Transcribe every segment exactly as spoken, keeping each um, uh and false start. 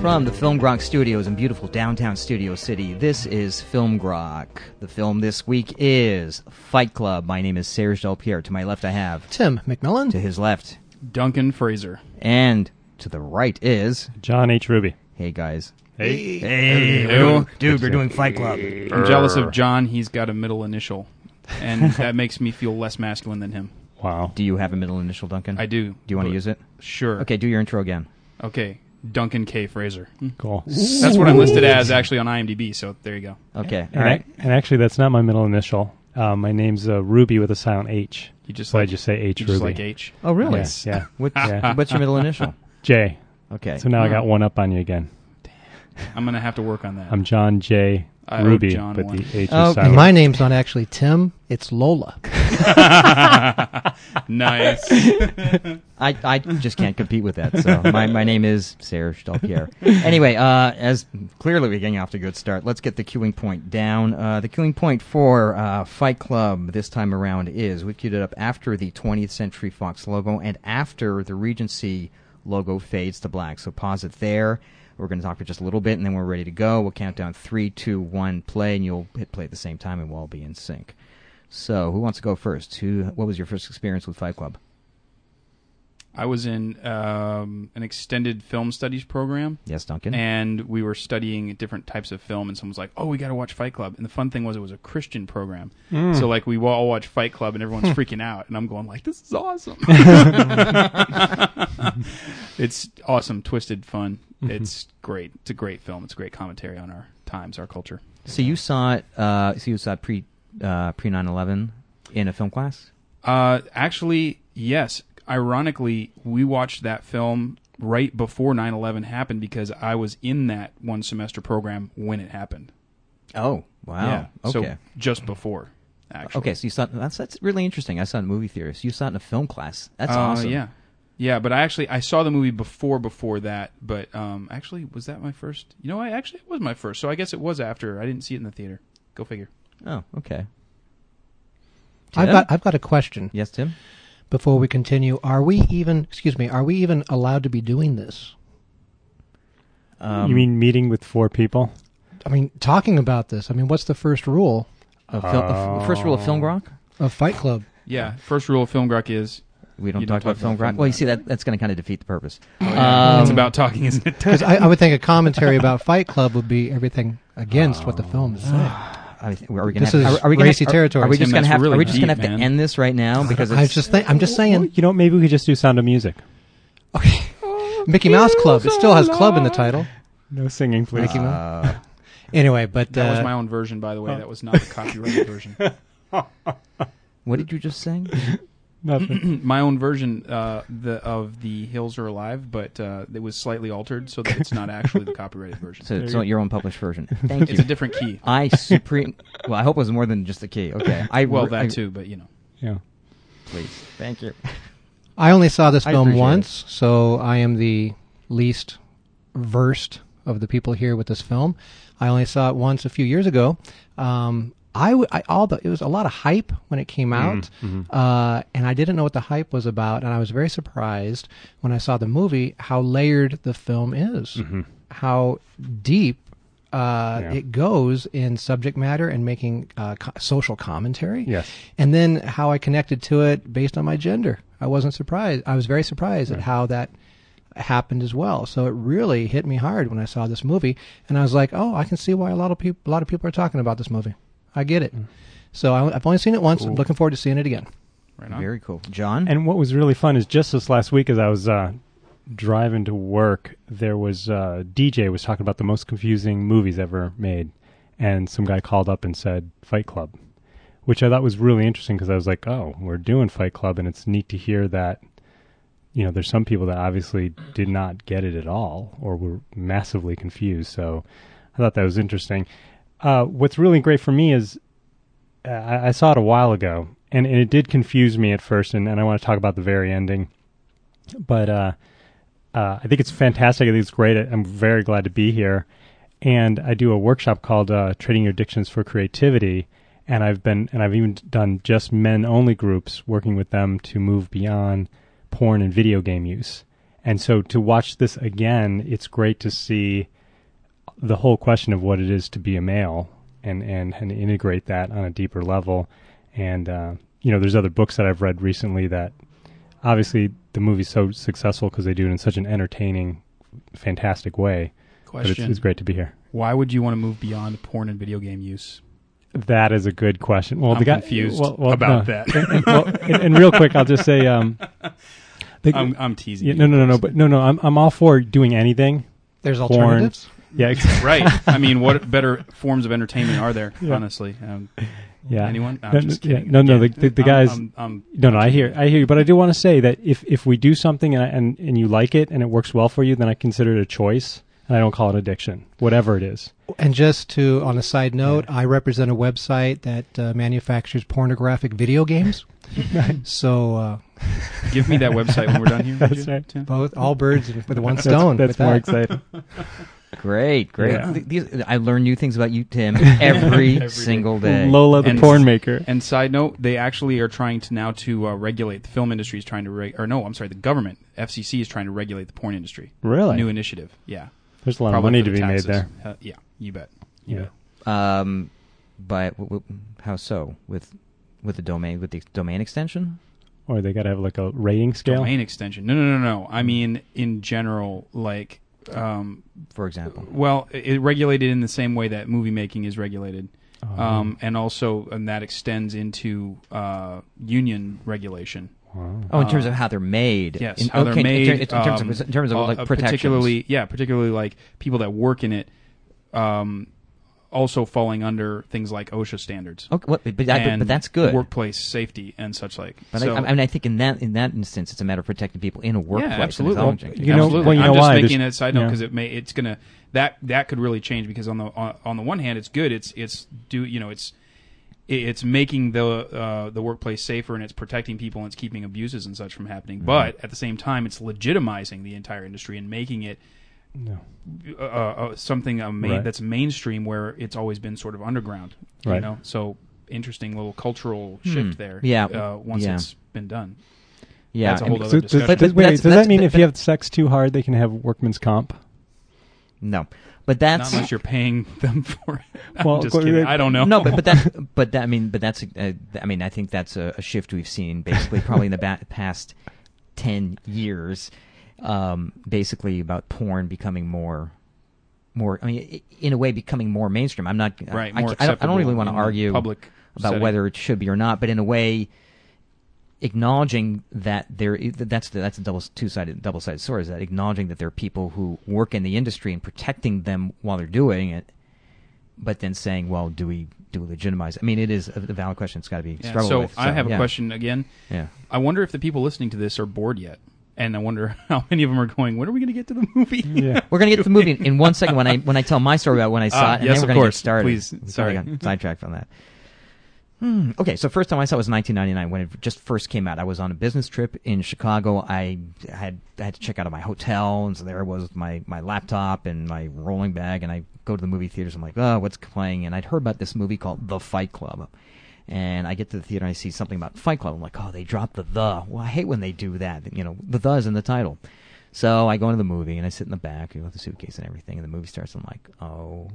From the Film Grok studios in beautiful downtown Studio City, this is Film Grok. The film this week is Fight Club. My name is Serge Delpierre. To my left I have... Tim McMillan. To his left... Duncan Fraser. And to the right is... John H. Ruby. Hey, guys. Hey. Hey, Hey. dude, we're doing Fight Club. I'm jealous of John. He's got a middle initial, and that makes me feel less masculine than him. Wow. Do you have a middle initial, Duncan? I do. Do you want to use it? Sure. Okay, do your intro again. Okay. Duncan K. Fraser. Cool. That's what I'm listed as actually on IMDb, so there you go. Okay, all And, right. I, and actually, that's not my middle initial. Uh, my name's uh, Ruby with a silent H. You just So like I just say H. you Ruby. just like H. Oh, really? Yeah. yeah. What, Yeah. What's your middle initial? J. Okay. So now I got one up on you again. I'm gonna have to work on that. I'm John J. I owe Ruby, John but one. the H Oh, is silent. My name's not actually Tim, it's Lola. Nice. I, I just can't compete with that. So my, my name is Serge Delpierre. Anyway, uh, as clearly we're getting off to a good start, let's get the queuing point down. Uh, the queuing point for uh, Fight Club this time around is, we queued it up after the twentieth Century Fox logo and after the Regency logo fades to black. So pause it there. We're going to talk for just a little bit, and then we're ready to go. We'll count down three, two, one, play, and you'll hit play at the same time, and we'll all be in sync. So, who wants to go first? Who? What was your first experience with Fight Club? I was in um, an extended film studies program. Yes, Duncan. And we were studying different types of film, and someone was like, oh, we got to watch Fight Club. And the fun thing was it was a Christian program. Mm. So, like, we all watch Fight Club, and everyone's freaking out. And I'm going, like, this is awesome. It's awesome, twisted fun. It's great. It's a great film. It's a great commentary on our times, our culture. So you saw it. Uh, so you saw it pre uh, pre nine eleven in a film class. Uh, actually, yes. Ironically, we watched that film right before nine eleven happened because I was in that one semester program when it happened. Oh, wow. Yeah. Okay. So just before, actually. Okay. So you saw that's that's really interesting. I saw it in movie theaters. You saw it in a film class. That's uh, awesome. Yeah. Yeah, but I actually I saw the movie before before that, but um, actually was that my first? You know, I actually it was my first, so I guess it was after. I didn't see it in the theater. Go figure. Oh, okay. I've Tim? got I've got a question Yes, Tim. before we continue. Are we even excuse me, are we even allowed to be doing this? Um, you mean meeting with four people? I mean, talking about this. I mean, what's the first rule a fil- a f- first rule of Film Grok? of Fight Club? Yeah, first rule of Film Grok is We don't You talk don't about talk Film about Grok. Film Well, you Grok. see that that's going to kind of defeat the purpose. yeah, it's Um, about talking, isn't it? Because I, I would think a commentary about Fight Club would be everything against what the film is saying. I th- are we gonna This have, is are, are we gonna racy have, territory. Are, are we Tim, just going to that's have? really are we just going to deep, have to man. end this right now because I was it's just think, I'm just saying. You know, maybe we could just do Sound of Music. Okay, Mickey Mouse Club. It still has club in the title. No singing, please. Mickey Mouse. uh, Anyway, but That was uh, my own version, by the way. That was not the copyrighted version. what did you just sing? Nothing. My own version uh, the, of The Hills Are Alive, but uh, it was slightly altered so that it's not actually the copyrighted version. So it's not your own published version. Thank It's you. a different key. I supreme. Well, I hope it was more than just the key. Okay. I Well, I- that too, but you know. Yeah. Please. Thank you. I only saw this I film appreciate once, so I am the least versed of the people here with this film. I only saw it once a few years ago. Um, I, w- I all the, it was a lot of hype when it came out, mhm. uh, and I didn't know what the hype was about, and I was very surprised when I saw the movie how layered the film is, Mm-hmm. how deep uh, Yeah. it goes in subject matter and making uh, co- social commentary. Yes. And then how I connected to it based on my gender. I wasn't surprised. I was very surprised at Right. how that happened as well. So it really hit me hard when I saw this movie, and I was like, "Oh, I can see why a lot of people, a lot of people are talking about this movie. I get it." So I, I've only seen it once. I'm Cool. looking forward to seeing it again. Right on. Very cool, John. And what was really fun is just this last week, as I was uh, driving to work, there was uh, D J was talking about the most confusing movies ever made, and some guy called up and said Fight Club, which I thought was really interesting because I was like, oh, we're doing Fight Club, and it's neat to hear that. You know, there's some people that obviously did not get it at all or were massively confused. So I thought that was interesting. Uh, what's really great for me is uh, I, I saw it a while ago, and, and it did confuse me at first, and, and I want to talk about the very ending. But uh, uh, I think it's fantastic. I think it's great. I'm very glad to be here. And I do a workshop called uh, Trading Your Addictions for Creativity, and I've been and I've even done just men-only groups, working with them to move beyond porn and video game use. And so to watch this again, it's great to see the whole question of what it is to be a male and, and, and integrate that on a deeper level. And, uh, you know, there's other books that I've read recently that obviously the movie's so successful because they do it in such an entertaining, fantastic way. Question. But it's, it's great to be here. Why would you want to move beyond porn and video game use? That is a good question. Well, I'm the guy, confused well, well, about no. that. and, and, well, and, and real quick, I'll just say, um, the, I'm, I'm teasing. yeah, you, no, no, no, of no, course. but no, no. I'm I'm all for doing anything. There's Porn. alternatives. Yeah, exactly. Right. I mean, what better forms of entertainment are there? Yeah. Honestly, um, Yeah. anyone? No, No, I'm just yeah, kidding. no, no, Again, the- the- the I'm- guys- I'm, I'm, No, no, I'm I hear, teasing. I hear you, but I do want to say that if if we do something and I- and and you like it and it works well for you, then I consider it a choice, and I don't call it addiction, whatever it is. And just to, on a side note, I represent a website that uh, manufactures pornographic video games. So uh, Give me that website when we're done here. would That's you, right. Tim? both all birds with one That's, stone. that's with more that. exciting. Great, great. Yeah. Th- These, I learn new things about you, Tim, every, Every single day. Lola, the And- porn maker. And side note, they actually are trying to now to uh, regulate the film industry is trying to reg- or no, I'm sorry, the government F C C is trying to regulate the porn industry. Really? New initiative. Yeah. There's a lot Probably of money for to the be taxes. made there. Uh, yeah, you bet. You Yeah. bet. Um, but w- w- how so? With with the domain with the domain extension? Or they got to have like a rating scale. Domain extension. No, no, no, no. I mean, in general, like, um, For example, well, it, it regulated in the same way that movie making is regulated, Oh. um, and also, and that extends into uh, union regulation. Wow. oh, in terms uh, of how they're made. Yes, in, how okay, they're made. In, ter- in terms um, of in terms of uh, like uh, protections. particularly, yeah, particularly like people that work in it, um, also falling under things like OSHA standards. Okay, what, but, that, but, and but that's good. Workplace safety and such like. But so, I, I mean, I think in that in that instance, it's a matter of protecting people in a workplace. and absolutely. acknowledging- You know- Absolutely. well, you I'm know just why? making There's- a side note yeah. because it may it's gonna that that could really change because on the on, on the one hand it's good it's it's do you know it's it's making the uh, the workplace safer and it's protecting people and it's keeping abuses and such from happening. Mm-hmm. But at the same time, it's legitimizing the entire industry and making it No. uh, uh, something uh, main, Right. that's mainstream where it's always been sort of underground. You Right. know, so interesting little cultural Hmm. shift there. Yeah. Uh, once Yeah. it's been done. yeah, That's a I whole mean, other So does, discussion. But- does, but wait, that's- does that that's- mean but- if you have sex too hard, they can have workman's comp? no, but Not that's unless you're paying them for it. I'm Well, just go- kidding. I don't know. no, but but that but that I mean, but that's uh, I mean, I think that's a, a shift we've seen basically probably in the ba- past ten years, um, basically about porn becoming more. More, I mean, i- in a way, becoming more mainstream. I'm not. right, I, more I, I don't, I don't really acceptable want to in the argue public about setting. whether it should be or not, but in a way, acknowledging that there i- that's the, that's a double two sided double sided sword. Is that acknowledging that there are people who work in the industry and protecting them while they're doing it, but then saying, well, do we do we legitimize? I mean, it is a, a valid question. It's got to be Yeah, struggled so with. I have yeah. a question again. Yeah. I wonder if the people listening to this are bored yet, and I wonder how many of them are going. When are we going to get to the movie? Yeah. We're gonna get to the movie in, in one second when I when I tell my story about when I saw Ah, it, and yes, then we're of gonna course. get started. Please. We Sorry. kinda got sidetracked on that. Hmm. Okay, so first time I saw it was nineteen ninety-nine when it just first came out. I was on a business trip in Chicago. I had I had to check out of my hotel, and so there was my my laptop and my rolling bag, and I go to the movie theaters. I'm like, oh, what's playing? And I'd heard about this movie called The Fight Club. And I get to the theater and I see something about Fight Club. I'm like, oh, they dropped the the. Well, I hate when they do that. You know, the the is in the title. So I go into the movie and I sit in the back with the suitcase and everything. And the movie starts. And I'm like, oh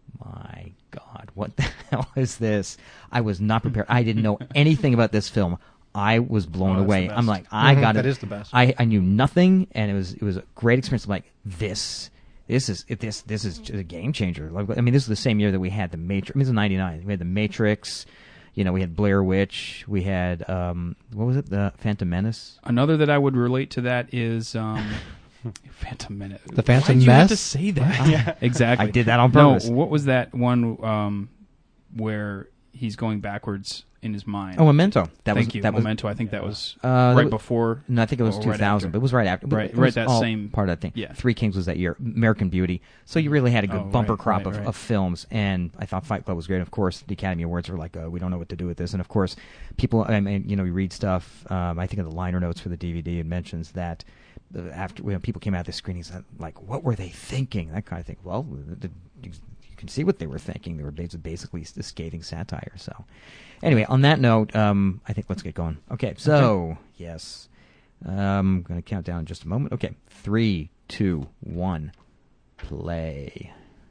my God, what the hell is this? I was not prepared. I didn't know anything about this film. I was blown Oh, that's away. the I'm best. like, I Mhm, got it. that is the best. I, I knew nothing, and it was it was a great experience. I'm like, this. This is it, this this is a game changer. Like, I mean, this is the same year that we had the Matrix. I mean, this is ninety-nine. We had the Matrix. You know, we had Blair Witch. We had um, what was it? The Phantom Menace. Another that I would relate to that is um, Phantom Menace. The Phantom Why'd you have to Mess? say that? Yeah, exactly. I did that on purpose. No, what was that one um, where he's going backwards in his mind? Oh, Memento. That Thank was you, that was Memento. I think that was uh, that right was- before. No, I think it was or two right thousand, after. but it was right after. Right- it right was that all same- part of that thing. yeah. Three Kings was that year. American Beauty. So you really had a good Oh, bumper right, crop right, of, right. of films, and I thought Fight Club was great. Of course, the Academy Awards were like, uh, we don't know what to do with this, and of course, people. I mean, you know, you read stuff. Um, I think of the liner notes for the D V D. It mentions that uh, after when people came out of the screenings, uh, like, what were they thinking? That kind of thing. Well, the, the, you can see what they were thinking. They were bas- basically a scathing satire. So, anyway, on that note, um, I think let's get going. Okay, so yes, Um, I'm going to count down in just a moment. Okay, three, two, one, play.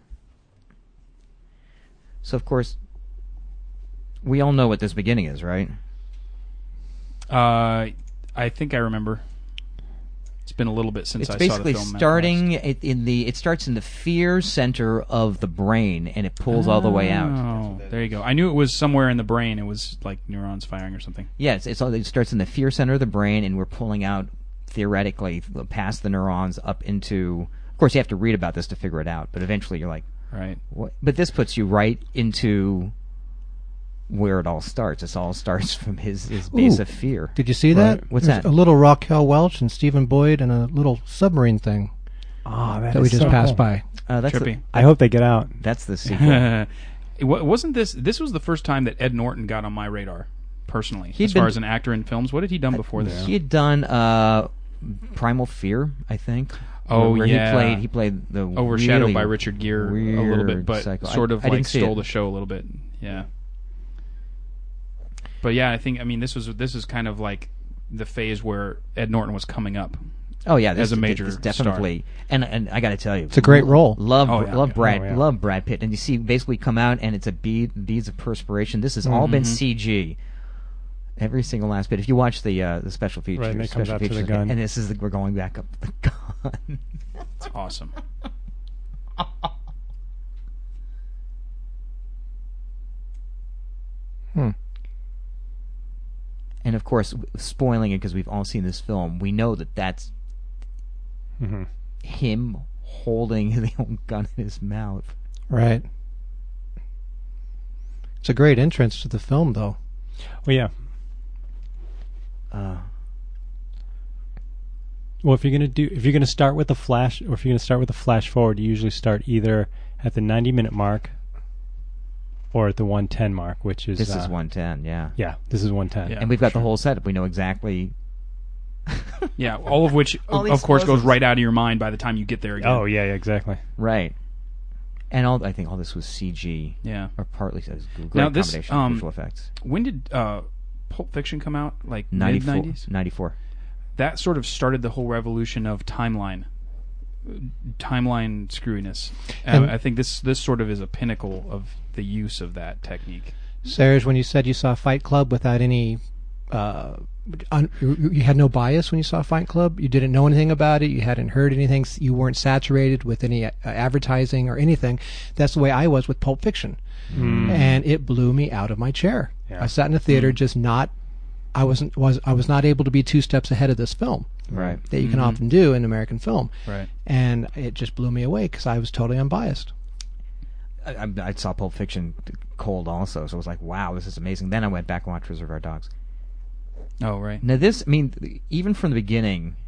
So, of course, we all know what this beginning is, right? Uh, I think I remember. It's been a little bit since It's I saw basically the film. starting it, in the. It starts in the fear center of the brain, and it pulls all the way out. Oh, there you go. I knew it was somewhere in the brain. It was like neurons firing or something. Yes, it's all, it starts in the fear center of the brain, and we're pulling out theoretically past the neurons up into. Of course, you have to read about this to figure it out, but eventually you're like, Right. what? But this puts you right into where it all starts. It all starts from his, his base Ooh. of fear. Did you see Right. that? What's There's that? A little Raquel Welch and Stephen Boyd and a little submarine thing Oh, that we just so passed cool. by. Uh, that's Trippy. the, I hope they get out. that's the sequel. It wa- wasn't this? This was the first time that Ed Norton got on my radar, personally, He'd as far been- as an actor in films. What had he done before this? He had done uh, Primal Fear, I think. Oh, where yeah. he played he played the Overshadowed really by Richard Gere a little bit, weird but psycho- sort I- of I didn't like see stole it. the show a little bit. Yeah. But yeah, I think I mean this was this is kind of like the phase where Ed Norton was coming up. Oh yeah, this as a major this definitely. And and I got to tell you, It's a great role. Love Oh, yeah. love Brad Oh, yeah. love Brad Pitt, and you see basically come out and it's a bead beads of perspiration. This has all been Mm-hmm. C G. Every single last bit. If you watch the uh, the special features, Right, and it comes special out to the features, gun. and this is the, we're going back up the gun. It's awesome. Hmm. And of course, spoiling it because we've all seen this film, we know that that's hmm him holding the old gun in his mouth. Right. It's a great entrance to the film, though. Well, yeah. Uh, Well, if you're gonna do, if you're gonna start with the flash, or if you're gonna start with the flash forward, you usually start either at the ninety minute mark or at the one ten mark, which is this uh, is one ten, yeah. Yeah, this is one ten. Yeah. And we've got sure. the whole setup. We know exactly. Yeah, all of which, All of, these of course, goes explosives. right out of your mind by the time you get there again. Oh yeah, yeah, exactly. Right. And all I think all this was C G, Yeah. or partly it was a great Now, this, combination of um, visual effects. When did uh, Pulp Fiction come out? Like mid ninety-four. nineties? ninety-four. That sort of started the whole revolution of timeline, timeline screwiness. And- Uh, I think this this sort of is a pinnacle of the use of that technique. Serge, when you said you saw Fight Club without any, uh, un- you you had no bias when you saw Fight Club. You didn't know anything about it. You hadn't heard anything. s- You weren't saturated with any uh, advertising or anything. That's the way I was with Pulp Fiction, and it blew me out of my chair. Yeah. I sat in the theater, just not. I wasn't was I was not able to be two steps ahead of this film Right. that you can often do in American film, Right. and it just blew me away because I was totally unbiased. I, I, I saw Pulp Fiction cold also, so I was like, wow, this is amazing. Then I went back and watched Reservoir Dogs. Oh, right. Now this, I mean, even from the beginning,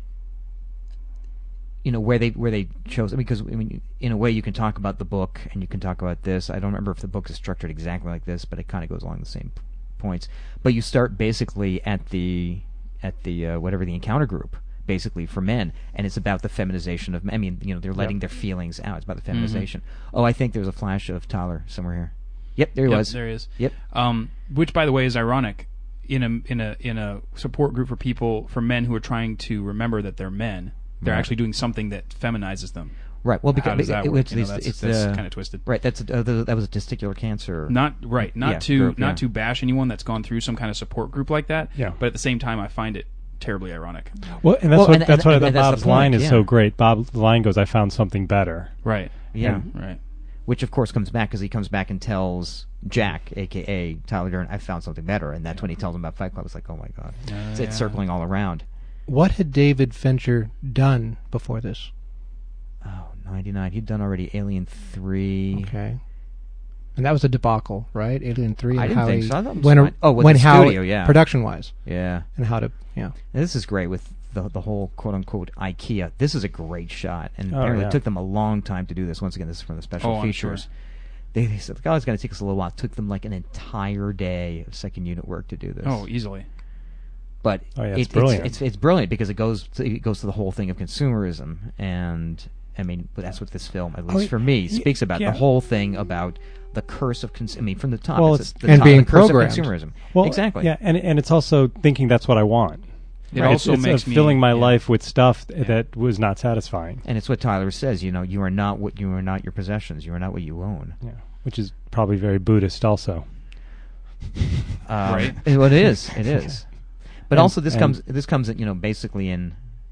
you know, where they where they chose, because I mean, in a way, you can talk about the book and you can talk about this. I don't remember if the book is structured exactly like this, but it kind of goes along the same p- points. But you start basically at the at the uh, whatever the encounter group, basically for men, and it's about the feminization of men. I mean, you know, they're letting Yep. their feelings out. It's about the feminization. Oh, I think there's a flash of Tyler somewhere here. Yep, there he Yep, was. there he is. Yep. Um, which, by the way, is ironic. In a in a in a support group for people for men who are trying to remember that they're men, they're Right. actually doing something that feminizes them. Right. Well, How because does that it, work? it's, You know, it's, that's it's that's uh, kind of twisted. right. That's uh, the, that was a testicular cancer. Not right. Not Yeah, to group, not yeah. to bash anyone that's gone through some kind of support group like that. Yeah. But at the same time, I find it terribly ironic. Well, and that's Well, what and- that's and- why and the that's the Bob's point, line is yeah. so great. Bob, the line goes, "I found something better." Right. Yeah. Right. Which of course comes back because he comes back and tells Jack, aka Tyler Durden, I found something better, and that's when he tells him about Fight Club. It's like, oh my god, it's, it's yeah. circling all around. What had David Fincher done before this? Oh, ninety-nine. He'd done already Alien three. Okay. And that was a debacle, right? Alien three. I and didn't how think he so. I thought it was went, fine. Oh, with went the how studio, yeah. production wise, Yeah. and how to yeah. And this is great with the the whole quote unquote IKEA. This is a great shot, and Oh, apparently yeah. it took them a long time to do this. Once again, this is from the special Oh, I'm features. sure. They, they said, "Oh, it's going to take us a little while." It took them like an entire day of second unit work to do this. Oh, easily. But Oh, yeah, it- it's brilliant. It's, it's brilliant because it goes to, it goes to the whole thing of consumerism, and I mean, but that's what this film, at least Oh, for me, y- speaks about. yeah. The whole thing about the curse of cons- I mean, from the top. Well, it's it's- the and top, being the curse programmed. of consumerism. Well, exactly. Yeah, and and it's also thinking that's what I want. It Right, also it's, makes it's, uh, me filling my yeah. life with stuff th- Yeah. that was not satisfying. And it's what Tyler says. You know, you are not what you are not your possessions. You are not what you own. Yeah, which is probably very Buddhist also. Um, Right. Well, it is. It is. But And- also, this and- comes. This comes. You know, basically in.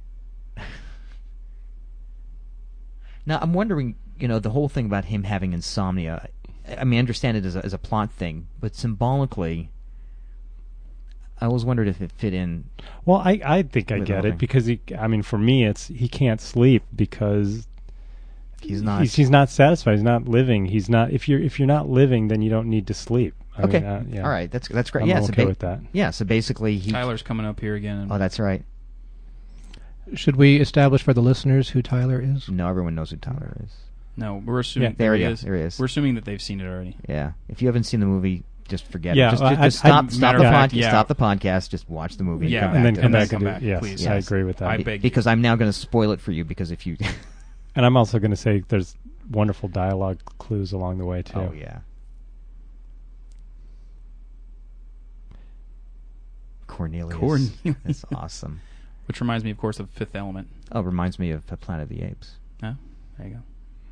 Now, I'm wondering. You know, the whole thing about him having insomnia. I mean, I understand it as a, as a plot thing, but symbolically, I always wondered if it fit in. Well, I, I think I With get nothing. it because he. I mean, for me, it's he can't sleep because He's not. he's, he's not satisfied. He's not living. He's not. If you're if you're not living, then you don't need to sleep. I okay. mean, uh, yeah. All right. That's that's great. I'm yeah. so okay ba- with that. Yeah. So basically, he. Tyler's coming up here again. And Oh, that's right. Should we establish for the listeners who Tyler is? No, everyone knows who Tyler is. no, we're assuming Yeah. There he he is. is. There he is. We're assuming that they've seen it already. Yeah. If you haven't seen the movie, just forget Yeah, it. Just, I- just, just I- stop, I- stop matter the of pod, fact, yeah. stop the podcast. Just watch the movie. Yeah, and and then come come back back to and come do. back, Yes, please. I Yes. agree with that. I it. beg you. Because I'm now going to spoil it for you. Because if you, And I'm also going to say there's wonderful dialogue clues along the way too. oh yeah, Cornelius. Cornelius. That's awesome. Which reminds me, of course, of Fifth Element. Oh, reminds me of uh, Planet of the Apes. Oh, there you go.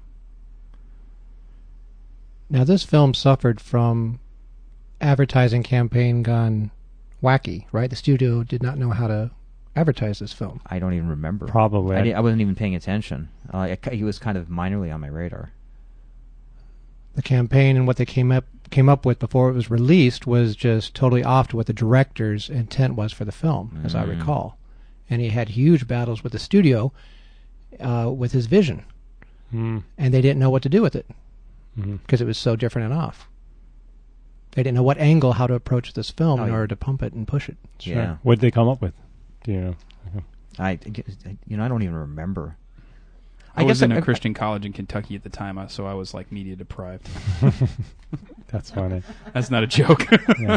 Now, this film suffered from advertising campaign gone wacky, right? The studio did not know how to advertise this film. I don't even remember. Probably. I, di- I wasn't even paying attention. Uh, I ca- he was kind of minorly on my radar. The campaign and what they came up came up with before it was released was just totally off to what the director's intent was for the film, as I Mm. recall. And he had huge battles with the studio uh, with his vision, Mm, and they didn't know what to do with it mhm. because it was so different and off. They didn't know what angle, how to approach this film Oh, in yeah. order to pump it and push it. Sure. Yeah. What did they come up with? Do you know? I, you know, I don't even remember. I, was in a a Christian college in Kentucky at the time, uh, so I was like media deprived. That's funny. That's not a joke. Yeah.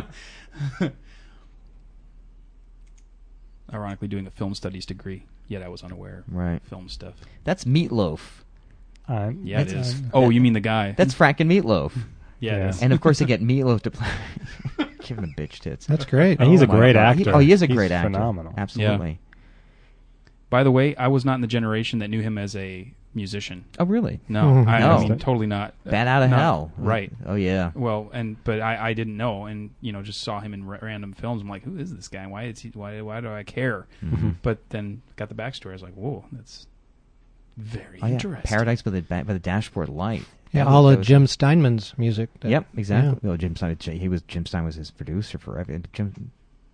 Ironically, doing a film studies degree, yet I was unaware of Right. film stuff. That's Meatloaf. Um, Yeah, it That's- is. um, Oh, you mean the guy? That's Franken Meatloaf. yeah, it Yeah. is. And of course, they get Meatloaf to play. Give him bitch tits. That's great. And he's Oh a my great God. He- actor. oh, he is a He's great actor. phenomenal. Absolutely. By the way, I was not in the generation that knew him as a musician. Oh, really? No, Mhm. I, No. I mean totally not. Bat out of Not- hell. Right. Oh, yeah. Well, and but I, I didn't know, and you know, just saw him in ra- random films. I'm like, who is this guy? Why is he? Why? Why do I care? Mhm. But then got the backstory. I was like, whoa, that's very Oh, yeah. interesting. Paradise by the ba- by the Dashboard Light. Yeah, That was- all that of was- Jim Steinman's music. that- Yep, exactly. yeah. Well, Jim Stein. He was Jim Stein was his producer for every Jim.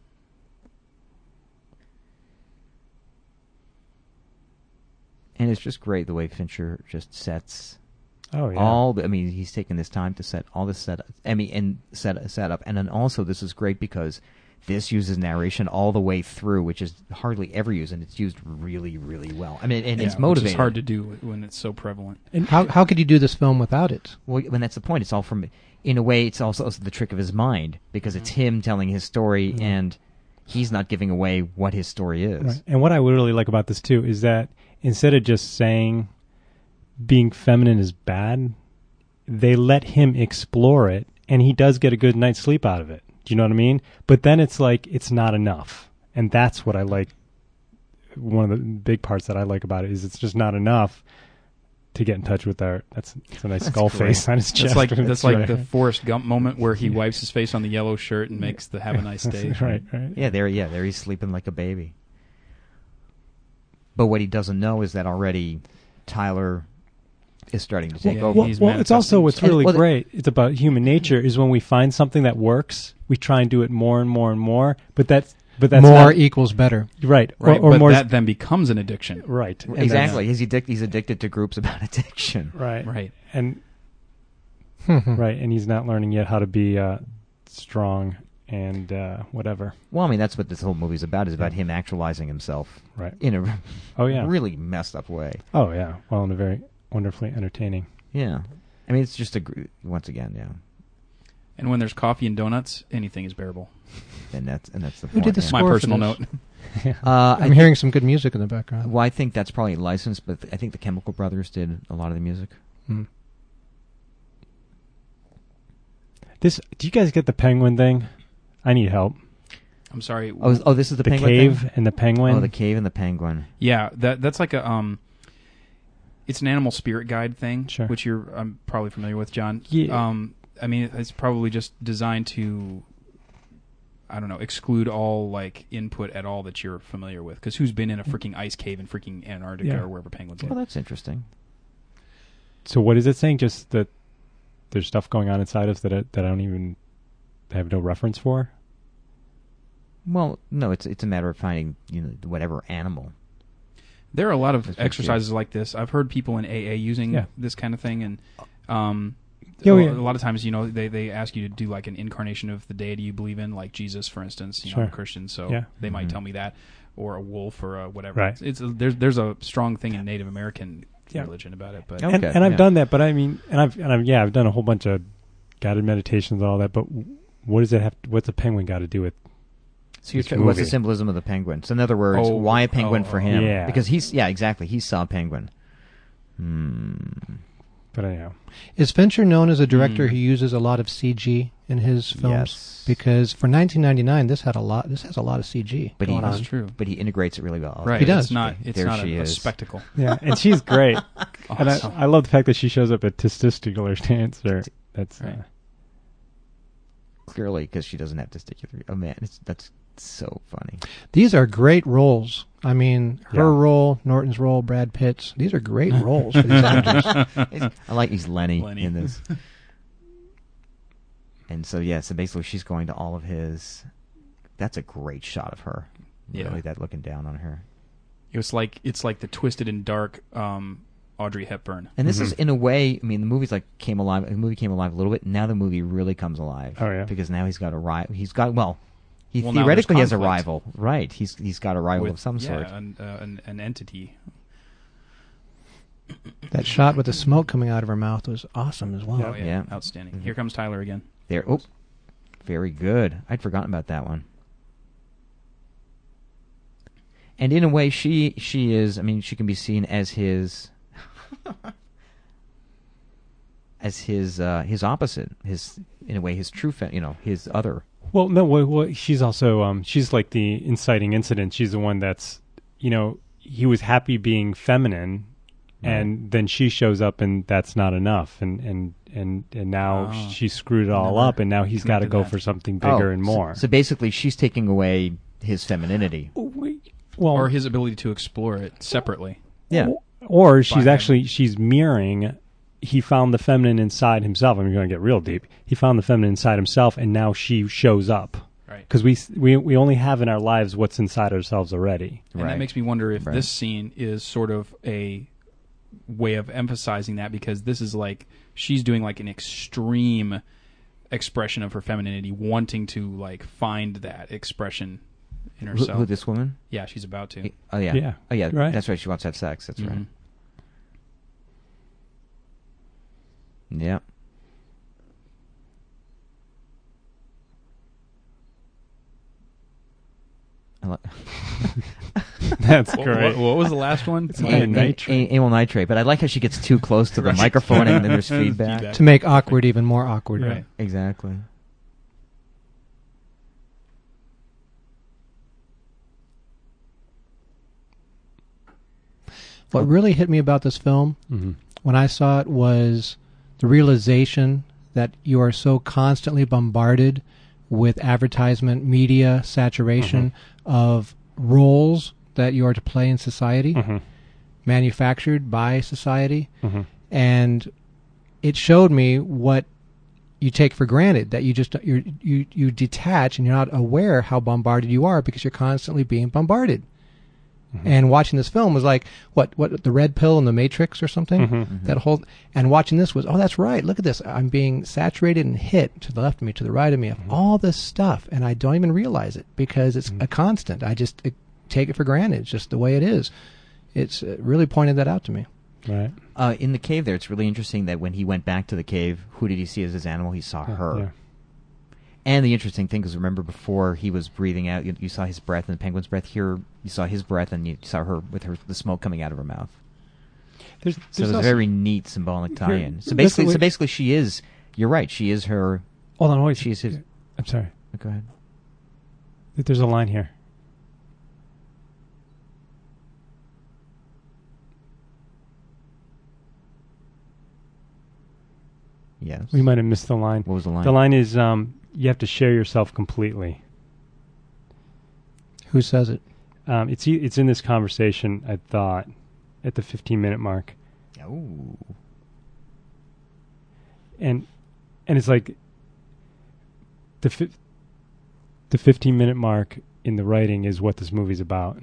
And it's just great the way Fincher just sets Oh yeah. all. The, I mean, he's taken this time to set all this set. I mean, and set set up, and then also this is great because this uses narration all the way through, which is hardly ever used, and it's used really, really well. I mean, and Yeah, it's motivating. Which is hard to do when it's so prevalent. And How how could you do this film without it? Well, when that's the point, it's all from. In a way, it's also the trick of his mind because it's him telling his story, Mhm. and he's not giving away what his story is. Right. And what I would really like about this too is that instead of just saying being feminine is bad, they let him explore it, and he does get a good night's sleep out of it. Do you know what I mean? But then it's like it's not enough, and that's what I like. One of the big parts that I like about it is it's just not enough to get in touch with our. That's, that's a nice That's skull great. face on his chest. That's like that's like right. the Forrest Gump moment where he wipes his face on the yellow shirt and makes the "Have a nice day." right, right. Yeah, there, yeah, there he's sleeping like a baby. But what he doesn't know is that already Tyler is starting to take Yeah, over. Well, he's well, it's also manifesting what's himself. really And- well, the- great. It's about human nature. Is when we find something that works, we try and do it more and more and more. But that's but that's More not, equals better. right, Right, or, or but more that then becomes an addiction. right. And Exactly. He's, addic- he's addicted to groups about addiction. that's- right, Right. and right. right, and he's not learning yet how to be uh, strong and uh, whatever. Well, I mean, that's what this whole movie's about, is about him actualizing himself Right. in a Oh yeah. really messed up way. Oh yeah. Well, in a very wonderfully entertaining. Yeah. I mean, it's just a, gr- once again, yeah. And when there's coffee and donuts, anything is bearable. And that's, and that's the Who point. did the yeah. My Score for personal this. note. Uh, I'm I hearing some good music in the background. Well, I think that's probably licensed, but I think the Chemical Brothers did a lot of the music. Hmm. This. Do you guys get the penguin thing? I need help. I'm sorry. Oh, oh, this is the, the penguin cave thing? and the penguin. Oh, the cave and the penguin. Yeah, that that's like a um, it's an animal spirit guide thing, Sure. which you're I'm probably familiar with, John. Yeah. Um, I mean, it's probably just designed to, I don't know, exclude all like input at all that you're familiar with. Because who's been in a freaking ice cave in freaking Antarctica Yeah. or wherever penguins Well, live? that's interesting. So what is it saying? Just that there's stuff going on inside us that I, that I don't even have no reference for. Well, no, it's it's a matter of finding, you know, whatever animal. There are a lot of That's what exercises like this. I've heard people in A A using Yeah. this kind of thing, and um, Yeah, a, yeah. a lot of times, you know, they, they ask you to do like an incarnation of the deity you believe in, like Jesus, for instance. You know, I'm a Sure. Christian, so Yeah. they might Mhm. tell me that, or a wolf, or a whatever. Right. It's, it's a, there's there's a strong thing in Native American Yeah. religion about it, but Okay, and and I've yeah. done that, but I mean, and I've and I've yeah, I've done a whole bunch of guided meditations and all that. But what does it have? What's a penguin got to do with? So you're This tr- what's the movie. symbolism of the penguin? So in other words, Oh, why a penguin oh, for oh, him? yeah. Because he's yeah, exactly. He saw a penguin. Hmm. But anyhow, Is Fincher known as a director Mm. who uses a lot of C G in his films? Yes. Because for nineteen ninety-nine, this had a lot. This has a lot of C G. But he going that's on. true. But he integrates it really well. Right, He does. It's not it's There not she a, a is. spectacle. yeah, and she's great, and I, Awesome. I love the fact that she shows up at testicular cancer. That's Right. uh, Clearly, because she doesn't have testicular. Oh man, it's, that's so funny. These are great roles. I mean, her Yeah. role, Norton's role, Brad Pitt's. These are great roles for these actors. It's- I like he's Lenny, Lenny. in this. And so yeah, so basically she's going to all of his. That's a great shot of her. Yeah. Really, that looking down on her. It was like it's like the twisted and dark um, Audrey Hepburn. And this Mhm. is in a way. I mean, the movie's like came alive. The movie came alive a little bit. Now the movie really comes alive. Oh, yeah. Because now he's got a rival. He's got well. He Well, now theoretically there's has a conflict. rival, right? He's he's got a rival with, of some yeah, sort. An, uh, an, an entity. That shot with the smoke coming out of her mouth was awesome as well. Oh, yeah. Yeah. Outstanding. Mhm. Here comes Tyler again. There. Oh, very good. I'd forgotten about that one. And in a way, she she is. I mean, she can be seen as his as his uh, his opposite. His in a way, his true. Fe- you know, his other. well, no. Well, well, she's also um, she's like the inciting incident. She's the one that's, you know, he was happy being feminine, and then she shows up, and that's not enough, and and and and now Oh. she screwed it all Never up, and now he's got to connected go that. for something bigger Oh, and so- more. So, basically, she's taking away his femininity. well, Or his ability to explore it separately. Yeah. Or she's By actually she's mirroring. He found the feminine inside himself. I'm going to get real deep. He found the feminine inside himself, and now she shows up Right. because we we we only have in our lives what's inside ourselves already. And Right. that makes me wonder if Right. this scene is sort of a way of emphasizing that, because this is like she's doing like an extreme expression of her femininity, wanting to like find that expression in Who, herself. who this woman? Yeah, she's about to. Oh yeah. Yeah. Oh yeah. Right. That's right. She wants to have sex. That's right. Mhm. Yeah. I li- That's What, great. what, what was the last one? It's A- like- a- nitrate. a- amyl nitrate, but I like how she gets too close to the Right. microphone and then there's There's feedback. feedback. To make awkward even more awkward. Right. Exactly. What really hit me about this film Mhm. when I saw it was the realization that you are so constantly bombarded with advertisement, media, saturation of roles that you are to play in society, Mhm. manufactured by society. Mhm. And it showed me what you take for granted, that you just you you you detach and you're not aware how bombarded you are because you're constantly being bombarded. And watching this film was like what what the red pill in the Matrix or something. Mhm. That whole and watching this was, oh, that's right. Look at this. I'm being saturated and hit to the left of me, to the right of me, of all this stuff, and I don't even realize it because it's a constant. I just uh, take it for granted. It's just the way it is. It's it really pointed that out to me. Right. Uh, in the cave there, it's really interesting that when he went back to the cave, who did he see as his animal? He saw her. Yeah. And the interesting thing is, remember before he was breathing out, you, you saw his breath and the penguin's breath. Here, you saw his breath and you saw her with her the smoke coming out of her mouth. There's, So there's it's a also- very neat symbolic tie-in. So Here- basically, listen, so basically, she is. You're right. She is her. Hold on, wait. She's his. I'm sorry. Go ahead. There's a line here. Yes. We might have missed the line. What was the line? The line is, um, you have to share yourself completely. Who says it? Um, it's e- it's in this conversation, I thought, at the fifteen-minute mark. Oh. And and it's like the fi- the fifteen-minute mark in the writing is what this movie's about.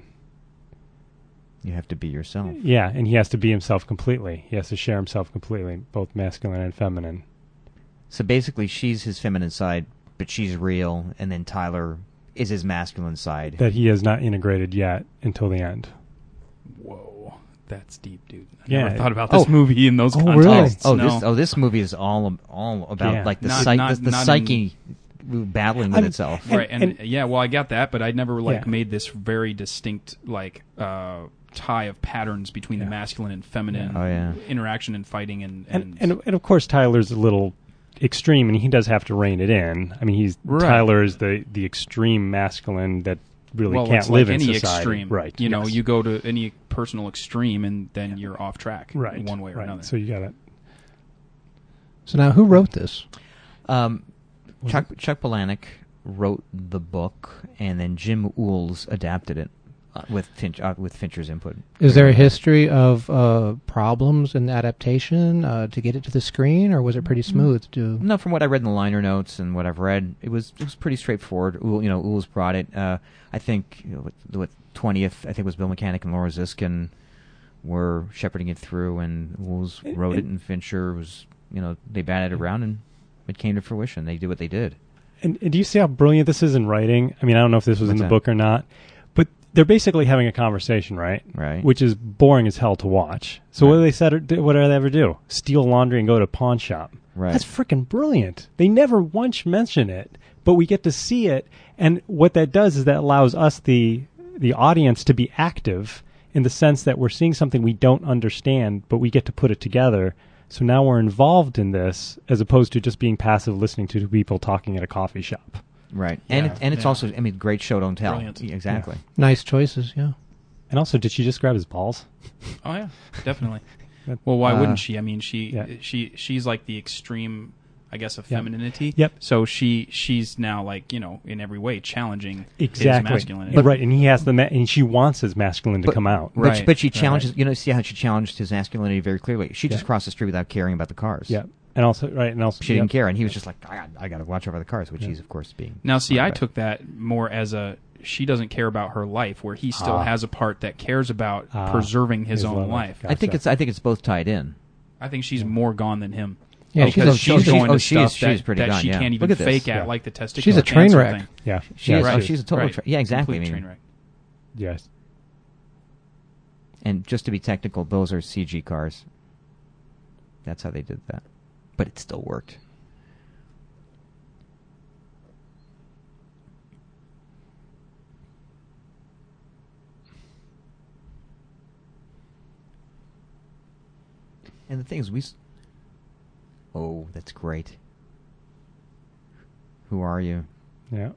You have to be yourself. Yeah, and he has to be himself completely. He has to share himself completely, both masculine and feminine. So basically, she's his feminine side, but she's real, and then Tyler is his masculine side. That he has not integrated yet until the end. Whoa, that's deep, dude. I Yeah. never thought about this Oh. movie in those Oh, contexts. Oh, no. this oh this movie is all all about Yeah. like the Not- psych, not- the, the not psyche battling with I'm- itself. Right, and, And- yeah, well, I got that, but I never like Yeah. made this very distinct like uh, tie of patterns between Yeah. the masculine and feminine Oh, yeah. interaction and fighting, and and, And, and and of course Tyler's a little extreme, and he does have to rein it in. I mean, he's Right. Tyler is the the extreme masculine that really well, can't it's live like in any society. extreme, Right? You know, yes. you go to any personal extreme, and then you're off track, right one way or right. another. So you got it. So now, who wrote this? Um, Chuck Chuck Palahniuk wrote the book, and then Jim Uhls adapted it uh, with Finch uh, with Fincher's input. Is there a history of uh, problems in the adaptation uh, to get it to the screen, or was it pretty smooth? To No, from what I read in the liner notes and what I've read, it was it was pretty straightforward. Uhl, you know, Uhls brought it. Uh, I think you know, with, with twentieth, I think it was Bill Mechanic and Laura Ziskin were shepherding it through, and Uhls wrote it, and Fincher was, you know, they batted it around, and it came to fruition. They did what they did. And, and do you see how brilliant this is in writing? I mean, I don't know if this was What's in the that? book or not, but they're basically having a conversation, right? Right. Which is boring as hell to watch. So what Right. do they said? What do they ever do? Steal laundry and go to a pawn shop. Right. That's freaking brilliant. They never once mention it, but we get to see it, and what that does is that allows us, the the audience, to be active in the sense that we're seeing something we don't understand, but we get to put it together. So now we're involved in this, as opposed to just being passive, listening to people talking at a coffee shop. Right. And Yeah, it, and it's yeah. also, I mean, great show, don't tell. Brilliant. Yeah, exactly. nice choices, yeah. And also, did she just grab his balls? Oh yeah, definitely. That- Well, why Uh, wouldn't she? I mean, she Yeah. she she's like the extreme, I guess, of Yep. femininity. Yep. So she she's now like, you know, in every way challenging his Exactly. masculinity. But, right, and he has the ma- and she wants his masculine to But- come out. But, Right, but she right. challenges, you know, see how she challenged his masculinity very clearly. She just Yeah. crossed the street without caring about the cars. Yeah, and also right, and also She yep. didn't care, and he was just like, I got, I got to watch over the cars, which Yeah. he's, of course, being. Now, see, smart I about. took that more as a she doesn't care about her life, where he still Ah. has a part that cares about Ah. preserving his, His own love. life. Gotcha. I think it's, I think it's both tied in. I think she's more gone than him. Yeah, because she's a- she's, she's a- going oh, to she is- stuff that, she's pretty that gone, she yeah. can't even Look at this. fake at, Yeah. like the testicular She's a train cancer wreck. thing. Yeah, She yeah, is. Right. Oh, she's a total. Right. Tra- yeah, exactly. I Complete mean, train wreck. yes. and just to be technical, those are C G cars. That's how they did that, but it still worked. And the thing is, we. S- oh, that's great. Who are you? Yeah.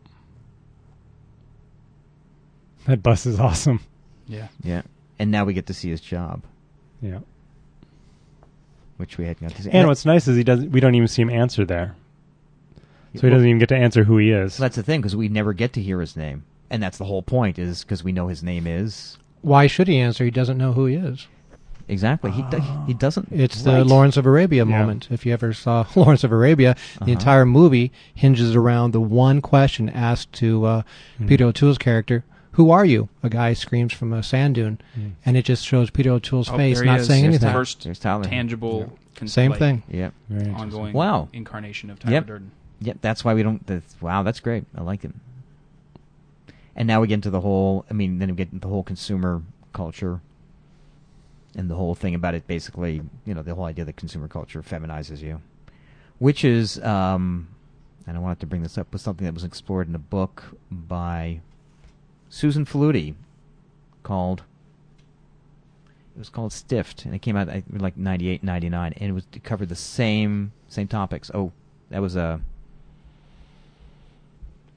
That bus is awesome. Yeah. Yeah, and now we get to see his job, Yeah. which we hadn't got to see. And what's nice is he doesn't. We don't even see him answer there, so he doesn't even get to answer who he is. So that's the thing, because we never get to hear his name, and that's the whole point. Is because we know his name is Why should he answer? He doesn't know who he is. exactly. He do, he doesn't. It's the Right. Lawrence of Arabia Yeah. moment. If you ever saw Lawrence of Arabia, the Uh-huh. entire movie hinges around the one question asked to uh, Mm. Peter O'Toole's character: "Who are you?" A guy screams from a sand dune, Mm. and it just shows Peter O'Toole's Oh, face, there he not is. saying There's anything. the first There's Tyler. tangible, con- Same like, thing. Yep. Very interesting. ongoing Wow. incarnation of Tyler Yep. Durden. Yep. That's why we don't. That's, wow, that's great. I like it. And now we get into the whole. I mean, then we get into the whole consumer culture, and the whole thing about it. Basically, you know, the whole idea that consumer culture feminizes you, which is. Um, and I wanted to bring this up with something that was explored in a book by Susan Faludi called. It was called Stiffed, and it came out I, like ninety-eight, ninety-nine, and it was it covered the same same topics. Oh, that was a.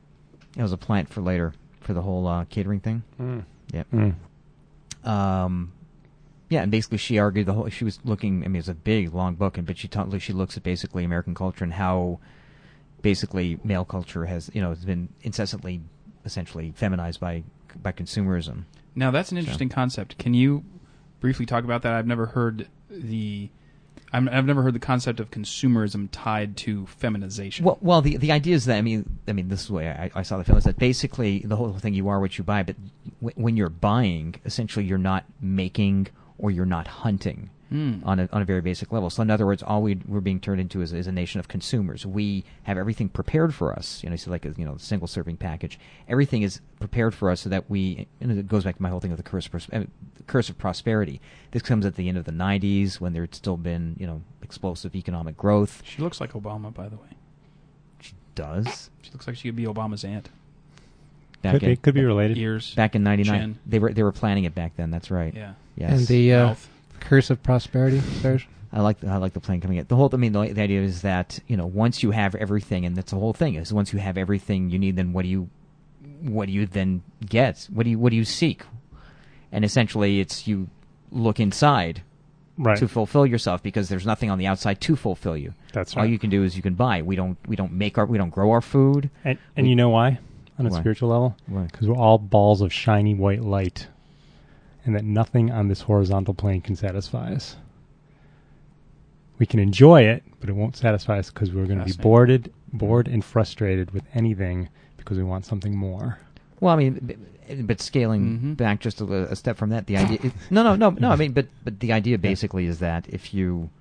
It was a plant for later for the whole uh, catering thing. Mm. Yep. Mm. Um, yeah, and basically she argued the whole. She was looking. I mean, it's a big, long book, and but she taught, she looks at basically American culture and how basically male culture has, you know, has been incessantly, essentially feminized by by consumerism. Now that's an interesting So. concept. Can you briefly talk about that? I've never heard the. I'm, I've never heard the concept of consumerism tied to feminization. Well, well, the the idea is that I mean, I mean, this is the way I, I saw the film is that basically the whole thing, you are what you buy, but w- when you're buying, essentially you're not making or you're not hunting Hmm. on a on a very basic level. So in other words, all we we're being turned into is, is a nation of consumers. We have everything prepared for us. You know, so like a you know single serving package. Everything is prepared for us so that we. And it goes back to my whole thing of the curse of pros- uh, curse of prosperity. This comes at the end of the nineties when there'd still been you know explosive economic growth. She looks like Obama, by the way. She does. She looks like she could be Obama's aunt. Back Could in, be, could be related. Ears. Back in ninety-nine, Chin. they were they were planning it back then. That's right. Yeah. Yes. And the uh, Mouth. curse of prosperity, Serge? I like the, I like the plane coming in. The whole I mean the, the idea is that you know once you have everything, and that's the whole thing is once you have everything you need, then what do you what do you then get? What do you what do you seek? And essentially, it's you look inside Right. to fulfill yourself because there's nothing on the outside to fulfill you. That's All right. you can do is you can buy. We don't we don't make our we don't grow our food. And, and you know why? On a Why? spiritual level? Why? Because we're all balls of shiny white light. And that nothing on this horizontal plane can satisfy us. We can enjoy it, but it won't satisfy us because we're going to be Fascinating. bored, bored and frustrated with anything because we want something more. Well, I mean, b- but scaling Mhm. back just a, a step from that, the idea. It, no, no, no, no. I mean, but but the idea basically is that if you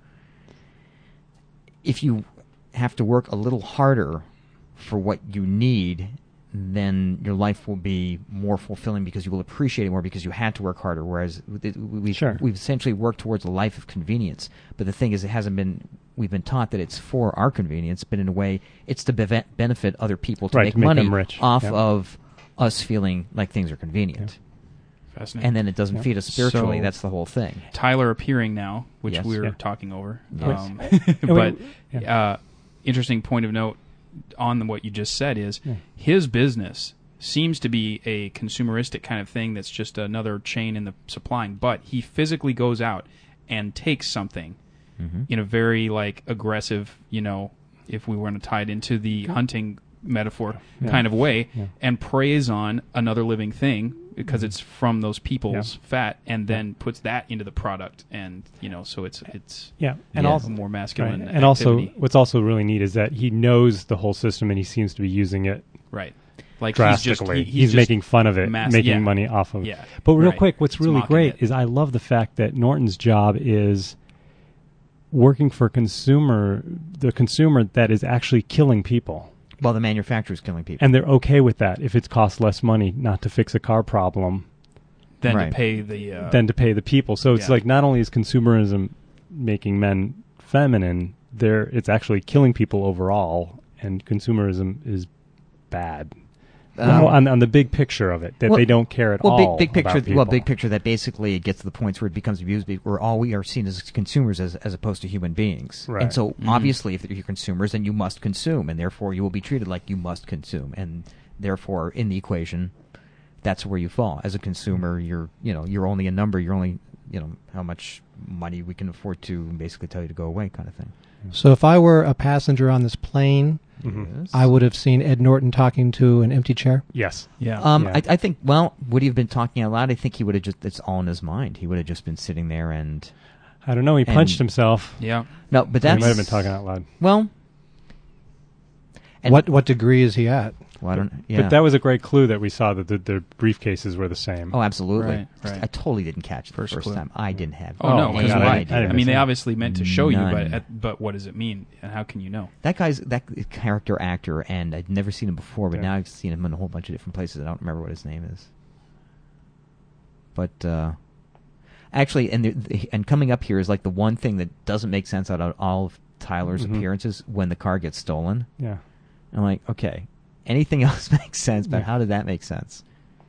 if you have to work a little harder for what you need, then your life will be more fulfilling because you will appreciate it more because you had to work harder. Whereas it- we've Sure. we've essentially worked towards a life of convenience. But the thing is, it hasn't been. We've been taught that it's for our convenience, but in a way, it's to beve- benefit other people to Right, make to make money them rich. off Yep. of us feeling like things are convenient. Fascinating. And then it doesn't Yep. feed us spiritually. So- That's the whole thing. Tyler appearing now, which Yes. we were Yeah. talking over. Yes. Um, And but we- yeah. uh, interesting point of note on what you just said is Yeah. his business seems to be a consumeristic kind of thing that's just another chain in the supplying, but he physically goes out and takes something Mm-hmm. in a very like aggressive, you know, if we were to tie it into the hunting metaphor Yeah. kind of way, Yeah. and preys on another living thing because it's from those people's Yeah. fat, and then puts that into the product, and you know, so it's it's Yeah, and Yes. also a more right. masculine and also activity. what's also really neat is that he knows the whole system and he seems to be using it right, like he's just drastically. he- he's he's, just making fun of it, mass- making yeah. money off of it. Yeah, But real right. quick, what's It's really mocking great it. is I love the fact that Norton's job is working for consumer, the consumer that is actually killing people. Well, the manufacturer's killing people. And they're okay with that if it costs less money not to fix a car problem then Right. to pay the uh, than to pay the people. So it's yeah. like not only is consumerism making men feminine, there it's actually killing people overall, and consumerism is bad. Um, Well, on, on the big picture of it, that well- they don't care at well, all. big, big about picture. Well, people. big picture. That basically it gets to the points where it becomes abused. Where all we are seen as consumers, as as opposed to human beings. Right. And so, Mhm. obviously, if you're consumers, then you must consume, and therefore you will be treated like you must consume, and therefore, in the equation, that's where you fall. As a consumer, you're you know you're only a number. You're only you know how much money we can afford to basically tell you to go away, kind of thing. So if I were a passenger on this plane, Mhm. Yes. I would have seen Ed Norton talking to an empty chair. Yes. yeah. Um, Yeah. I, I think. Well, would he have been talking out loud? I think he would have just. It's all in his mind. He would have just been sitting there and. I don't know. He And- punched himself. yeah. No, but He that's. might have been talking out loud. Well. And, what what degree is he at? Well, I don't. Yeah. But that was a great clue that we saw that the, the briefcases were the same. Oh, absolutely. Right, right. I totally didn't catch it First the first clue. time. I didn't have. Oh, no, any because God, I why? didn't- I I, didn't mean, they see it. obviously meant to show you, None. but at, but what does it mean, and how can you know? That guy's that character actor, and I'd never seen him before, but Yeah. now I've seen him in a whole bunch of different places. I don't remember what his name is. But uh, actually, and the, the, and coming up here is like the one thing that doesn't make sense out of all of Tyler's Mhm. appearances when the car gets stolen. Yeah. I'm like, okay, anything else makes sense, but Yeah. how did that make sense?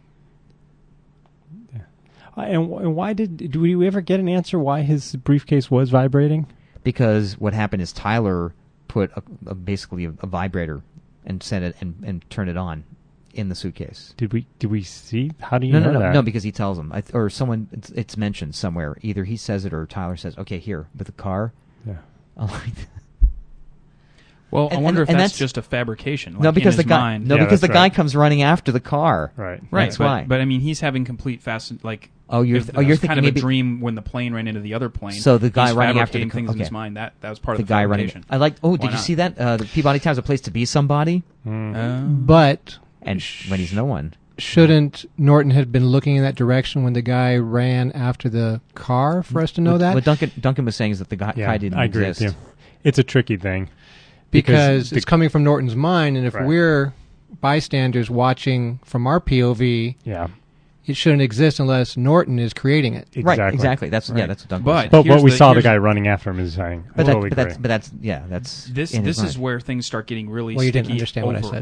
Uh, And, wh- and why did do we ever get an answer why his briefcase was vibrating? Because what happened is Tyler put a, a, basically a, a vibrator and set it and, and turned it on, in the suitcase. Did we did we see? How do you No, know no, no, that? no, because he tells him, I th- or someone. It's, it's mentioned somewhere. Either he says it or Tyler says, "Okay, here with the car." Yeah. I like that. Well, I And- wonder and- if and that's, that's- just a fabrication. Like no, because in the his guy. mind. No, Yeah, because the that's guy right. comes running after the car. Right. Right, That's but, why. but I mean, he's having complete fast like. Oh, you're if th- it oh, you're was thinking kind of maybe a dream when the plane ran into the other plane. So the guy he's running after the fabricating co- things in his okay. mind. That that was part the of the guy running. fabrication. I like. Oh, Why did you not? see that? Uh, the Peabody Times a place to be somebody, Mm. Uh, But and when he's no one. shouldn't Norton have been looking in that direction when the guy ran after the car for us to know what, that? What Duncan Duncan was saying is that the guy, Yeah, guy didn't I agree exist. with you. It's a tricky thing. because the- it's coming from Norton's mind, and if Right. we're bystanders watching from our P O V, Yeah. it shouldn't exist unless Norton is creating it. Exactly. Right, exactly. That's yeah, Right. that's what Duncan But- was saying. But what Here's we the- saw the here's- guy running after him is saying. But, I that, totally but that's agree. but that's yeah, that's this in his this is mind. where things start getting really. Well, you didn't sticky understand what I over- said.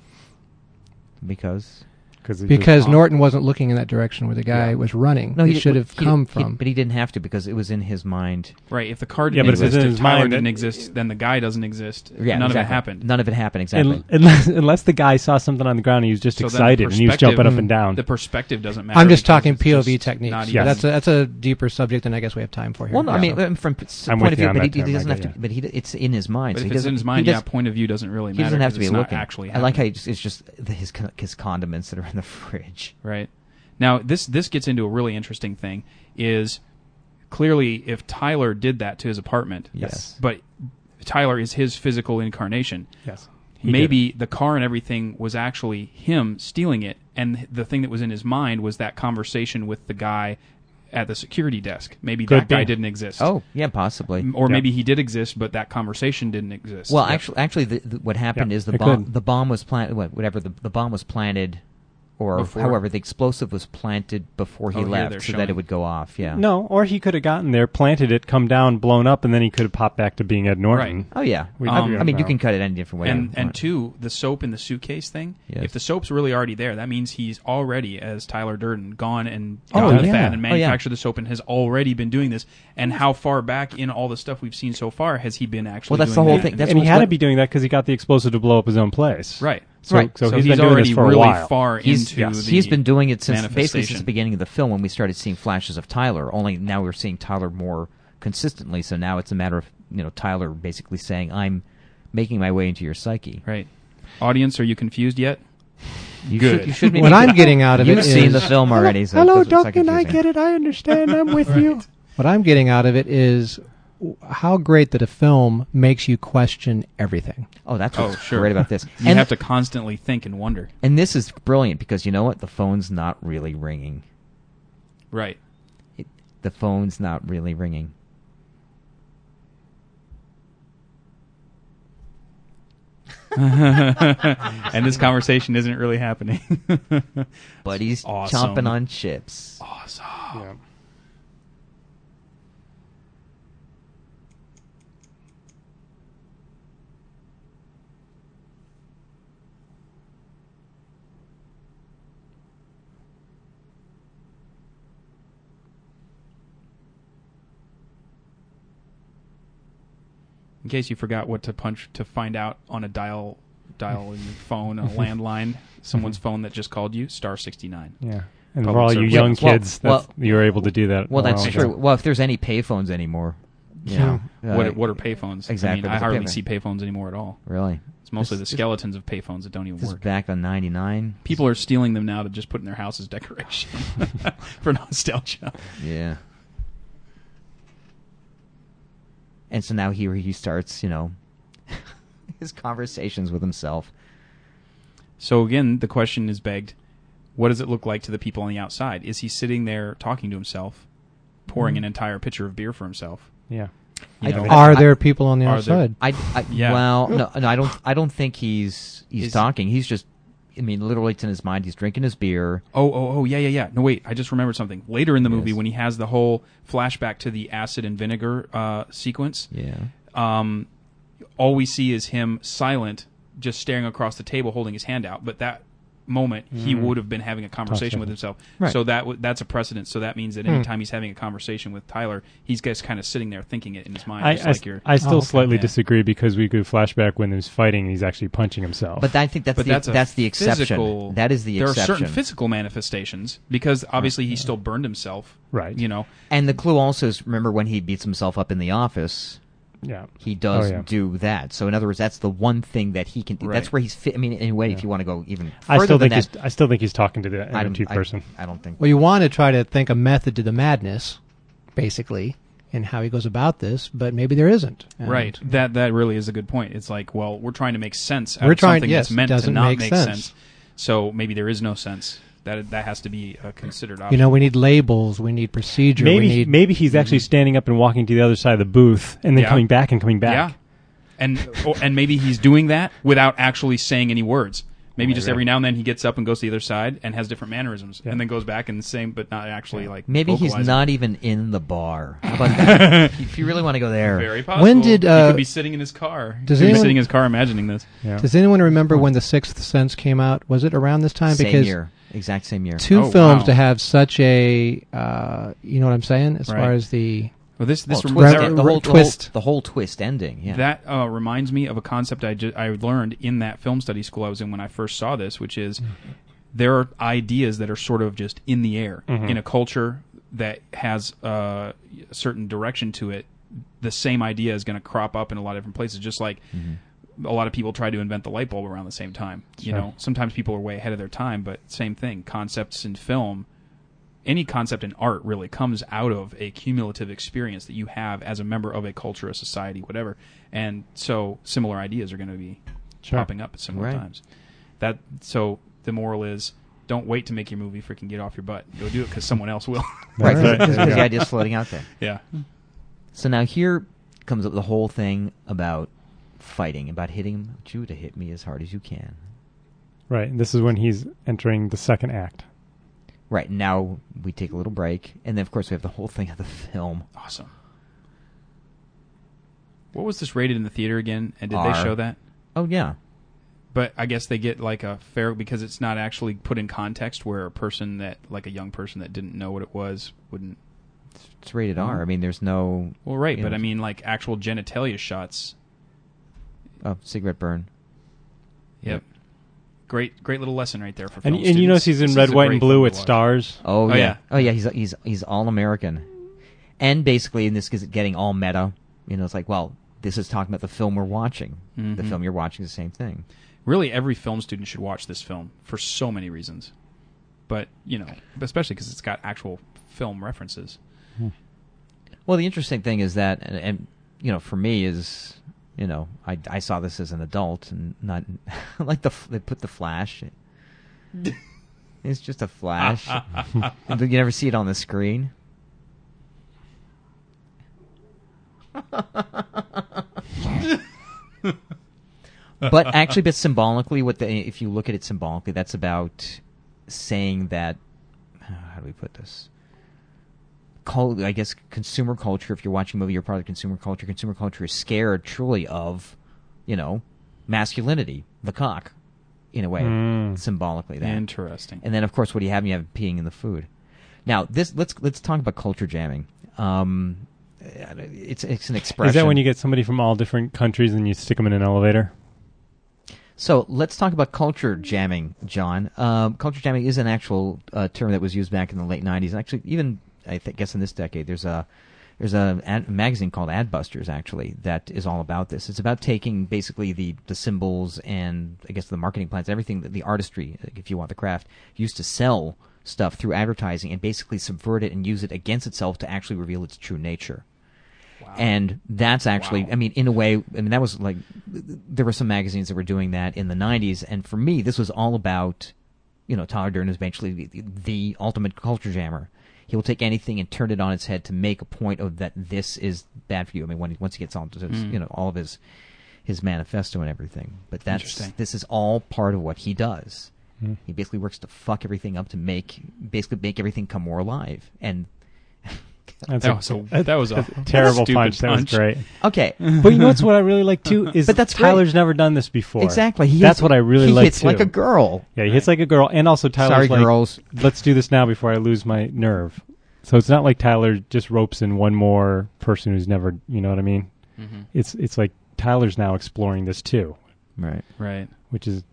because Cause it Because just- Norton wasn't looking in that direction where the guy Yeah. was running. no, he he should have he- come he- from. but he didn't have to because it was in his mind. Right. If the car Yeah, didn't but if it's exist, in if his Tyler mind, didn't it- exist, then the guy doesn't exist. Yeah, None exactly. of it happened. None of it happened exactly. Un- unless, unless the guy saw something on the ground and he was just So then the excited and he was perspective- jumping up and down. The perspective doesn't matter. I'm just because talking it's P O V just techniques. not Yeah, even- that's a, that's a deeper subject than I guess we have time for here. Well, no, I Yeah. mean, um, from s- I'm point with of you view, on but he, that, he Tim. doesn't I have to. get you. But he, it's in his mind. But so if he it's in doesn't. his mind, he yeah, doesn't- point of view doesn't really He matter. doesn't have to 'cause be it's not looking. actually I like how happening. he just, it's just the, his con- his condiments that are in the fridge. Right. Now, this this gets into a really interesting thing. Is clearly if Tyler did that to his apartment, Yes. but Tyler is his physical incarnation. yes. He Maybe the car and everything was actually him stealing it, and the thing that was in his mind was that conversation with the guy at the security desk. Maybe Could that guy be. didn't exist. Oh, yeah, possibly. Or Yeah. maybe he did exist, but that conversation didn't exist. Well, Yeah. actually, actually, the, the, what happened Yeah, is the it bomb. could. The bomb was planted. Whatever the the bomb was planted, or Before. however the explosive was planted before he Oh, here left, they're so that showing- it would go off. Yeah. No, or he could have gotten there, planted it, come down, blown up, and then he could have popped back to being Ed Norton. Right. Oh yeah. We- I, Um, I mean, you no. can cut it any different way. and you and want. two, the soap in the suitcase thing. Yes. If the soap's really already there, that means he's already, as Tyler Durden, gone and Oh, gone to yeah. fat and Oh, yeah. manufactured the soap and has already been doing this. And how far back in all the stuff we've seen so far has he been actually? Well, that's doing the whole that? thing. That's and he what's had what- to be doing that because he got the explosive to blow up his own place. right. So, Right. so, So he's he's been doing already this for a really while. far He's, into yes. the he's been doing it since basically since manifestation. the beginning of the film when we started seeing flashes of Tyler. Only now we're seeing Tyler more consistently. So now it's a matter of you know Tyler basically saying, "I'm making my way into your psyche." Right. Audience, are you confused yet? You Good. Should, you should be What I'm getting out of it You've seen is- the film already. So Hello, it doesn't- it's not Duncan. I confusing. get it. I understand. I'm with you. What I'm getting out of it is w- how great that a film makes you question everything. Oh, that's Oh, what's sure. great about this. You and, have to constantly think and wonder. and this is brilliant because you know what? The phone's not really ringing. Right. It, the phone's not really ringing. And this conversation isn't really happening. But he's Awesome. chomping on chips. Awesome. Yeah. In case you forgot what to punch to find out on a dial dial in your phone, a landline, someone's phone that just called you, star sixty-nine. Yeah. And Public for all you service. young Well, kids, well- that's, you were able to do that. Well, a while that's ago. true. Well, if there's any payphones anymore, you know, uh, What are, what are payphones? exactly, I mean, I what's a hardly payphone? see payphones anymore at all. really? It's mostly This- the skeletons of payphones that don't even This is work. back on ninety-nine. People are stealing them now to just put in their house as decoration for nostalgia. Yeah. And so now here he starts, you know, his conversations with himself. So again, the question is begged: what does it look like to the people on the outside? Is he sitting there talking to himself, pouring an entire pitcher of beer for himself? Yeah. You I- know, Are there people on the Are there- outside? I, I Yeah. well, no, no, I don't, I don't think he's he's Is- talking. He's just, I mean, literally it's in his mind. He's drinking his beer. Oh, oh, oh, yeah, yeah, yeah. No, wait, I just remembered something. Later in the movie, Yes. when he has the whole flashback to the acid and vinegar uh, sequence, Yeah. um, all we see is him silent, just staring across the table, holding his hand out. But that moment, he Mm. would have been having a conversation with himself. Right. So that w- that's a precedent. So that means that Hmm. anytime he's having a conversation with Tyler, he's just kind of sitting there thinking it in his mind, I, just I, like you're. I still Oh, okay. slightly Yeah. disagree because we could flashback when there's fighting and he's actually punching himself. But I think that's But the that's a that's the exception. physical- That is the there exception. are certain physical manifestations because obviously he still burned himself. Right. You know. And the clue also is, remember when he beats himself up in the office, yeah. he does Oh, yeah. do that. So in other words, that's the one thing that he can. Right. That's where he's fit. I mean, in a way, if Yeah. you want to go even I further still than think that, he's I still think he's talking to the I M don't, two I- person. I, don't think. Well, you want to try to think a method to the madness, basically, in how he goes about this, but maybe there isn't. And Right. That that really is a good point. It's like, well, we're trying to make sense out We're of trying- something yes, that's meant to doesn't not make make sense. sense. So maybe there is no sense. That that has to be a considered option. You know, we need labels, we need procedure, Maybe we need. maybe he's actually standing up and walking to the other side of the booth and then Yeah. coming back and coming back. Yeah. And or, and maybe he's doing that without actually saying any words. Maybe Right, just right. every now and then he gets up and goes to the other side and has different mannerisms, Yeah. and then goes back and the same, but not actually like. Maybe he's vocalizing. not even in the bar. How about that? if you really want to go there, Very possible. When did, he uh, could be sitting in his car? does he could be anyone- sitting in his car imagining this? Yeah. Does anyone remember when The Sixth Sense came out? Was it around this time? same because year, exact same year. two Oh, films wow. to have such a, uh, you know what I'm saying, as Right. far as the. Well, this this Well, rem- twist, that- the, whole, the twist. whole the whole twist ending. Yeah. That uh, reminds me of a concept I, ju- I learned in that film study school I was in when I first saw this, which is there are ideas that are sort of just in the air Mhm. in a culture that has uh, a certain direction to it. The same idea is going to crop up in a lot of different places, just like Mhm. a lot of people try to invent the light bulb around the same time. You Sure. know, sometimes people are way ahead of their time, but same thing. Concepts in film, any concept in art really comes out of a cumulative experience that you have as a member of a culture, a society, whatever. And so similar ideas are going to be Sure. popping up at similar Right. times. That so the moral is don't wait to make your movie. Freaking get off your butt. Go do it because someone else will. Right, Right. because There you the go. idea's floating out there. Yeah. So now here comes up the whole thing about fighting, about hitting you to hit me as hard as you can. Right. And this is when he's entering the second act. Right, now we take a little break, and then of course we have the whole thing of the film. Awesome. What was this rated in the theater again? And did R. they show that? Oh yeah. But I guess they get like a fair because it's not actually put in context where a person that like a young person that didn't know what it was wouldn't. It's rated R. I mean, there's no Well, right, you but know, I mean like actual genitalia shots. oh, cigarette burn. Yep. Great, great little lesson right there for And, film and you notice students. he's in This red, is a white, great and blue film with to watch. stars. Oh, Oh, yeah. yeah. Oh yeah, he's he's he's all American. And basically in this is getting all meta. You know, it's like, well, this is talking about the film we're watching. The Mhm. film you're watching is the same thing. Really, every film student should watch this film for so many reasons. But you know, especially because it's got actual film references. Well, the interesting thing is that, and, and you know, for me is, you know, I, I saw this as an adult and not like the f- they put the flash. It's just a flash. And you never see it on the screen. But actually, but symbolically, what the if you look at it symbolically, that's about saying that. How do we put this? Cul- I guess consumer culture. If you're watching a movie, you're part of consumer culture. Consumer culture is scared truly of, you know, masculinity, the cock, in a way, Mm. symbolically. That. Interesting. And then, of course, what do you have? You have peeing in the food. Now, this let's let's talk about culture jamming. Um, it's it's an expression. Is that when you get somebody from all different countries and you stick them in an elevator? So let's talk about culture jamming, John. Um, culture jamming is an actual uh, term that was used back in the late nineties. Actually, even I th- guess in this decade, there's a there's a ad- magazine called Adbusters actually that is all about this. It's about taking basically the, the symbols and I guess the marketing plans, everything that the artistry, if you want the craft, used to sell stuff through advertising and basically subvert it and use it against itself to actually reveal its true nature. Wow. And that's actually, Wow. I mean, in a way, I mean, that was like, there were some magazines that were doing that in the nineties, and for me, this was all about, you know, Tyler Durden is eventually the, the ultimate culture jammer. He will take anything and turn it on its head to make a point of that this is bad for you. I mean, when he, once he gets on to his, Mm. you know, all of his his manifesto and everything. But that's Interesting. this is all part of what he does. Mm. He basically works to fuck everything up to make basically make everything come more alive. And That's That a, was a that was a terrible stupid punch. That was great. Okay, But you know what's what I really like too is But that's Tyler's never done this before. exactly. He That's hits- what I really he like hits too. like a girl. Yeah, he hits like a girl, and also Tyler's Sorry, like, girls. let's do this now before I lose my nerve. So it's not like Tyler just ropes in one more person who's never, you know what I mean? Mhm. It's it's like Tyler's now exploring this too, Right. Right. which is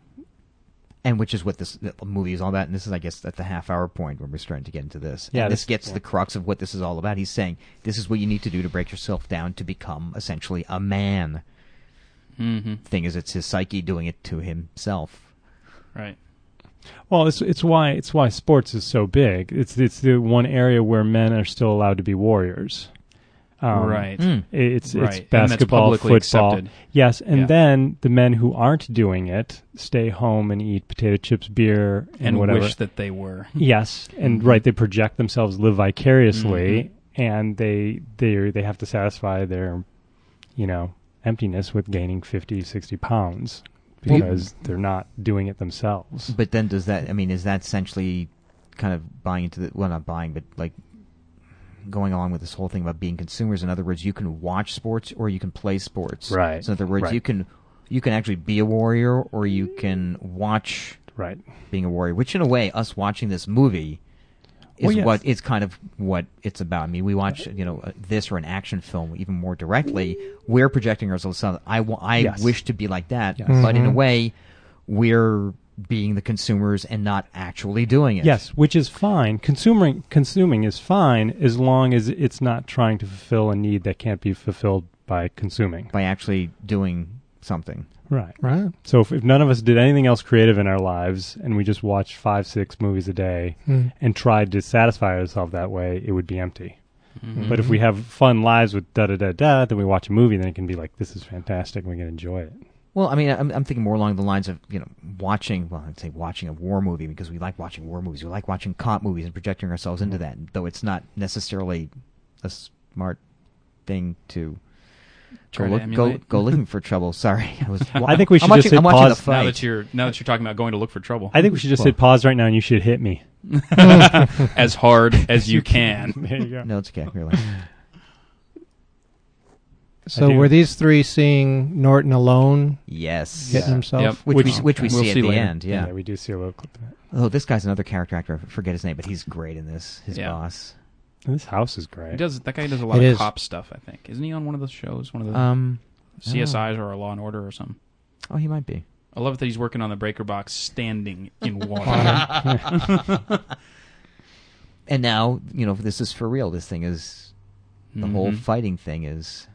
And which is what this the movie is all about. And this is, I guess, at the half hour point when we're starting to get into this. Yeah, And this this- gets yeah. to the crux of what this is all about. He's saying, this is what you need to do to break yourself down to become essentially a man. Mm-hmm. Thing is, it's his psyche doing it to himself. Right. well, it's it's why it's why sports is so big. It's it's the one area where men are still allowed to be warriors. Um, right. Mm. It's Right. it's And that's basketball, publicly football. accepted. Yes, and Yeah. then the men who aren't doing it stay home and eat potato chips, beer, and, And whatever. wish that they were. Yes, and Mhm. right, they project themselves, live vicariously, Mhm. and they they they have to satisfy their, you know, emptiness with gaining fifty, sixty pounds because they're not doing it themselves. But then does that, I mean, is that essentially kind of buying into the, well, not buying, but like going along with this whole thing about being consumers? In other words, you can watch sports or you can play sports. Right. So in other words, Right. you can you can actually be a warrior or you can watch Right. being a warrior, which in a way, us watching this movie is Well, yes. what it's kind of what it's about. I mean, we watch, you know, uh, this or an action film even more directly. We're projecting ourselves. on, I, wa- I Yes. wish to be like that, Yes. but in a Mhm. way, we're being the consumers and not actually doing it. Yes, which is fine. Consuming consuming is fine as long as it's not trying to fulfill a need that can't be fulfilled by consuming. By actually doing something. Right. Right. So if, if none of us did anything else creative in our lives and we just watched five, six movies a day Mm. and tried to satisfy ourselves that way, it would be empty. Mhm. But if we have fun lives with da da da da, then we watch a movie, then it can be like, this is fantastic, and we can enjoy it. Well, I mean, I'm, I'm thinking more along the lines of, you know, watching, well, I'd say watching a war movie because we like watching war movies. We like watching cop movies and projecting ourselves into that, though it's not necessarily a smart thing to Try go, to look, go, emulate. go looking for trouble. Sorry. I, was, I think we should I'm just watching, hit I'm watching pause the Now fight. that you're now that you're talking about going to look for trouble, I think we should just Well- hit pause right now, and you should hit me. as hard as you can. There you go. No, it's okay, really. So do. were these three seeing Norton alone Yes. hitting himself? Yep. Which, Which- we, which we we'll see at see the later. end, yeah. we do see a little clip of that. Oh, this guy's another character actor. I forget his name, but he's great in this. His Yeah. boss. And this house is great. He does that guy does a lot It of is. cop stuff. I think isn't he on one of those shows, one of the Um, C S Is or a Law and Order or something? oh, he might be. I love that he's working on the breaker box, standing in water. And now, you know, this is for real. This thing is, the whole Mhm. fighting thing is.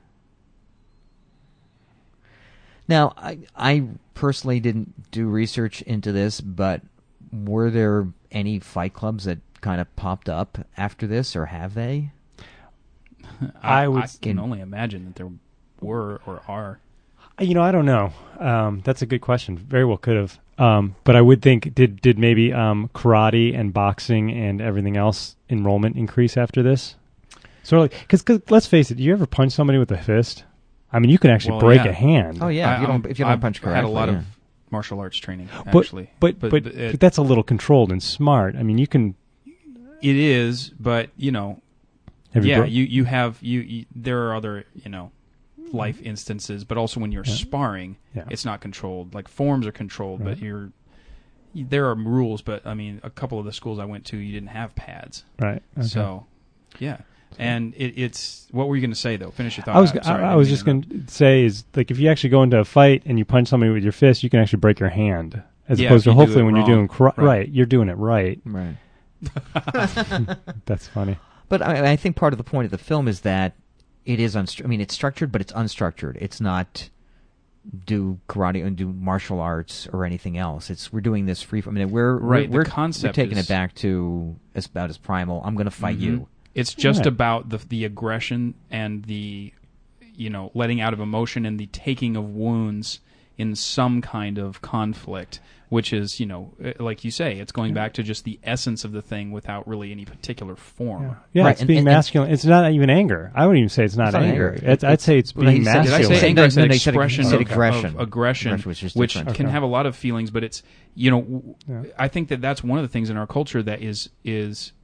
Now, I, I personally didn't do research into this, but were there any fight clubs that kind of popped up after this, or have they? I, I would- I can only imagine that there were or are. You know, I don't know. Um, that's a good question. Very well could have. Um, but I would think, did did maybe um, karate and boxing and everything else enrollment increase after this? Sort of like, because let's face it, do you ever punch somebody with a fist? I mean, you can actually Well, break yeah. a hand. Oh, yeah, if you I- don't, if you don't I've punch correctly. had a lot yeah. of martial arts training, but, actually. but, but, but, it, that's a little controlled and smart. I mean, you can. it is, but, you know, Have yeah, bro- you, you have, you, you there are other, you know, life instances, but also when you're Yeah. sparring, Yeah. it's not controlled. Like, forms are controlled, Right. but you're, there are rules, but, I mean, a couple of the schools I went to, you didn't have pads. right. Okay. So, yeah. And it, it's, what were you going to say, though? Finish your thought. I was I'm sorry, I, I didn't was mean just to going to say is like if you actually go into a fight and you punch somebody with your fist, you can actually break your hand. As Yeah, opposed if to you do hopefully it when wrong. you're doing cor- Right. right, you're doing it right. Right. That's funny. But I, I think part of the point of the film is that it is unstru- I mean, it's structured, but it's unstructured. It's not do karate and do martial arts or anything else. It's we're doing this free. I mean, we're Right, We're, the concept we're taking is- it back to as about as primal. I'm going to fight Mhm. you. It's just Right. about the the aggression and the, you know, letting out of emotion and the taking of wounds in some kind of conflict, which is, you know, eh, like you say, it's going back to just the essence of the thing without really any particular form. Yeah, Right, it's and- being and- and- masculine. It's not even anger. I I wouldn't even say it's not, It's not anger. anger. It's, I'd say it's Well, being he said- Did masculine. I say anger? I said No, no, he said ag- expression, he said of- aggression. of aggression, Aggression was just which different. can Okay. have a lot of feelings, but it's, you know, w- Yeah. I think that that's one of the things in our culture that is is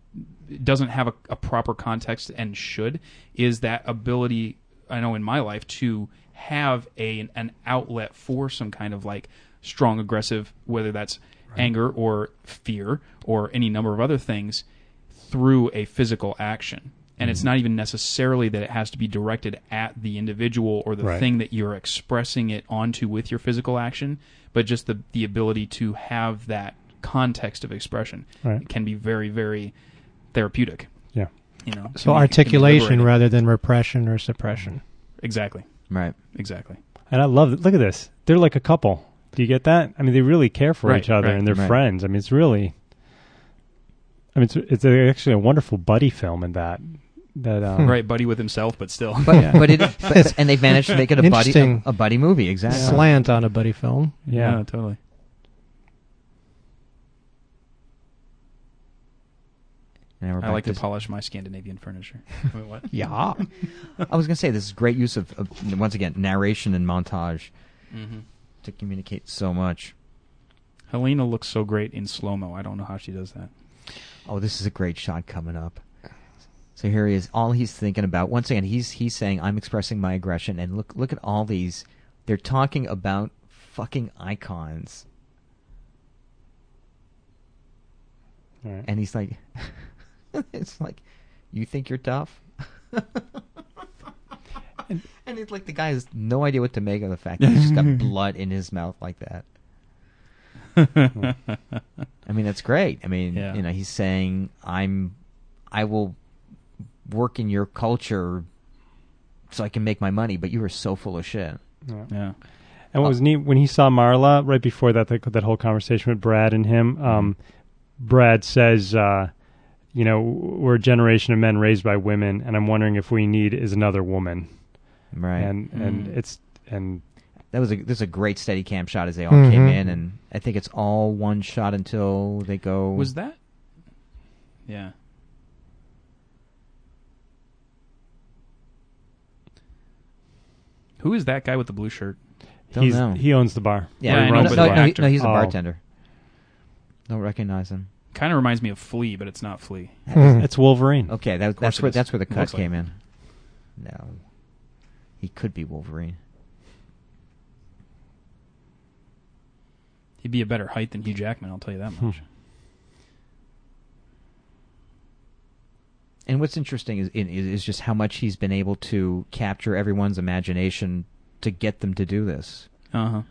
doesn't have a, a proper context and should, is that ability, I know in my life, to have a an outlet for some kind of like strong aggressive, whether that's right. anger or fear or any number of other things, through a physical action. And mm-hmm. it's not even necessarily that it has to be directed at the individual or the right. thing that you're expressing it onto with your physical action, but just the the ability to have that context of expression. Right. It can be very, very therapeutic. Yeah. You know. So be, articulation rather than repression or suppression. Exactly. Right. Exactly. And I love it. Look at this. They're like a couple. Do you get that? I mean, they really care for right, each other right, and they're right. friends. I mean, it's really. I mean, it's it's actually a wonderful buddy film in that. That um, right, buddy with himself, but still. But, Yeah. but it, but, and they've managed to make it a buddy, a, Interesting. a buddy movie. Exactly. Slant on a buddy film. yeah. yeah, totally. And we're I back like to to- polish my Scandinavian furniture. Wait, what? Yeah. I was going to say this is great use of, of once again narration and montage Mm-hmm. to communicate so much. Helena looks so great in slow mo. I don't know how she does that. Oh, this is a great shot coming up. So here he is. All he's thinking about. Once again, he's he's saying, "I'm expressing my aggression." And look look at all these. They're talking about fucking icons. All right. And he's like, it's like, you think you're tough? and, and it's like the guy has no idea what to make of the fact that he's just got blood in his mouth like that. I mean, that's great. I mean, Yeah. you know, he's saying, I'm, I will work in your culture so I can make my money, but you are so full of shit. Yeah. Yeah. And what was neat when he saw Marla right before that that, that whole conversation with Brad and him, um, Brad says, uh, you know, we're a generation of men raised by women, and I'm wondering if we need is another woman. Right. And and Mm. it's and That was a this is a great steady cam shot as they all Mhm. came in, and I think it's all one shot until they go. Was that? Yeah. Who is that guy with the blue shirt? Don't he's know. he owns the bar. Yeah, Yeah, I Or he know, runs no, but the no, the no, he- actor. no, he's a Oh. bartender. Don't recognize him. Kind of reminds me of Flea, but it's not Flea. It's Wolverine. Okay, that, course that's it where is. that's where the cut Looks like came it. in. No, he could be Wolverine. He'd be a better height than Hugh Jackman, I'll tell you that Hmm. much. And what's interesting is, is is just how much he's been able to capture everyone's imagination to get them to do this. Uh-huh.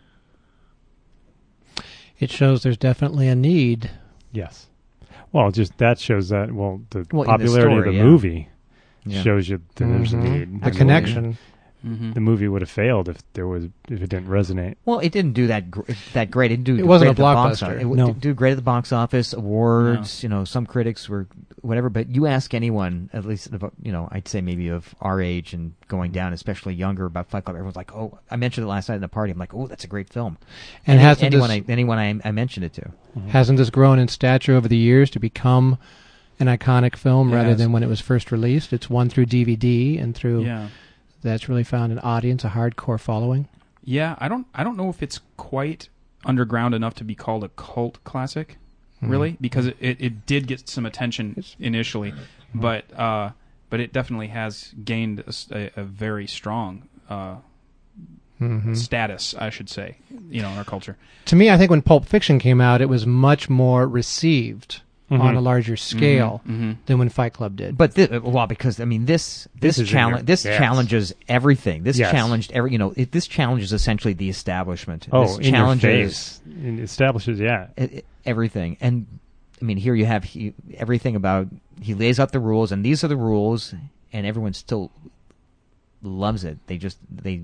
It shows there's definitely a need. Yes. Well, just that shows that well the Well, in the popularity story, of the yeah. movie Yeah. shows you that there's a Mhm. need. The Absolutely. connection. Mm-hmm. The movie would have failed if there was if it didn't resonate. Well, it didn't do that gr- that great. It didn't do It wasn't great a at the box blockbuster. office. It w- No. didn't do great at the box office. Awards, you know, some critics were whatever. But you ask anyone, at least of, you know, I'd say maybe of our age and going down, especially younger, about Fight Club. Everyone's like, "Oh, I mentioned it last night at the party." I'm like, "Oh, that's a great film." And Any- hasn't anyone this, I, anyone I, I mentioned it to. hasn't this grown in stature over the years to become an iconic film It rather has. than when it was first released? It's won through D V D and through Yeah. that's really found an audience, a hardcore following. Yeah, I don't I don't know if it's quite underground enough to be called a cult classic, really, because it, it, it did get some attention initially, but uh, but it definitely has gained a, s- a- a very strong uh, Mm-hmm. status, I should say, you know, in our culture. To me, I think when Pulp Fiction came out, it was much more received Mhm. on a larger scale Mm-hmm. than when Fight Club did. But thi- well, because I mean, this this, This is in challenge your- this yes. challenges everything. This Yes. challenged every you know it, this challenges essentially the establishment. Oh, this in your challenges face. It establishes, yeah. e- e- everything. And I mean, here you have he, everything about he lays out the rules, and these are the rules, and everyone still loves it. They just they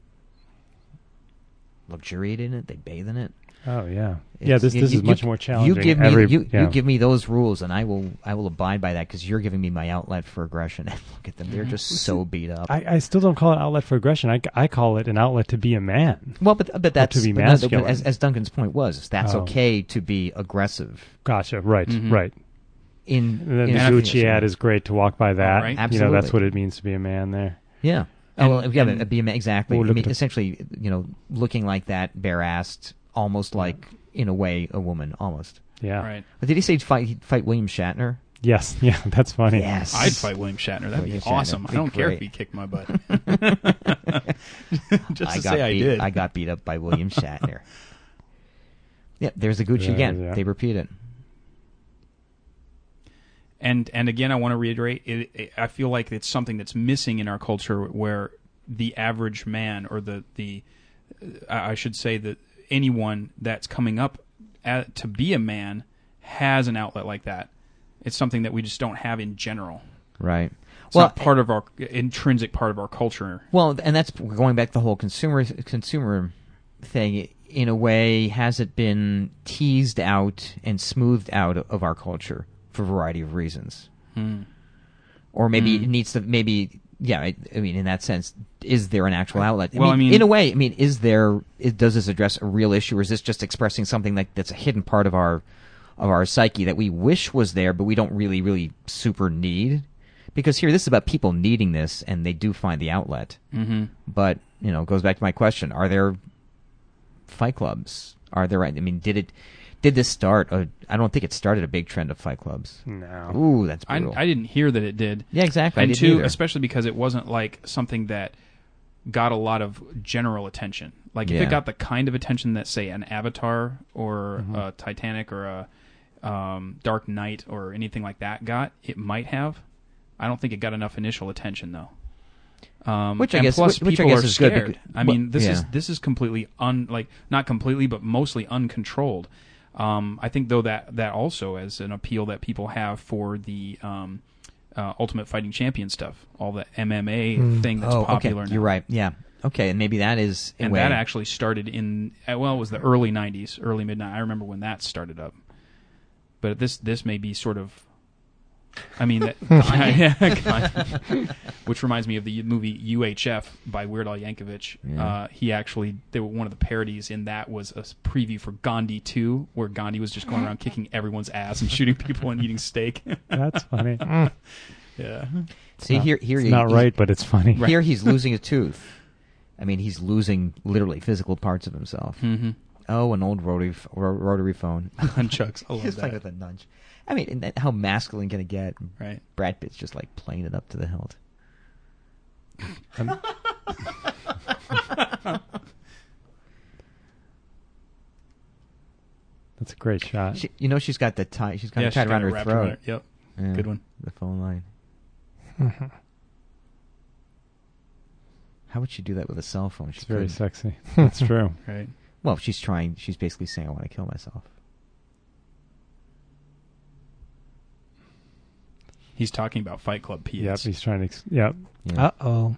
luxuriate in it. They bathe in it. Oh, yeah. It's- yeah, this you- this you- is much you- more challenging. You give me Every, you, yeah. you give me those rules, and I will I will abide by that because you're giving me my outlet for aggression. And look at them; they're just so beat up. I, I still don't call it outlet for aggression. I, I call it an outlet to be a man. well, but but that's to be but no, masculine. as, as Duncan's point was, is that's Oh. okay to be aggressive Gotcha. Right. Mhm. Right. in. And then in the everything Gucci that's ad is great to walk by that. right. You know, Absolutely. that's what it means to be a man there. Yeah. And- oh, well, yeah, and- but be a ma- exactly. Oh, I look mean, at- essentially, you know, looking like that, bare-assed, almost like, in a way, a woman, almost. Yeah. Right. But did he say he'd fight, he'd fight William Shatner? Yes, yeah, that's funny. Yes. I'd fight William Shatner. That'd William be Shatner. awesome. Be I don't care if great. he kicked my butt. Just I to got say I beat, did. I got beat up by William Shatner. Yeah, there's the Gucci Yeah, again. yeah. They repeat it. And and again, I want to reiterate. It, it, I feel like it's something that's missing in our culture, where the average man, or the the, uh, I should say that anyone that's coming up at, to be a man, has an outlet like that. It's something that we just don't have in general. Right. It's well, not part of our intrinsic part of our culture. Well, and that's going back to the whole consumer consumer thing. In a way, has it been teased out and smoothed out of our culture for a variety of reasons? Hmm. Or maybe Hmm. it needs to maybe yeah. I, I mean, in that sense, is there an actual outlet? Well, I mean- in a way, I mean, is there? It, does this address a real issue, or is this just expressing something like that's a hidden part of our of our psyche that we wish was there, but we don't really, really super need? Because here, this is about people needing this, and they do find the outlet. Mm-hmm. But you know, it goes back to my question: are there fight clubs? Are there? I mean, did it? Did this start? A, I don't think it started a big trend of fight clubs. No. Ooh, that's I, brutal. I didn't hear that it did. yeah, exactly. I And didn't two, either. especially because it wasn't like something that got a lot of general attention. Like if Yeah. it got the kind of attention that, say, an Avatar or Mm-hmm. a Titanic or a um, Dark Knight or anything like that got, it might have. I don't think it got enough initial attention though. Um, Which I and guess- plus which I people guess are is good scared. because- I mean, well, this is yeah. this is completely un like not completely, but mostly uncontrolled. Um, I think though that that also as an appeal that people have for the um, uh, Ultimate Fighting Champion stuff, all the M M A Mm. thing that's oh, popular okay. now. You're right. Yeah. Okay, and maybe that is in a And way. that actually started in uh, well, it was the early nineties, early midnight. I remember when that started up. But this this may be sort of, I mean, that, yeah, which reminds me of the movie U H F by Weird Al Yankovic. Yeah. Uh, he actually, they were, one of the parodies in that was a preview for Gandhi two, where Gandhi was just going around kicking everyone's ass and shooting people and eating steak. That's funny. Yeah. See Not- here, here it's he- not he's- right, but it's funny. Here he's losing a tooth. I mean, he's losing literally physical parts of himself. Mm-hmm. Oh, an old rotary f- ro- rotary phone. Nunchucks. I love He's playing that. with a nunch. I mean, and that- how masculine can it get? Right. Brad Pitt's just like playing it up to the hilt. Um, That's a great shot. She, you know, she's got the tie. She's got Yeah, it tied she's around got it her wrapped throat. around her- Yep. Yeah, Good one. The phone line. How would she do that with a cell phone? She It's very couldn't. sexy. That's true. Right. Well, she's trying. She's basically saying, "I want to kill myself." He's talking about Fight Club P Yep, S. he's trying to. Ex- yep. Yeah. Uh oh.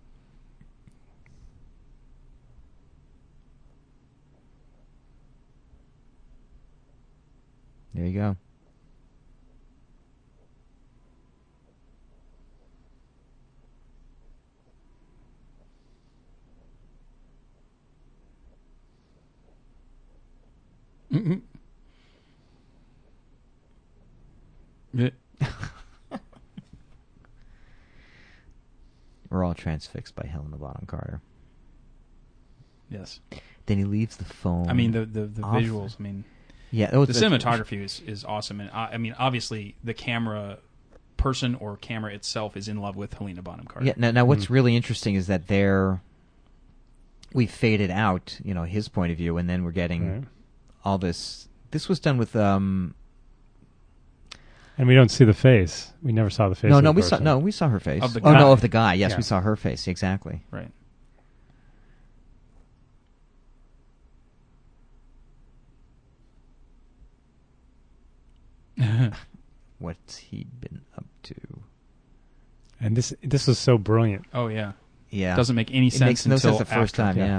There you go. Mm-mm. Yeah. We're all transfixed by Helena Bonham Carter. Yes. Then he leaves the phone. I mean, the the, the off. visuals. I mean, yeah, oh, the cinematography is, is awesome, and I, I mean, obviously, the camera person or camera itself is in love with Helena Bonham Carter. Yeah. Now, now what's really interesting is that they're we faded out, you know, his point of view, and then we're getting Right. all this. This was done with um. And we don't see the face. We never saw the face. No, of no, the we saw person. no, we saw her face. Of the oh guy. no, of the guy. Yes, Yeah. we saw her face exactly. Right. What's he been up to? And this this was so brilliant. Oh yeah. Yeah, Doesn't make any it sense makes no until sense the first after. time. yeah. Yeah.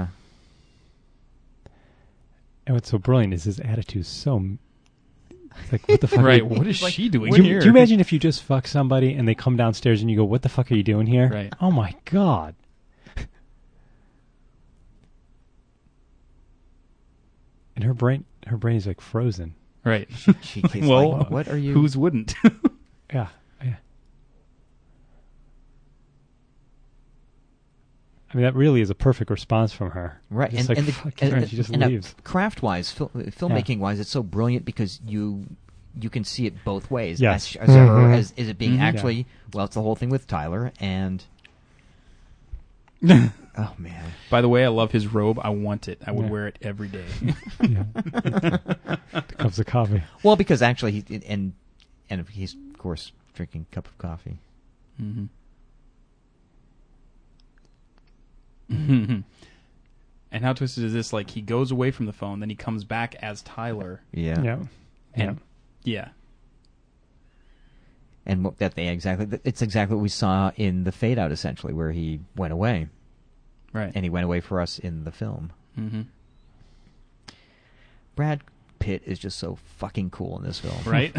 And what's so brilliant is his attitude is so. m- It's like, what the fuck? are Right. you- What is Like, she doing Do you, here? do you imagine if you just fuck somebody and they come downstairs and you go, "What the fuck are you doing here?" Right. Oh my god. And her brain, her brain is like frozen. Right. She keeps Well, like, what are you? Who's wouldn't? Yeah, yeah. I mean, that really is a perfect response from her. Right, Just and, like, and, the, fuck and, her, and she just and, uh, leaves. craft-wise, fil- filmmaking-wise, it's so brilliant because you you can see it both ways. Yes. As, as, her, Mhm. as is it being Mhm. actually? Yeah. Well, it's the whole thing with Tyler and. Oh man! By the way, I love his robe. I want it. I would Yeah. wear it every day. Yeah. Cups of coffee. Well, because actually, he and and he's of course drinking a cup of coffee. Mm-hmm. Mm-hmm. And how twisted is this? Like, he goes away from the phone, then he comes back as Tyler. Yeah. Yeah. Yeah. And yeah. And what, that they exactly it's exactly what we saw in the Fade Out, essentially, where he went away, Right. and he went away for us in the film. Mm-hmm. Brad Pitt is just so fucking cool in this film, Right?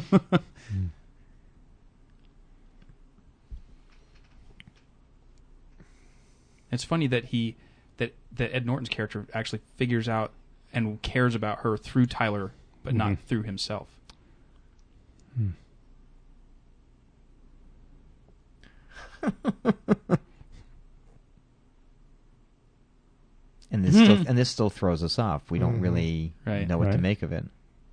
It's funny that he that that Ed Norton's character actually figures out and cares about her through Tyler, but not Mhm. through himself. Hmm. And this still and this still throws us off. We don't Mhm. really Right. know what to Right. make of it.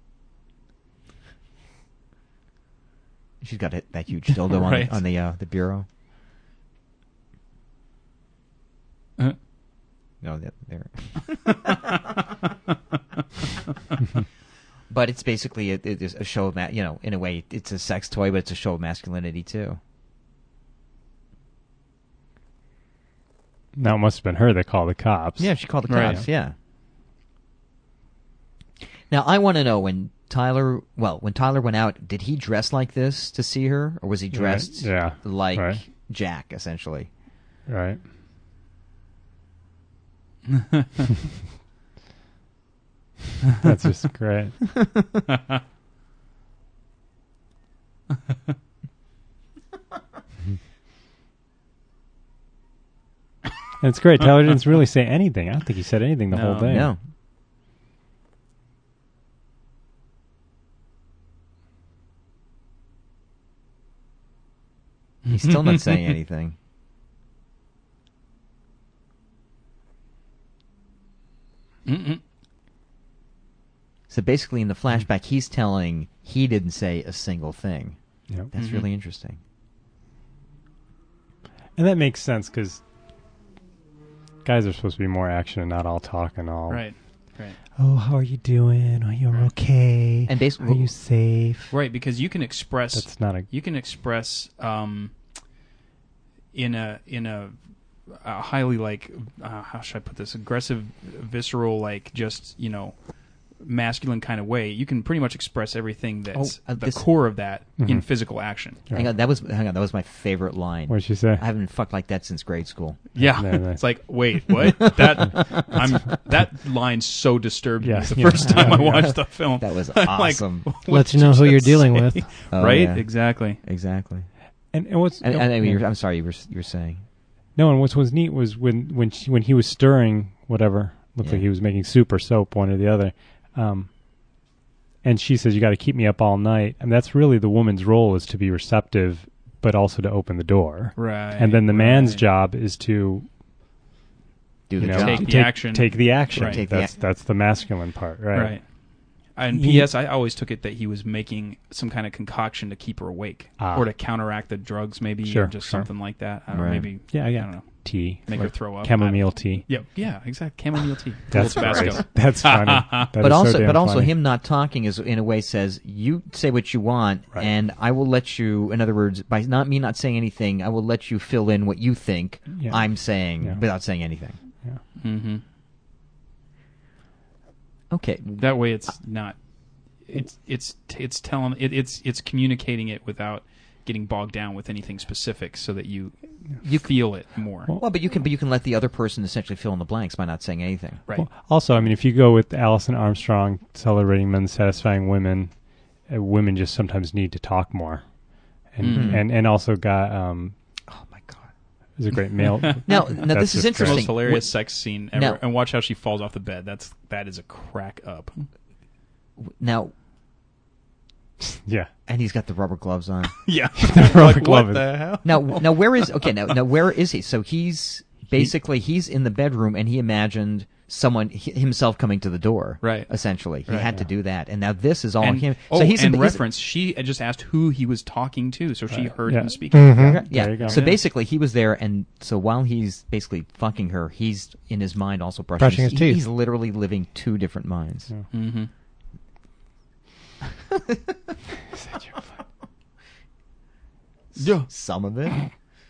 She's got it, that huge dildo on Right. the, on the uh, the bureau. Uh, No, that there. But it's basically a, it is a show of ma- you know, in a way, it's a sex toy, but it's a show of masculinity too. Now it must have been her that called the cops. Yeah, she called the Right. cops. Yeah. Now I want to know when Tyler, well, when Tyler went out, did he dress like this to see her, or was he dressed Yeah. like Right. Jack, essentially? Right. That's just great. And it's great. Tyler didn't really say anything. I don't think he said anything the No. whole day. No. He's still not saying anything. Mm-mm. So basically, in the flashback, he's telling he didn't say a single thing. Yep. That's Mhm. really interesting. And that makes sense because guys are supposed to be more action and not all talk and all. Right. Right. Oh, how are you doing? Are you okay? And basically- are you safe? Right, because you can express That's not a. you can express um, in a in a, a highly like uh, how should I put this aggressive, visceral, like just you know masculine kind of way. You can pretty much express everything that's Oh, uh, the this- core of that in Mhm. physical action. Hang on, that was hang on, that was my favorite line. What did she say? I haven't fucked like that since grade school. Yeah, No, no. it's like wait, what? that I'm that line so disturbed Yeah, me the yeah, first time yeah, I yeah. watched the film. That was I'm like, awesome. what Lets you did know who you're just dealing say? with. Oh, right? yeah. Exactly. Exactly. And, and what's And, no, and I mean, yeah. you're, I'm sorry, you were you were saying. No, and what was neat was when when she, when he was stirring whatever looked Yeah. like he was making soup or soap, one or the other. Um, and she says, "You got to keep me up all night." And that's really the woman's role, is to be receptive, but also to open the door. Right. And then the man's right. job is to Do you the know, job. Take the take, action. Take the action. Right. Take the that's ac- that's the masculine part, right? Right. And He- P S I always took it that he was making some kind of concoction to keep her awake, Ah. or to counteract the drugs, maybe, Sure, or just sure. something like that. I don't know, Right. maybe Yeah, I yeah. don't know, Tea, make her like throw up. chamomile tea. Yeah, yeah, exactly. Chamomile tea. That's Little Tabasco. great. That's funny. That But is so also, damn but also, funny. him not talking is in a way says you say what you want, Right. and I will let you. In other words, by not me not saying anything, I will let you fill in what you think Yeah. I'm saying Yeah. without saying anything. Yeah. Mm-hmm. Okay, That way, it's not. It's it's it's telling it, it's it's communicating it without getting bogged down with anything specific, so that you you feel it more. Well, well, but you can, but you can let the other person essentially fill in the blanks by not saying anything. right. Well, also, I mean, if you go with Alison Armstrong celebrating men satisfying women, uh, women just sometimes need to talk more, and Mhm. and, and also got um, Oh my god! is a great male. Now, now That's this is just The interesting. most hilarious What- sex scene ever, Now- and watch how she falls off the bed. That's that is a crack up. Now, Yeah, and he's got the rubber gloves on. Yeah, rubber like, glove what is- the hell? Now, now where is okay? Now, now where is he? So he's basically he's in the bedroom, and he imagined someone h- himself coming to the door. Right. Essentially, he Right, had to yeah. do that, and now this is all and, him. oh, so he's and he's- reference. She just asked who he was talking to, so she Right. heard Yeah. him speaking. Mhm. Yeah. There you go. So Yeah. basically, he was there, and so while he's basically fucking her, he's in his mind also brushing, Brushing his he- teeth. He's literally living two different minds. Yeah. Mm-hmm. Is that your fun? Yeah. Some of it.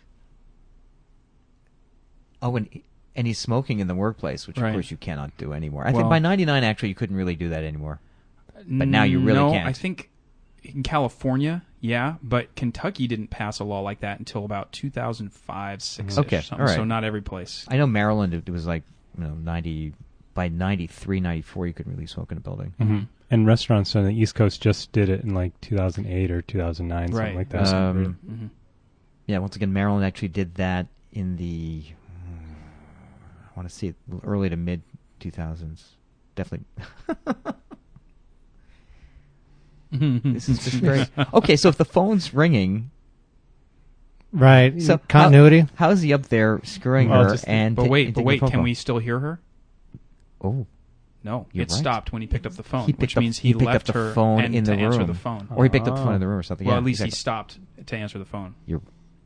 Oh, and and he's smoking in the workplace, which Right. of course you cannot do anymore. I Well- think by ninety-nine, actually, you couldn't really do that anymore. But now you really no, can't. I think in California, yeah, but Kentucky didn't pass a law like that until about two thousand five, six. Okay, something. all right. So not every place. I know Maryland, it was like, you know, ninety by ninety-three, ninety-four, you couldn't really smoke in a building. Mm-hmm. And restaurants on the East Coast just did it in like two thousand eight or two thousand nine, something Right. like that. Um, Mm-hmm. Yeah, once again, Maryland actually did that in the, I want to see it early to mid two thousands. Definitely. This is just great. Okay, so if the phone's ringing, Right. so Continuity. How, how is he up there screwing Well, her just- and? But ta- wait, and but taking wait, a phone can call? we still hear her? Oh, No, You're it right. stopped when he picked up the phone, He picked which up- means he, he picked left up the her phone and in the to answer room. the phone. or he picked up the Oh. phone in the room or something. Well, yeah, at least exactly. he stopped to answer the phone. You're,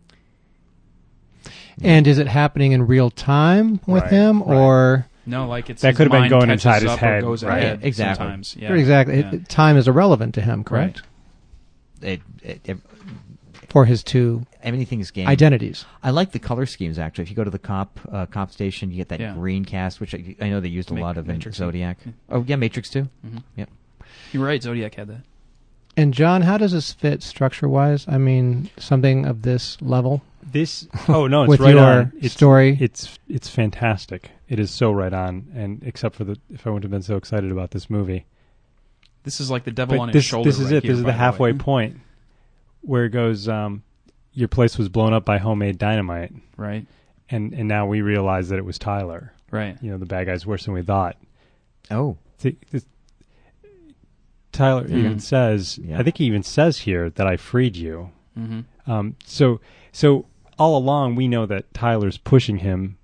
And is it happening in real time with Right, him, right. or No, like it's That his could have been mind going catches inside his up or head. goes Right, ahead exactly. Sometimes, yeah. exactly Yeah. it, time is irrelevant to him, correct? it, it, it, For his two anything's game. identities. I like the color schemes actually. If you go to the cop uh, cop station, you get that Yeah. green cast, which I, I know they used a Ma- lot of in Matrix. Zodiac. Yeah. Oh yeah, Matrix too. Mhm. Yep. You're right. Zodiac had that. And John, how does this fit structure-wise? I mean, something of this level This oh no, it's with right your on. It's, story. It's it's fantastic. It is so right on. And except for the, if I wouldn't have been so excited about this movie, This is like the devil but on his this shoulder. this is right it. here, This is by the halfway way. point where it goes. Um, your place was blown up by homemade dynamite, Right. and and now we realize that it was Tyler. Right. You know, the bad guy's worse than we thought. Oh, See, this, Tyler Mhm. even says, Yeah. I think he even says here that I freed you. Mm-hmm. Um, so, so all along we know that Tyler's pushing him,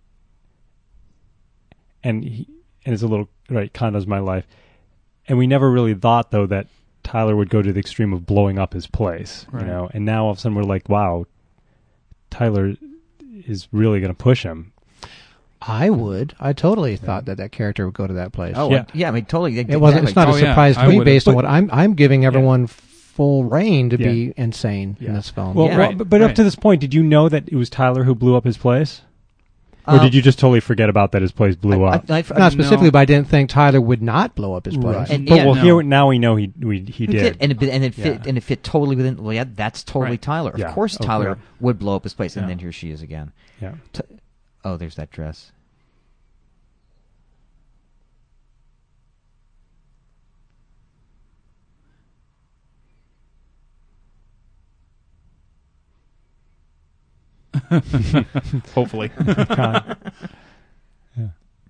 and he, and it's a little right. Condo's my life, and we never really thought though that Tyler would go to the extreme of blowing up his place, Right. you know. And now all of a sudden we're like, wow, Tyler is really going to push him. I would. I totally thought that that character would go to that place. oh, Yeah. yeah. yeah I mean, totally. It wasn't. It's not Oh, a yeah, surprise I to me would've- based on but- what I'm. I'm giving Yeah. everyone full reign to be Yeah. insane in Yeah. this film. Well, Yeah. well, Right, but, but up right. to this point, did you know that it was Tyler who blew up his place, or Um, did you just totally forget about that his place blew I, up? I, I, not specifically, no. but I didn't think Tyler would not blow up his place. Right. And- but yeah, well, no. here now we know he we, he It did. and it, and it fit Yeah. and it fit totally within. Well, yeah, that's totally Right. Tyler. Yeah. Of course, Oh, Tyler yeah. would blow up his place, and Yeah. then here she is again. Yeah. T- oh, there's that dress. Hopefully. Con- yeah.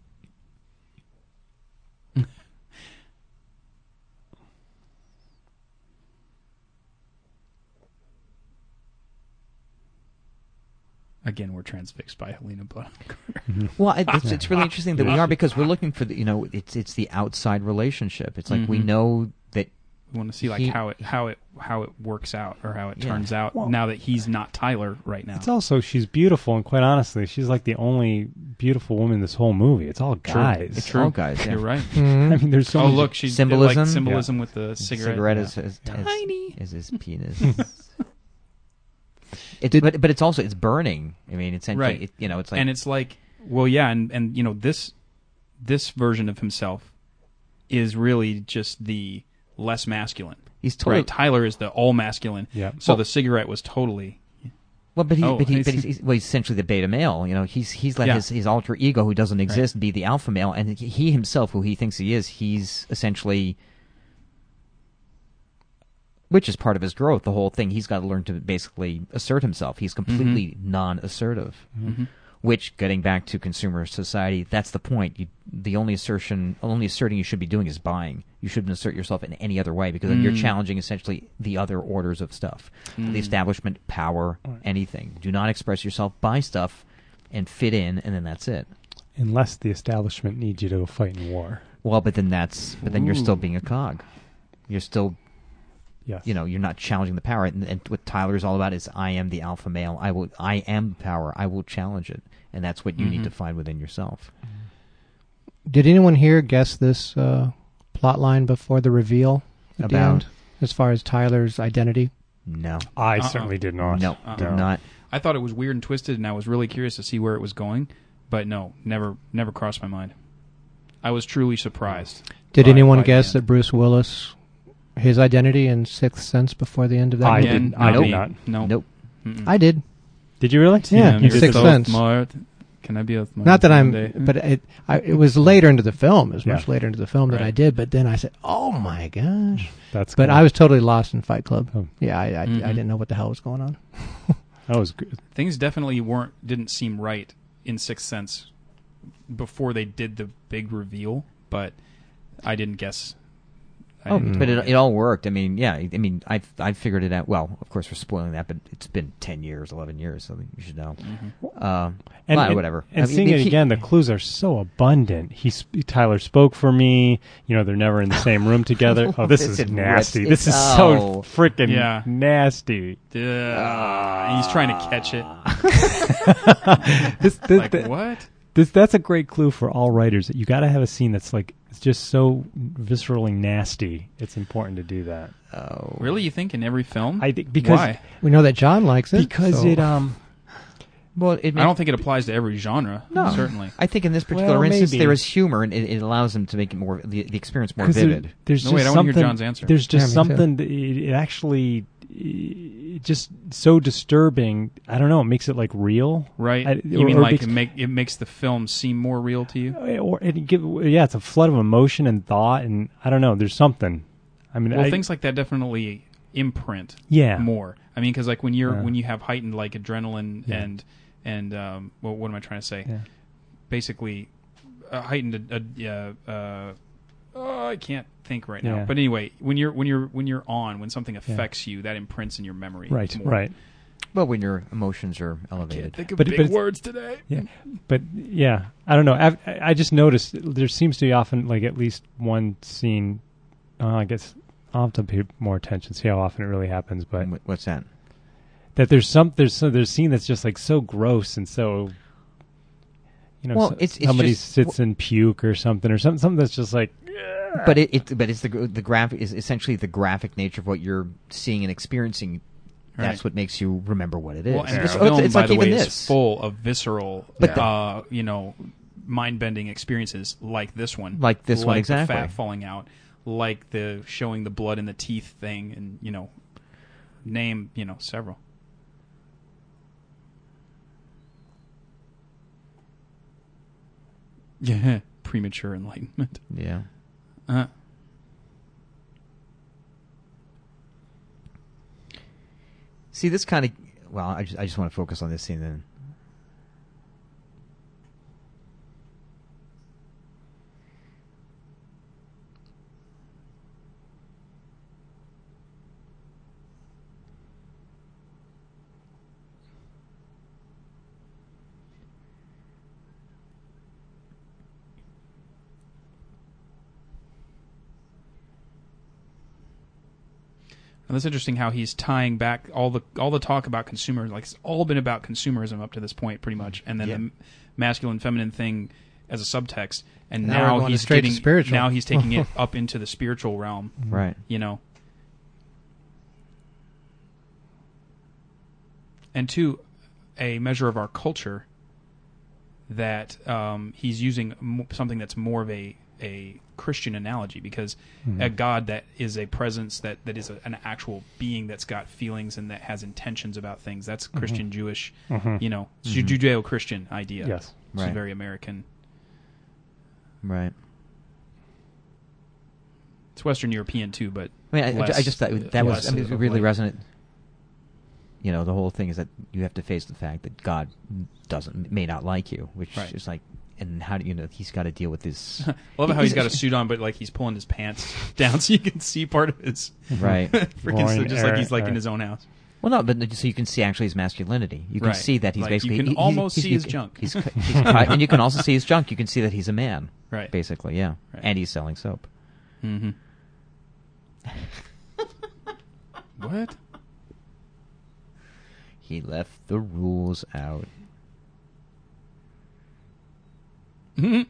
Again, we're transfixed by Helena Bonham Carter. Well, it, it's, it's really interesting that we are because we're looking for the you know it's it's the outside relationship. It's like we Mhm. know that We want to see like He- how it how it how it works out or how it Yeah. turns out Well- now that he's not Tyler right now. It's also she's beautiful, and quite honestly, she's like the only beautiful woman in this whole movie. It's all True. guys. it's True. all guys. Yeah. You're right. Mhm. I mean, there's so oh many- look, she's Symbolism? like symbolism with the cigarette. Cigarette Yeah. is, is, Yeah. is, Tiny. is his penis. It's, but but it's also it's burning. I mean, essentially, Right. it, you know, it's like and it's like, well, yeah, and and you know this this version of himself is really just the less masculine. he's totally Right, Tyler is the all masculine. Yeah. So Well- the cigarette was totally. well, but he Oh, but he I but see. he's, he's, well, he's essentially the beta male. You know, he's he's let Yeah. his his alter ego who doesn't exist be the alpha male, and he, he himself, who he thinks he is, he's essentially. Which is part of his growth. The whole thing, he's got to learn to basically assert himself. He's completely non-assertive. Mhm. Which, getting back to consumer society, that's the point. You, the only assertion, only asserting you should be doing is buying. You shouldn't assert yourself in any other way because then you're Mm. challenging essentially the other orders of stuff, Mm. the establishment, power, anything. Do not express yourself, buy stuff, and fit in, and then that's it. unless the establishment needs you to go fight in war. Well, but then that's but then you're Ooh. still being a cog. You're still, Yes. you know, you're not challenging the power. And, and what Tyler is all about is I am the alpha male. I will. I am the power. I will challenge it, and that's what you Mhm. need to find within yourself. Did anyone here guess this uh, plot line before the reveal at the About? end, as far as Tyler's identity? No, I Uh-uh. certainly did not. no, Uh-uh. did not. I thought it was weird and twisted, and I was really curious to see where it was going. But no, never, never crossed my mind. I was truly surprised. Did by- anyone by the guess end. that Bruce Willis, his identity in Sixth Sense before the end of that I movie? Again, did- I not did me. not. No. Nope. Mm-mm. I did. Did you really? Yeah, you in did Sixth so- Sense. Smart. Can I be a smart Not that I'm, one day? but it I, it was later into the film. It was Yeah. much later into the film that Right. I did. But then I said, "Oh my gosh!" That's But cool. I was totally lost in Fight Club. Oh. Yeah, I I, Mhm. I didn't know what the hell was going on. That was good. Things definitely weren't didn't seem right in Sixth Sense before they did the big reveal, but I didn't guess. I Oh, didn't but know it, it all worked. I mean, yeah. I mean, I I figured it out. Well, of course, we're spoiling that, but it's been ten years, eleven years, so you should know. Mhm. Uh, And, well, and- whatever. And I mean, seeing he- it again, the clues are so abundant. He sp- Tyler spoke for me. You know, they're never in the same room together. Oh, this It's is a nasty. risk. This is It's- so oh. freaking Yeah. nasty. Yeah. He's trying to catch it. This, this, Like this, what? this- that's a great clue for all writers. That you got to have a scene that's like it's just so viscerally nasty. It's important to do that. Oh, Really? You think in every film? I think because Why? We know that John likes it because so- it um Well, it I don't think it applies to every genre. No, Certainly. I think in this particular Well, instance, maybe. there is humor, and it, it allows them to make it more the, the experience more 'cause there- vivid. there's No, just wait, I wanna hear something. John's answer. There's Yeah, just me too. something that it, it actually it just so disturbing. I don't know. It makes it like real, Right? I- you or- mean or like makes- it, make, it makes the film seem more real to you? or it give yeah, it's a flood of emotion and thought, and I don't know. There's something. I mean, Well, I, things like that definitely imprint yeah, more. I mean, because like when you're Yeah. when you have heightened like adrenaline Yeah. and and um, well, what am I trying to say? Yeah. Basically, uh, heightened. Uh, yeah, uh, oh, I can't think right now. Yeah. But anyway, when you're when you're when you're on, when something affects you, that imprints in your memory. right, more. right. Well, when your emotions are Can't elevated. think of But- big but it's- words today. Yeah, but yeah, I don't know. I've, I I just noticed there seems to be often like at least one scene. Uh, I guess I'll have to pay more attention, see how often it really happens. But Wh- What's that? that there's some there's so there's a scene that's just like so gross and so. You know, Well, so- it's- it's somebody just- sits and puke or something or something something that's just like. But it, it but it's the gr- the graphic is essentially the graphic nature of what you're seeing and experiencing. That's Right. what makes you remember what it is. Well, and It's- this oh, it's, film, it's by like the even way, this. is full of visceral, But the- uh, you know, mind-bending experiences like this one, Like this one, like exactly. the fat falling out, like the showing the blood in the teeth thing, and you know, name you know several. Yeah, premature enlightenment. Yeah. Uh, See, this kind of. Well, I just I just want to focus on this scene then. And that's interesting how he's tying back all the all the talk about consumer, like it's all been about consumerism up to this point, pretty much, and then Yeah. the masculine feminine thing as a subtext, and Now we're now, going he's straight to getting spiritual. now he's taking it up into the spiritual realm, Right. you know. And two, a measure of our culture that um, he's using mo- something that's more of a a Christian analogy, because Mhm. a God that is a presence, that, that is a, an actual being that's got feelings and that has intentions about things. That's Christian, Jewish, Mhm. you know, Mhm. Judeo-Christian idea. Yes. Which Right. is very American. Right. It's Western European too, but I mean, I, I ju- I less- just thought that was less I mean, of it really like- resonant. You know, the whole thing is that you have to face the fact that God doesn't may not like you, which Right. is like, and how do you know he's got to deal with this? I love how he's got a He's- suit on, but like he's pulling his pants down so you can see part of his Right. freaking Loin suit, just like area- he's like in area. his own house. Well, no, but so you can see actually his masculinity. You can Right. see that he's Like, basically you can he- he's- almost he's- see you his can- junk. He's, he's, and you can also see his junk. You can see that he's a man. Right. Basically, yeah. Right. And he's selling soap. Mm-hmm. What? He left the rules out. Mm-hmm.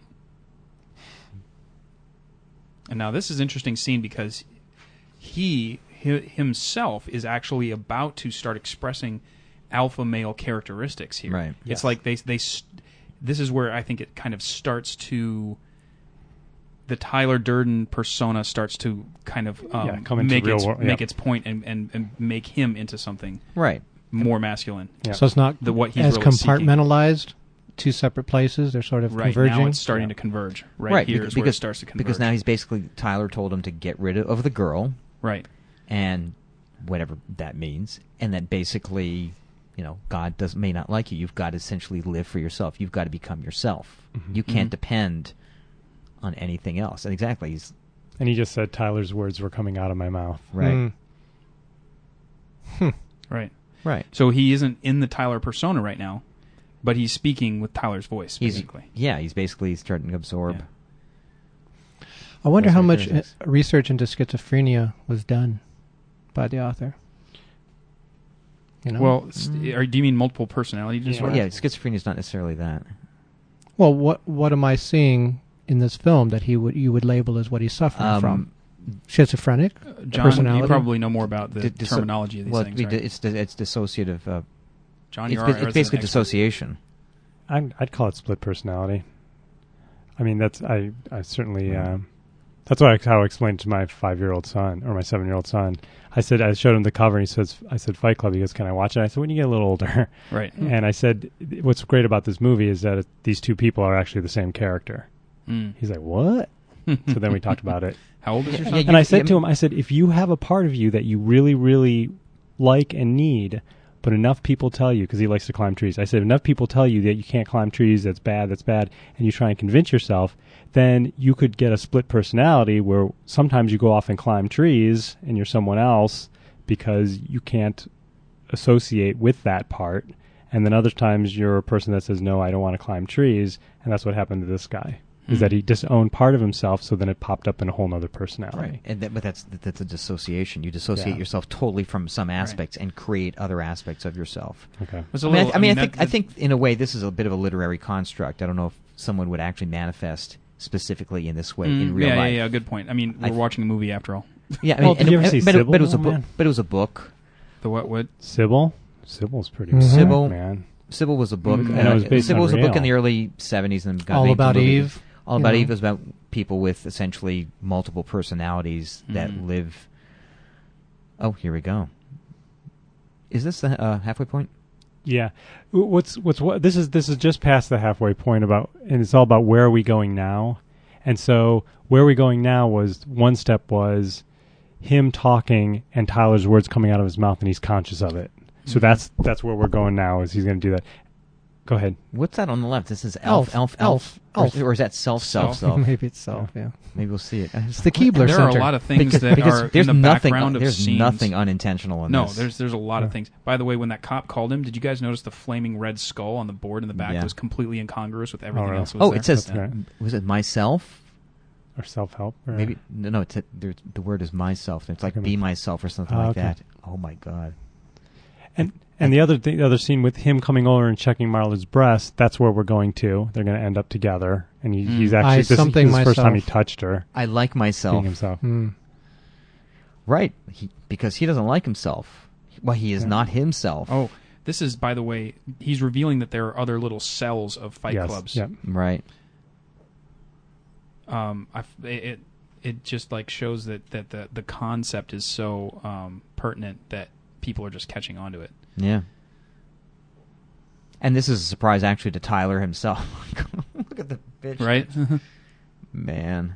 And now this is an interesting scene because he, hi himself is actually about to start expressing alpha male characteristics here. Right. It's Yes. like they they. St- this is where I think it kind of starts to. The Tyler Durden persona starts to kind of um, Yeah, come into make real its world, make yeah. its point and, and, and make him into something Right. more masculine. Yeah. So it's not The- what he's as really seeking. compartmentalized, two separate places. They're sort of Right converging. now, it's starting to converge. Right, here beca- is where it starts to converge. Because now he's basically, Tyler told him to get rid of, of the girl, right. and whatever that means, and that basically, you know, God does may not like you. You've got to essentially live for yourself. You've got to become yourself. Mhm. You can't Mhm. depend on anything else. And exactly, he's And he just said Tyler's words were coming out of my mouth. right, Hmm. Right. right. So he isn't in the Tyler persona right now, but he's speaking with Tyler's voice, He's basically. yeah, he's basically starting to absorb. Yeah. I wonder Those how are much uh, characteristics. research into schizophrenia was done by the author. You know? Well, s or do you mean multiple personality disorder? Well, yeah, schizophrenia is not necessarily that. well, what what am I seeing in this film that he would you would label as what he's suffering Um, from? Schizophrenic? Uh, John, Personality? you probably know more about the di- disso- terminology of these well, things, we right? di- it's di- it's dissociative. Uh, John, it's, you're ba- our it's resident basically expert. dissociation. I'd, I'd call it split personality. I mean, that's I I certainly um, that's what I, how I explained to my five-year-old son or my seven-year-old son. I said I showed him the cover and he says I said Fight Club. He goes, "Can I watch it?" I said, "When you get a little older." Right. And I said, "What's great about this movie is that it, these two people are actually the same character." Mm. He's like, "What?" So then we talked about it. How old is your Yeah, son? yeah, And I you- said to you- him, I said, if you have a part of you that you really, really like and need, but enough people tell you, because he likes to climb trees, I said, enough people tell you that you can't climb trees, that's bad, that's bad, and you try and convince yourself, then you could get a split personality where sometimes you go off and climb trees and you're someone else because you can't associate with that part. And then other times you're a person that says, no, I don't want to climb trees. And that's what happened to this guy. Is Hmm. that he disowned part of himself, so then it popped up in a whole other personality. Right, and that, but that's that's a dissociation. You dissociate Yeah. yourself totally from some aspects and create other aspects of yourself. Okay. It's a I mean, I, little- I mean, I, think that- I think in a way this is a bit of a literary construct. I don't know if someone would actually manifest specifically in this way Mm, in real yeah, life. yeah, yeah. Good point. I mean, I we're th- watching a movie after all. Yeah, I Well, mean, did and you it- ever see but, it, Sybil, but it was a though, book. man? But it was a book. The what? What? Sybil? Sybil's pretty Mhm. good, Sybil- man. Sybil was a book. Mm, uh, and it was based Sybil on was a book in real. the early seventies and got All made into About a movie. Eve. All you About know. Eve was about people with essentially multiple personalities that Mm. live. Oh, here we go. Is this the uh, halfway point? Yeah. W- What's what's what? This is this is just past the halfway point about, and it's all about where are we going now. And so where are we going now was one step was him talking and Tyler's words coming out of his mouth, and he's conscious of it. So Mhm. that's that's where we're going now. Is he's going to do that? Go ahead. What's that on the left? This is elf, elf, Elf, elf, Or, elf. is- or is that self, self, Self. self? Maybe it's self, yeah. Maybe we'll see it. It's the Keebler There are Center. a lot of things because, that because are there's in the nothing, background of there's scenes. nothing unintentional in No, this. there's there's a lot of Yeah. things. By the way, when that cop called him, did you guys notice the flaming red skull on the board in the back Yeah. was completely incongruous with everything really? else? Was Oh, there? it says, That's right. was it myself? Or self help? Or Maybe no, no. It's a, there's, the word is myself. It's like Okay. be myself or something Oh, like okay. that. Oh my god. And and the other th- the other scene with him coming over and checking Marla's breast, that's where we're going to. They're going to end up together, and he, Mm. he's I actually this, this something is the first time he myself. touched her, I like being myself. himself. Mm. Right, he, because he doesn't like himself. Well, he is Yeah. not himself. Oh, this is, by the way, he's revealing that there are other little cells of Fight yes. Clubs. Yep. Right. Um, I f it, it it just like shows that, that the the concept is so um, pertinent that people are just catching on to it. Yeah. And this is a surprise actually to Tyler himself. Look at the bitch. Right? Man.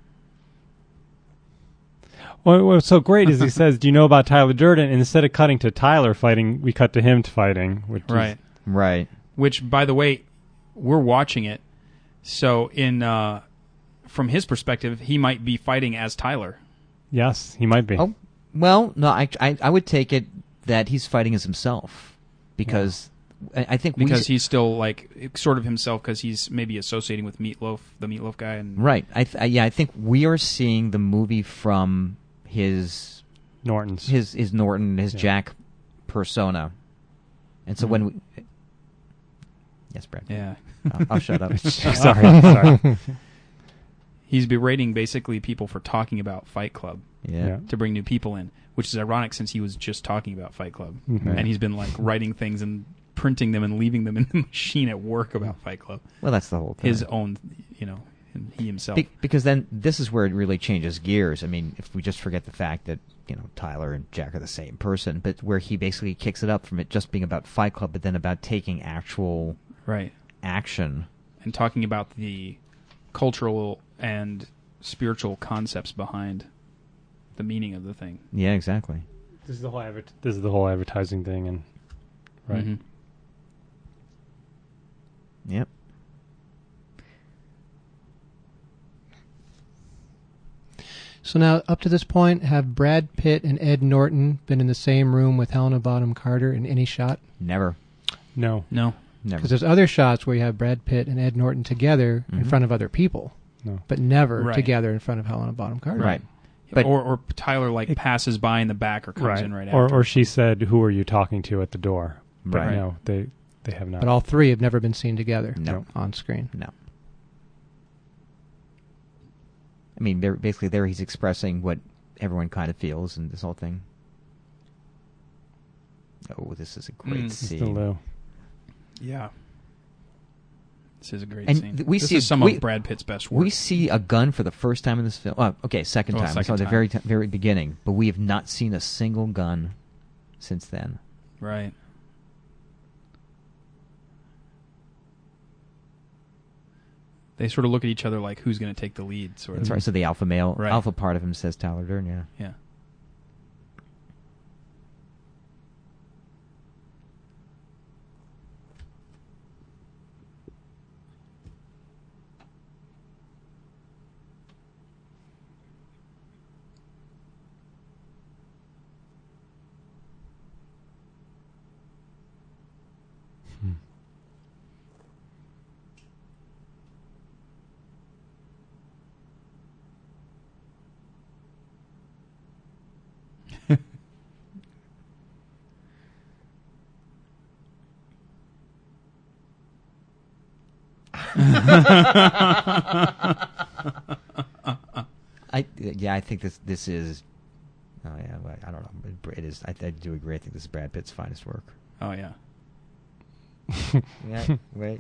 Well, what's so great is he says, "Do you know about Tyler Durden?" And instead of cutting to Tyler fighting, we cut to him to fighting. Which right. Is, Right. Which, by the way, we're watching it. So, in uh, from his perspective, he might be fighting as Tyler. yes, he might be. Oh, well, no, I, I, I would take it that he's fighting as himself because I, I think because we, he's still like sort of himself because he's maybe associating with Meatloaf, the Meatloaf guy, and right. I th- yeah, I think we are seeing the movie from his Norton's. his his Norton, his Yeah. Jack persona, and so Mhm. when we, yes, Brad, yeah, I'll, I'll shut up. sorry, sorry. he's berating basically people for talking about Fight Club Yeah. Yeah. to bring new people in, which is ironic since he was just talking about Fight Club, Mhm. Right. and he's been like writing things and printing them and leaving them in the machine at work about Fight Club, Well, that's the whole thing. his own, you know, and he himself. Be- because then this is where it really changes gears. I mean, if we just forget the fact that, you know, Tyler and Jack are the same person, but where he basically kicks it up from it just being about Fight Club, but then about taking actual Right. action. And talking about the cultural and spiritual concepts behind the meaning of the thing. Yeah, exactly. This is the whole adver- this is the whole advertising thing, and right. Mhm. Yep. So now, up to this point, have Brad Pitt and Ed Norton been in the same room with Helena Bonham Carter in any shot? Never. No, No. Never. Because there's other shots where you have Brad Pitt and Ed Norton together in Mhm. front of other people, no. but never Right. together in front of Helena Bonham Carter. Right. But- or or Tyler like passes by in the back or comes Right. in right or after. or she said, "Who are you talking to at the door?" But Right. no, they they have not. But all three have never been seen together No. on screen. No. I mean, they're, basically there he's expressing what everyone kind of feels in this whole thing. Oh, this is a great Mm. It's the scene. Lou. Yeah. This is a great And scene. th- we this see- is some we- of Brad Pitt's best work. We see a gun for the first time in this film. Oh, okay, second Oh, time. we second saw the time. very t- very beginning, but we have not seen a single gun since then. Right. They sort of look at each other like who's going to take the lead, sort That's of. right. So the alpha male, Right. alpha part of him says Tyler Durden. Yeah. Yeah. I yeah, I think this this is. Oh yeah, well, I don't know. It, it is. I, I do agree. I think this is Brad Pitt's finest work. Oh yeah. Yeah. Wait.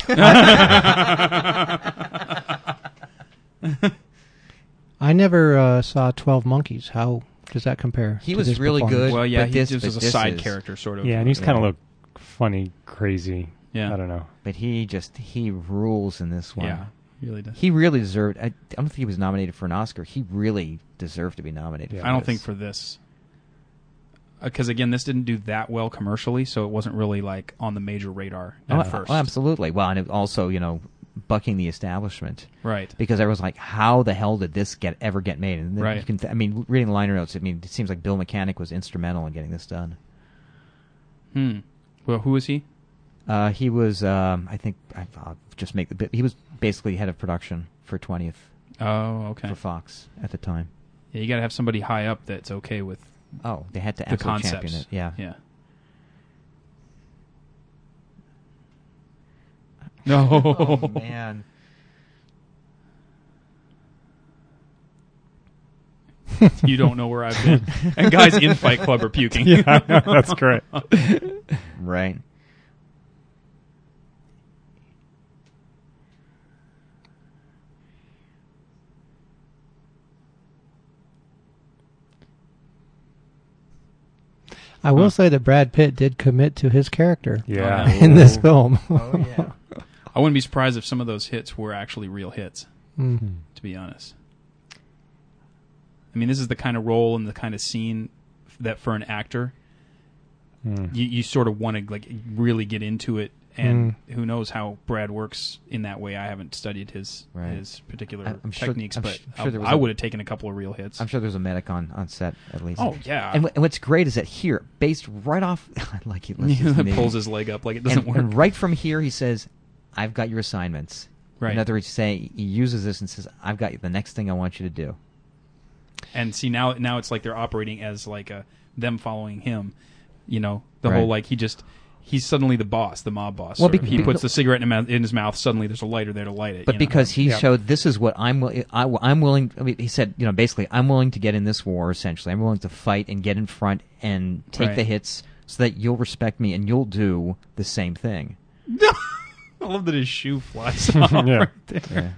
I never uh, saw twelve Monkeys. How does that compare? He to was this really performance? good. Well, yeah, But he this- just but was a this side is- character, sort of. Yeah, and he's kind of Yeah. look funny, crazy. Yeah. I don't know. But he just he rules in this one. Yeah, he really does. He really deserved. I, I don't think he was nominated for an Oscar. He really deserved to be nominated. Yeah. for I don't this. think for this. Because, again, this didn't do that well commercially, so it wasn't really, like, on the major radar at Oh, first. oh, absolutely. Well, and it also, you know, bucking the establishment Right. because everyone's like, "How the hell did this get ever get made?" And then Right. you can, th- I mean, reading the liner notes, I mean, it seems like Bill Mechanic was instrumental in getting this done. Hmm. Well, who is he? Uh, he was, um, I think, I, I'll just make the bit. He was basically head of production for twentieth Oh, okay. for Fox at the time. Yeah, you got to have somebody high up that's okay with Oh, they had to the absolutely concepts. champion it. Yeah. Yeah. No. Oh man. You don't know where I've been. And guys in Fight Club are puking. Yeah, that's great. Right. I will Huh. say that Brad Pitt did commit to his character Yeah. in this film. Oh yeah. I wouldn't be surprised if some of those hits were actually real hits, Mm. to be honest. I mean, this is the kind of role and the kind of scene that for an actor, Mm. you, you sort of want to like really get into it and who knows how Brad works in that way. I haven't studied his Right. his particular I- I'm sure- techniques, I'm but sh- sure there was I a- would have taken a couple of real hits. I'm sure there's a medic on, on set at least. Oh yeah, And, wh- and what's great is that here, based right off, like he lifts his knee. pulls his leg up like it doesn't and, work. and right from here, he says, "I've got your assignments." Right. In other words, say he uses this and says, "I've got the next thing I want you to do." And see now now it's like they're operating as like a them following him. You know, the Right. whole like he just he's suddenly the boss, the mob boss. Well, sort of. bec- he be- puts the cigarette in, mouth, in his mouth. Suddenly, there's a lighter there to light it. But you know? because he Yeah. showed this is what I'm wi- I, I'm willing. I mean, he said, you know, basically, I'm willing to get in this war. Essentially, I'm willing to fight and get in front and take Right. the hits so that you'll respect me and you'll do the same thing. I love that his shoe flies off Yeah. right there. Yeah.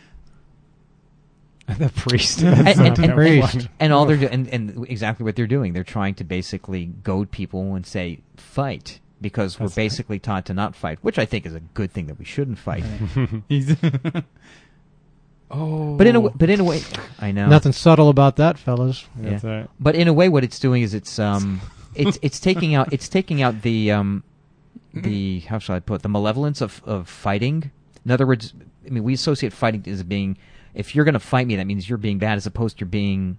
The priest. and, That's and, not and, that priest. fun. and all they're doing, and, and exactly what they're doing, they're trying to basically goad people and say fight because we're That's right. basically taught to not fight, which I think is a good thing that we shouldn't fight. He's oh, But in a w- but in a way, I know Nothing subtle about that, fellas. That's Yeah. right. But in a way, what it's doing is it's um it's it's taking out it's taking out the um the how shall I put it, the malevolence of of fighting. In other words, I mean, we associate fighting as being, if you're going to fight me, that means you're being bad, as opposed to you're being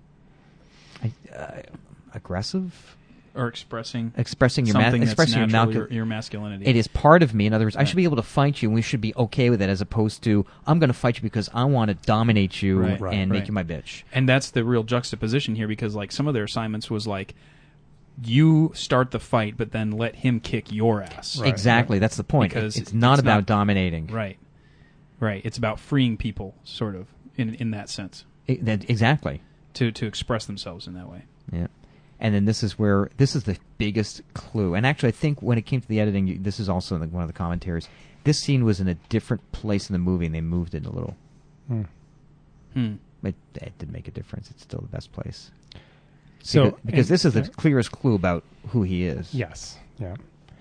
uh, aggressive, or expressing expressing your ma- something that's expressing your, natural, malcu- your, your masculinity. It is part of me. In other words, I Right. should be able to fight you, and we should be okay with it, as opposed to I'm going to fight you because I want to dominate you Right. Right. and make Right. you my bitch. And that's the real juxtaposition here, because like some of their assignments was like, you start the fight, but then let him kick your ass. Right. Exactly, that's the point. Because it's not it's about not- dominating. Right. Right. It's about freeing people, sort of, in in that sense, It- that- exactly. to to express themselves in that way. Yeah. And then this is where this is the biggest clue. And actually, I think when it came to the editing, you- this is also in the, one of the commentaries. This scene was in a different place in the movie, and they moved it a little. Hmm. Hmm. It, it did make a difference. It's still the best place. So because, because and- this is the yeah. clearest clue about who he is. Yes. Yeah.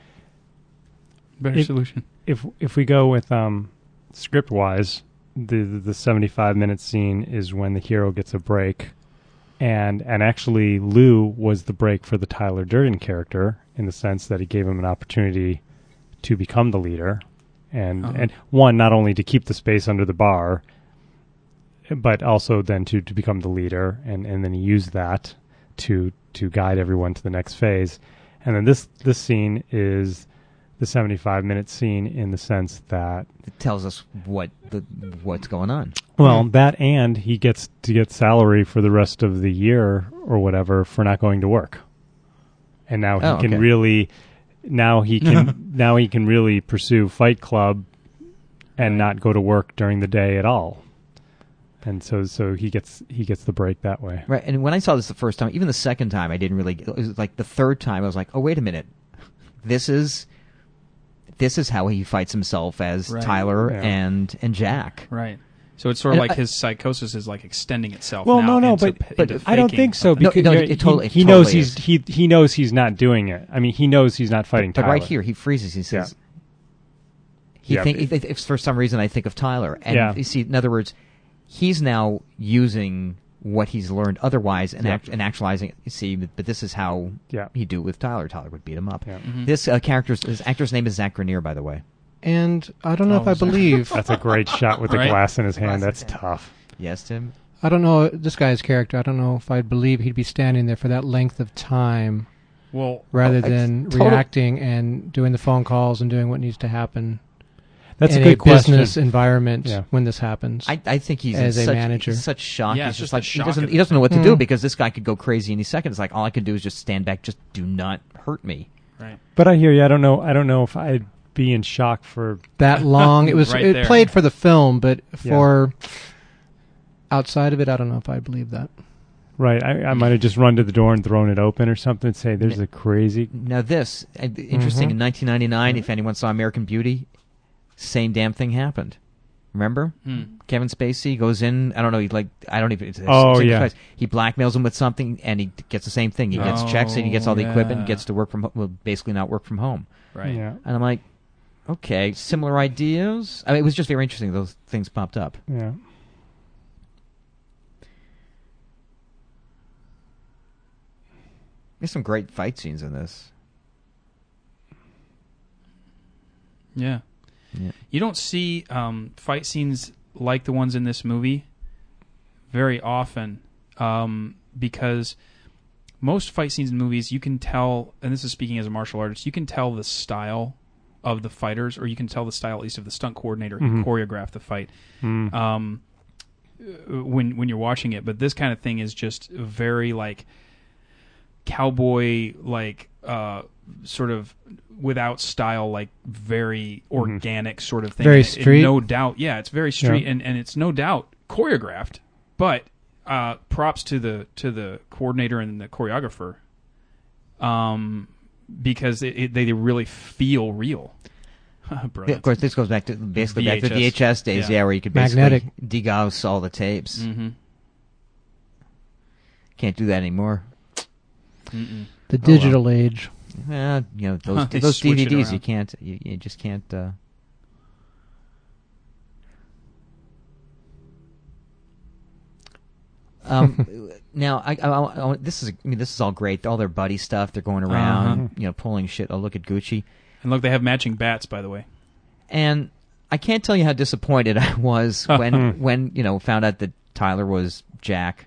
Better It- solution. If if we go with um, script wise, the the seventy-five minute scene is when the hero gets a break, and and actually Lou was the break for the Tyler Durden character, in the sense that he gave him an opportunity to become the leader, and Uh-huh. and one, not only to keep the space under the bar, but also then to, to become the leader, and, and then he used that to to guide everyone to the next phase. And then this this scene is the seventy-five minute scene, in the sense that, It tells us what the what's going on. well, that, and he gets to get salary for the rest of the year or whatever for not going to work. And now he Oh, can okay. really now he can now he can really pursue Fight Club and not go to work during the day at all. And so so he gets he gets the break that way. Right. And when I saw this the first time, even the second time, I didn't really. It was like the third time, I was like, oh, wait a minute. This is. This is how he fights himself as Right. Tyler Yeah. and and Jack. Right. So it's sort of And like I- his psychosis is like extending itself. Well, now no, no, into, but, into but I don't faking think so, something. No, because no, yeah, it he, totally- it he knows totally he's is. he he knows he's not doing it. I mean, he knows he's not fighting But Tyler. right here, he freezes. He says. He Yeah, think but- if, if for some reason I think of Tyler, and Yeah. you see, in other words, he's now using what he's learned otherwise and, Yeah. act, and actualizing it. You see, but, but this is how Yeah. he'd do it with Tyler. Tyler would beat him up. Yeah. Mhm. This uh, character's his actor's name is Zach Grenier, by the way. And I don't know Oh, if I sorry. believe. That's a great shot with the Right. glass in his hand. Glass in That's his hand. tough. Yes, Tim. I don't know this guy's character. I don't know if I'd believe he'd be standing there for that length of time, Well, rather it's than total- reacting and doing the phone calls and doing what needs to happen That's in a good question. business environment Yeah. when this happens. I, I think he's As in a such, manager. he's such shock. Yeah, he's it's just just like the he shock doesn't of he it. doesn't know what to do Hmm. because this guy could go crazy any second. It's like all I can do is just stand back. Just do not hurt me. right. But I hear you. I don't know. I don't know if I'd be in shock for. that long. It was Right it there. played for the film, but for outside of it, I don't know if I believe that. Right. I, I might have just run to the door and thrown it open or something and say, "There's a crazy." Now this uh, interesting. Mhm. In nineteen ninety-nine, if anyone saw American Beauty, same damn thing happened. Remember? Hmm. Kevin Spacey goes in. I don't know. He like. I don't even. It's, it's Oh, same yeah. place. He blackmails him with something, and he gets the same thing. He gets Oh, checks, and he gets all the equipment, and yeah. gets to work from. ho- Well, basically not work from home. Right. Yeah. And I'm like, okay, similar ideas. I mean, it was just very interesting. Those things popped up. Yeah. There's some great fight scenes in this. Yeah. Yeah. You don't see um, fight scenes like the ones in this movie very often um, because most fight scenes in movies, you can tell, and this is speaking as a martial artist, you can tell the style of the fighters, or you can tell the style at least of the stunt coordinator who Mhm. choreographed the fight Mm. um, when when you're watching it. But this kind of thing is just very like cowboy, like uh, sort of without style, like very organic sort of thing. Very And it- it street? no doubt. Yeah, it's very street, Yeah. and, and it's no doubt choreographed. But uh, props to the to the coordinator and the choreographer, um, because it, it, they really feel real. Yeah, Brilliant. of course, this goes back to basically back to the V V H S. H S days, yeah, Yeah. where you could basically Magnetic. degauss all the tapes. Mm-hmm. Can't do that anymore. Mm-mm. The well. digital age. Well, you know those They those switch it D V Ds. You around. can't. You, you just can't. Uh... Um, now, I, I, I, I- this is I mean, this is all great. All their buddy stuff. They're going around, Uh-huh. you know, pulling shit. Oh, look at Gucci. And look, they have matching bats, by the way. And I can't tell you how disappointed I was when when you know found out that Tyler was Jack.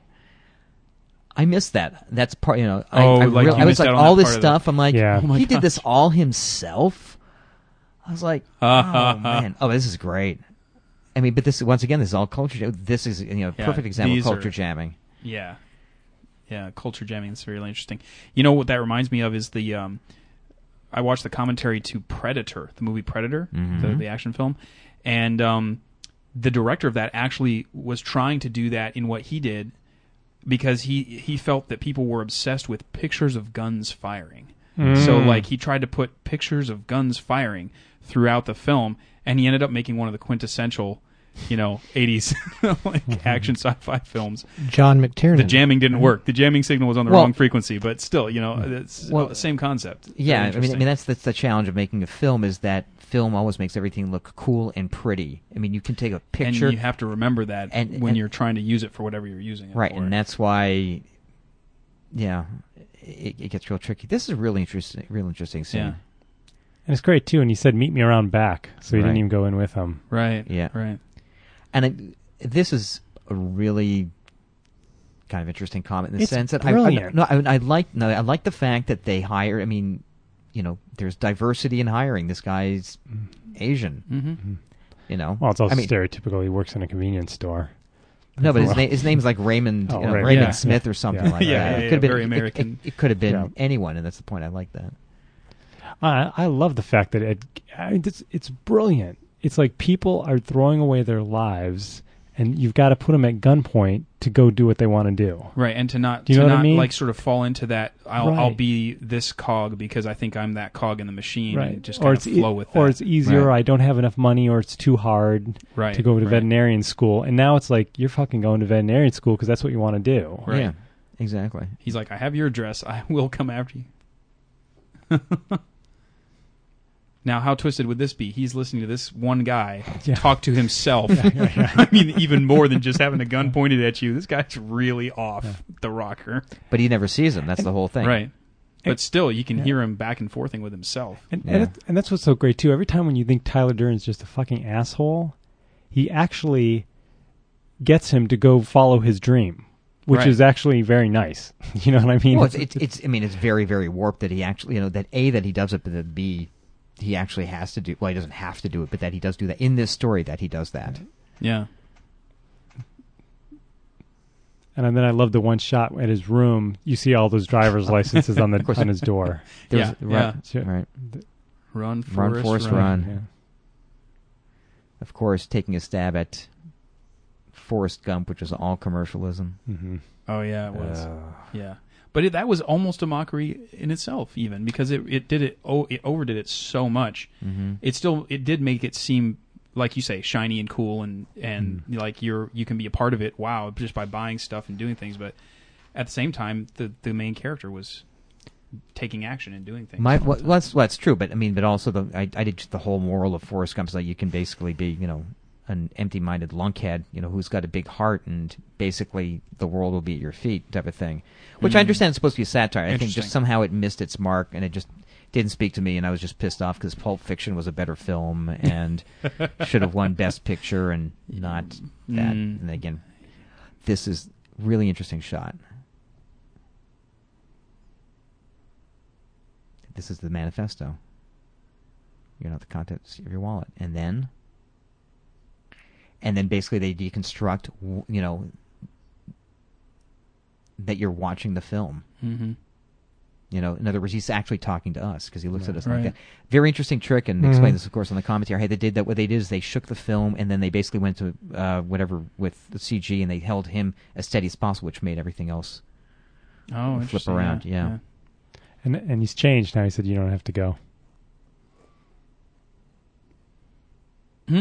I missed that. That's part. You know, I, Oh, I, like real- you I was missed like out on all that this part of the- stuff. I'm like, Yeah. Oh my he did this gosh. all himself. I was like, oh man, oh this is great. I mean, but this once again, this is all culture. jam- This is you know a Yeah, perfect example of these culture are- jamming. Yeah, yeah, culture jamming is really interesting. You know what that reminds me of is the um, I watched the commentary to Predator, the movie Predator, Mhm. the, the action film, and um, the director of that actually was trying to do that in what he did because he he felt that people were obsessed with pictures of guns firing. So Mm. like he tried to put pictures of guns firing throughout the film, and he ended up making one of the quintessential, you know, eighties like action sci-fi films. John McTiernan. The jamming didn't work. The jamming signal was on the Well- wrong frequency, but still, you know, it's Well, the same concept. Yeah, Very I mean, I interesting. mean that's that's the challenge of making a film is that film always makes everything look cool and pretty. I mean, you can take a picture, and you have to remember that And- when and- you're trying to use it for whatever you're using it right, for. and that's why, yeah, it, it gets real tricky. This is a really interesting, real interesting scene. Yeah. And it's great too. And he said, "Meet me around back," so he Right. didn't even go in with him. right, Yeah. right. And I, this is a really kind of interesting comment in the It's sense that brilliant. I, I, no, I, I like no, I like the fact that they hire. I mean, you know, there's diversity in hiring. This guy's Asian. Mm-hmm. You know, Well, it's also I mean, stereotypical. He works in a convenience store. no, but his Well- name his name's like Raymond, Oh, you know, Raymond. Raymond Yeah. Smith or something Yeah. like Yeah, that. yeah, it yeah, could have been very it- American. It, it could have been Yeah. anyone, and that's the point. I like that. I, I love the fact that it, I mean, it's, it's brilliant. It's like people are throwing away their lives, and you've got to put them at gunpoint to go do what they want to do. Right, and to not Do you to know what I not mean? like sort of fall into that. I'll I'll Right. be this cog because I think I'm that cog in the machine. Right. And just or kind it's of e- flow with that. or it's easier. Or Right. I don't have enough money, or it's too hard right to go to right. veterinarian school. And now it's like you're fucking going to veterinarian school because that's what you want to do. Right. Yeah, exactly. He's like, I have your address. I will come after you. Now, how twisted would this be? He's listening to this one guy Yeah. talk to himself. I mean, even more than just having a gun pointed at you. This guy's really off the rocker. But he never sees him. That's the whole thing. Right. But still, you can Yeah. hear him back and forthing with himself. And Yeah. and, it, and that's what's so great too. Every time when you think Tyler Durden's just a fucking asshole, he actually gets him to go follow his dream, which Right. is actually very nice. You know what I mean? Well, it's, it's, it's. I mean, it's very, very warped that he actually, you know, that A, that he does it, but that B, he actually has to do. Well, he doesn't have to do it, but that he does do that in this story. That he does that. Yeah. And then I love the one shot at his room. You see all those driver's licenses on the course. on his door. There's, Yeah, right, yeah. right. Run, Run, Forrest, Forrest, run. run. Yeah. Of course, taking a stab at Forrest Gump, which was all commercialism. hmm Oh, yeah, it was. Uh, Yeah. But it, that was almost a mockery in itself, even, because it, it did it, oh, it overdid it so much. mhm. It still, it did make it seem, like you say, shiny and cool, and, and Mm. like you're, you can be a part of it, wow, just by buying stuff and doing things. But at the same time, the, the main character was taking action and doing things. My, all the well, time. that's that's true, but I mean, but also the I, I did just the whole moral of Forrest Gump is like you can basically be, you know, an empty-minded lunkhead, you know, who's got a big heart, and basically the world will be at your feet, type of thing. Which I Mm. understand is supposed to be a satire. I think Interesting. just somehow it missed its mark, and it just didn't speak to me, and I was just pissed off because Pulp Fiction was a better film and should have won Best Picture and not that. Mm. And again, this is really interesting shot. This is the manifesto. You're not the contents of your wallet, and then, and then basically they deconstruct, you know, that you're watching the film. Mm-hmm. You know, in other words, he's actually talking to us because he looks Right. at us Right. like that. Very interesting trick, and Mhm. explain this, of course, on the commentary. Hey, they did that. What they did is they shook the film, and then they basically went to uh, whatever with the C G, and they held him as steady as possible, which made everything else Oh, flip interesting. around. Yeah. And and he's changed now. He said you don't have to go. Hmm.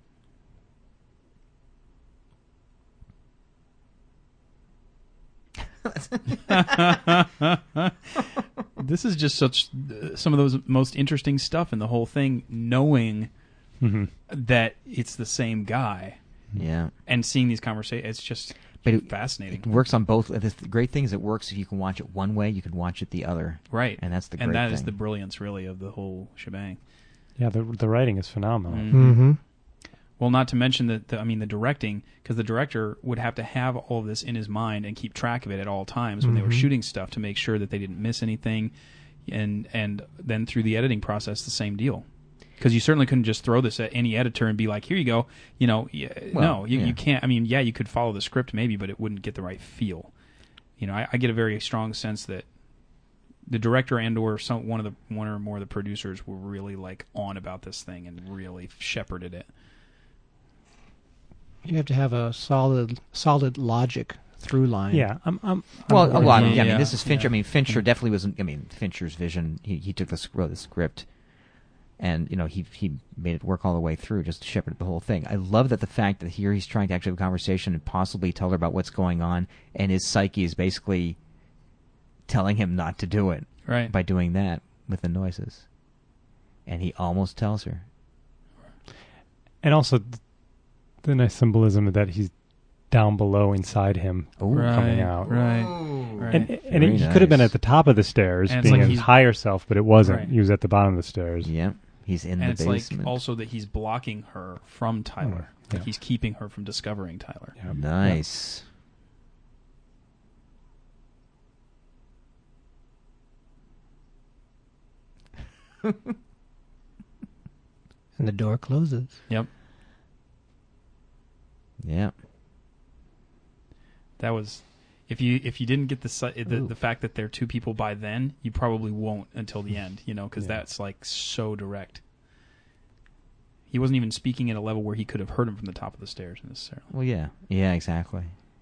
This is just such uh, some of those most interesting stuff in the whole thing, knowing Mm-hmm. that it's the same guy Yeah. and seeing these conversations. It's just But it, fascinating. it works on both. The great thing is it works if you can watch it one way, you can watch it the other. Right. And that's the great and that thing. is the brilliance, really, of the whole shebang. Yeah, the the writing is phenomenal. Mhm. Mm-hmm. Well, not to mention that the, I mean the directing, because the director would have to have all of this in his mind and keep track of it at all times when they were Mhm. shooting stuff to make sure that they didn't miss anything, and and then through the editing process, the same deal. Because you certainly couldn't just throw this at any editor and be like, "Here you go." You know, y- Well, no, you, yeah. you can't. I mean, yeah, you could follow the script maybe, but it wouldn't get the right feel. You know, I, I get a very strong sense that the director and or some one of the one or more of the producers were really like on about this thing and really shepherded it. You have to have a solid, solid logic through line. Yeah, I'm. I'm Well, I'm a lot. Yeah, Yeah, I mean, yeah, this is Fincher. yeah. I mean, Fincher definitely wasn't. I mean, Fincher's vision. He he took the sc- wrote the script, and you know he he made it work all the way through, just to shepherd the whole thing. I love that the fact that here he's trying to actually have a conversation and possibly tell her about what's going on, and his psyche is basically telling him not to do it Right. by doing that with the noises, and he almost tells her. And also th- the nice symbolism that he's down below inside him. Ooh. coming out. Right. Right. And, and Very he could have been nice. at the top of the stairs, And it's being like his he's- higher self, but it wasn't. Right. He was at the bottom of the stairs. Yeah, he's in and the it's basement. like also that he's blocking her from Tyler. Yeah. Like he's keeping her from discovering Tyler. Yeah. Nice. And the door closes. Yep. Yeah. That was if you if you didn't get the si- the, Ooh. the fact that they're two people by then, you probably won't until the end, you know, because Yeah. that's like so direct. He wasn't even speaking at a level where he could have heard him from the top of the stairs necessarily. Well, yeah, yeah, exactly.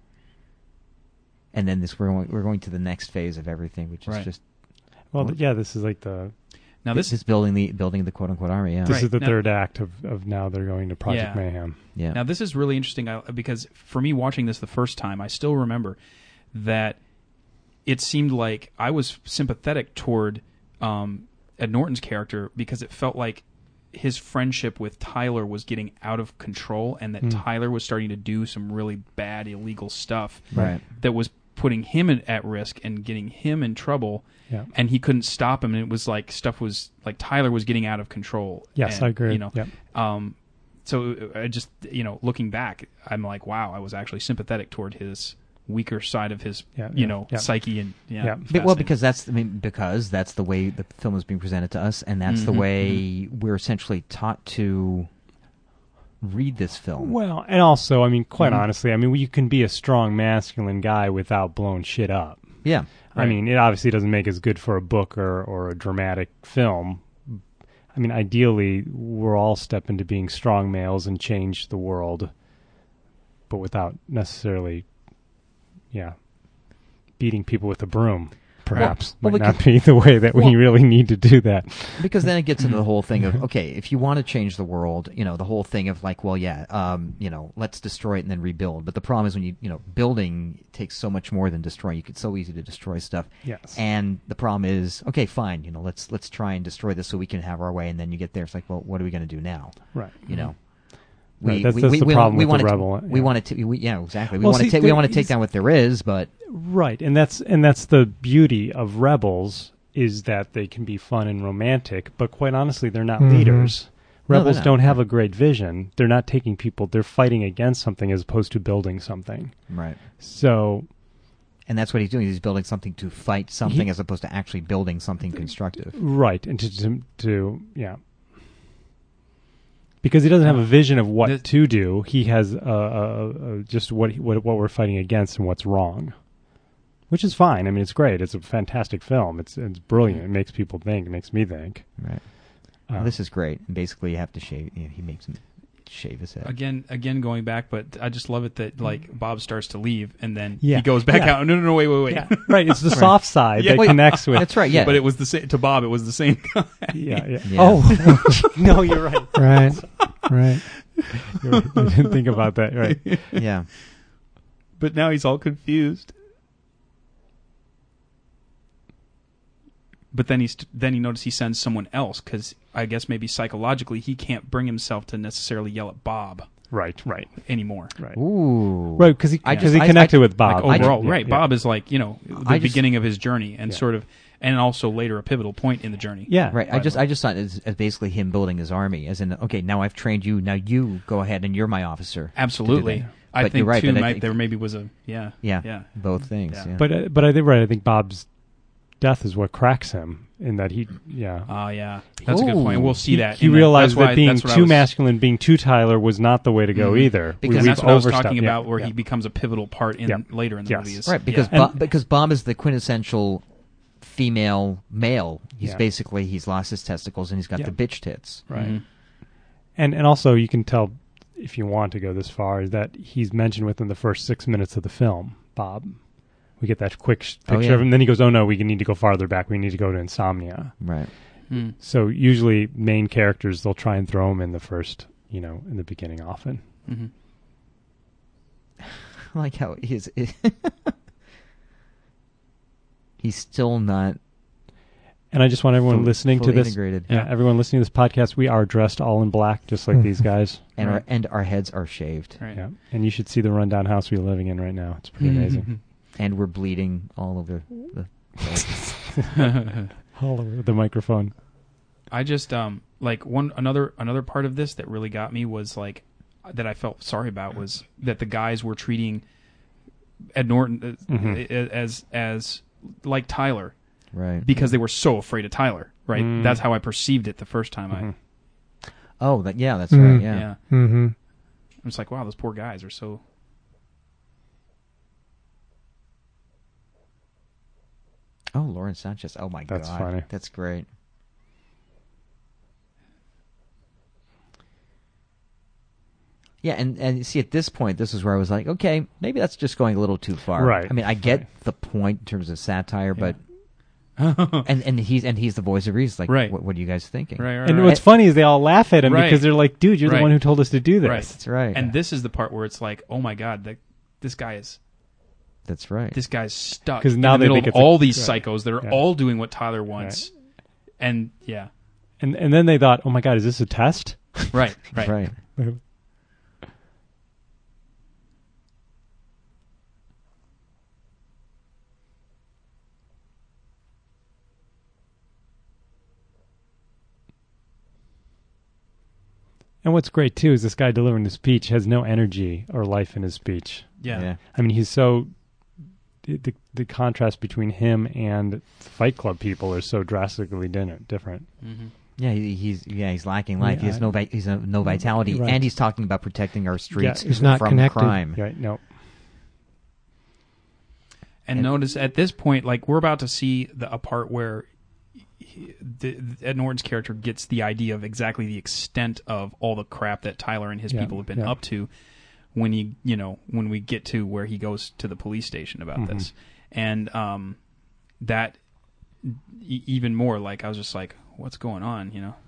And then this we're going, we're going to the next phase of everything, which is Right. just Well, th- yeah, this is like the Now this this is building the building the quote unquote army. Yeah, this Right. is the Now- third act of, of now they're going to Project Yeah. Mayhem. yeah. Now this is really interesting I- because for me watching this the first time, I still remember that it seemed like I was sympathetic toward um, Ed Norton's character because it felt like his friendship with Tyler was getting out of control, and that Hmm. Tyler was starting to do some really bad illegal stuff right. that was putting him in, at risk and getting him in trouble. Yeah. And he couldn't stop him, and it was like stuff was like Tyler was getting out of control. Yes, and, I agree. You know, Yep. um, so I just you know looking back, I'm like, wow, I was actually sympathetic toward his weaker side of his Yeah, you yeah, know yeah. psyche and yeah. Yeah. But, well, fascinating. because that's I mean because that's the way the film is being presented to us, and that's the Mhm, way we're essentially taught to read this film. Well, and also, I mean, quite Mhm. honestly, I mean, you can be a strong masculine guy without blowing shit up. yeah, I Right. mean, it obviously doesn't make as good for a book or, or a dramatic film. I mean, ideally, we're all step into being strong males and change the world, but without necessarily, yeah, beating people with a broom. Perhaps well, might we not could- be the way that we well- really need to do that. because then it gets into the whole thing of okay, if you want to change the world, you know, the whole thing of like, well, yeah, um, you know, let's destroy it and then rebuild. But the problem is when you, you know, building takes so much more than destroying. It's so easy to destroy stuff. Yes. And the problem is, okay, fine, you know, let's let's try and destroy this so we can have our way. And then you get there, it's like, well, what are we going to do now? Right. You know, Right, that's- that's the problem with the want Rebel, To, we yeah. want to, we, yeah, exactly. We Well, want to see, take, we there want to take is- down what there is, but Right, and that's and that's the beauty of Rebels is that they can be fun and romantic, but quite honestly, they're not Mhm. leaders. No, Rebels they're not. don't have a great vision. They're not taking people. They're fighting against something as opposed to building something. Right. So, And that's what he's doing. He's building something to fight something He- as opposed to actually building something constructive. right, and to, to, to yeah. Because he doesn't have a vision of what This- to do. He has uh, uh, uh, just what, he, what what we're fighting against and what's wrong. Which is fine. I mean, it's great. It's a fantastic film. It's it's brilliant. It makes people think. It makes me think. Right. Uh, Well, this is great. And basically, you have to shave. You know, he makes him shave his head. Again, again, going back, but I just love it that like Bob starts to leave, and then Yeah. he goes back Yeah. out. No, no, no, wait, wait, wait. yeah, right. It's the soft side Yeah. that Well, connects with. That's right. Yeah. But it was the same to Bob. It was the same guy. Yeah, yeah. Yeah. Oh, no, you're right. Right. Right. You're right. I didn't think about that. Right. yeah. But now he's all confused. But then he's then he noticed he sends someone else because I guess maybe psychologically he can't bring himself to necessarily yell at Bob Right. Right. anymore. Right. Ooh. Right. Because he I because just- he I- connected I- with Bob. Like overall, Yeah, right? yeah. Bob is like you know the I just- beginning of his journey and Yeah. sort of, and also later a pivotal point in the journey. Yeah. Right. I just I just saw it as, as basically him building his army, as in, okay, now I've trained you. Now you go ahead and you're my officer. Absolutely. to do that. I But think you're right, too. but I Might, think- there maybe was a yeah Yeah. yeah. Both things. Yeah. Yeah. But uh, but I think right. I think Bob's death is what cracks him in that he yeah. Oh yeah, that's a good point. Ooh. We'll see he, that. he in the- realized that's why- that being that's what I too was- masculine, being too Tyler, was not the way to go Mhm. either. Because And We- that's we've what I was overstepped. talking Yeah, about, where yeah. he becomes a pivotal part in Yeah. later in the Yes. movie. Is- Right, because yeah. Bob, And- because Bob is the quintessential female male. He's Yeah. basically he's lost his testicles and he's got Yeah. the bitch tits. Right. Mhm. And and also you can tell if you want to go this far is that he's mentioned within the first six minutes of the film. Bob, we get that quick sh- Oh, picture yeah. of him. Then he goes, "Oh no, we need to go farther back. We need to go to Insomnia." Right. Mm. So usually main characters they'll try and throw him in the first, you know, in the beginning often. Mhm. I like how he's he's still not And I just want everyone fully- listening to fully this. integrated. Yeah, everyone listening to this podcast, we are dressed all in black, just like these guys. and Right. our and our heads are shaved, Right. Yeah, and you should see the rundown house we're living in right now. It's pretty amazing. and we're bleeding all over the. All over the microphone. I just um like one another another part of this that really got me was like that I felt sorry about was that the guys were treating Ed Norton uh, Mhm. as as like Tyler Right. because they were so afraid of Tyler. Right. Mm. That's how I perceived it the first time. Mhm. Oh, that yeah, that's Mm. right. I Yeah. yeah. Mm-hmm. I'm just like wow, those poor guys are so. Oh, Lauren Sanchez. Oh my That's god, funny. That's great. Yeah, and and see at this point, this is where I was like, okay, maybe that's just going a little too far. Right, I mean, I get right. the point in terms of satire, Yeah. but and and he's and he's the voice of reason. Like, Right. what, what are you guys thinking? Right, right, And right. what's funny is they all laugh at him Right. because they're like, "Dude, you're Right. the one who told us to do this." Right. That's right. And this is the part where it's like, oh my god, that this guy is that's right. this guy's stuck 'Cause in now the they middle think of it's a- all these right. psychos that are Yeah. all doing what Tyler wants, and yeah, And and then they thought, "Oh my God, is this a test?" right, right, right. And what's great too is this guy delivering the speech has no energy or life in his speech. yeah. Yeah. I mean, he's so the the, the contrast between him and Fight Club people are so drastically din- different. Mm-hmm. Yeah, he, he's yeah he's lacking life. he Yeah, has no vi- he's no, no vitality, Right. and he's talking about protecting our streets Yeah, he's not from connected. crime. Right? No. And, And- notice at this point, like we're about to see the, a part where he, the, Ed Norton's character gets the idea of exactly the extent of all the crap that Tyler and his Yeah, people have been yeah. up to. When he, you know, when we get to where he goes to the police station about Mhm. this, and um, that e- even more, like I was just like, what's going on, you know?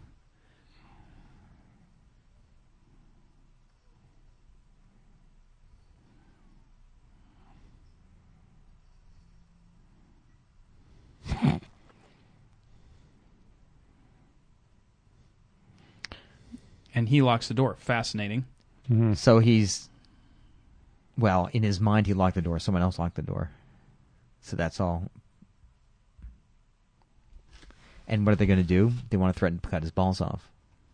And he locks the door. Fascinating. Mhm. So he's well in his mind he locked the door. Someone else locked the door. So that's all. And what are they going to do? They want to threaten to cut his balls off.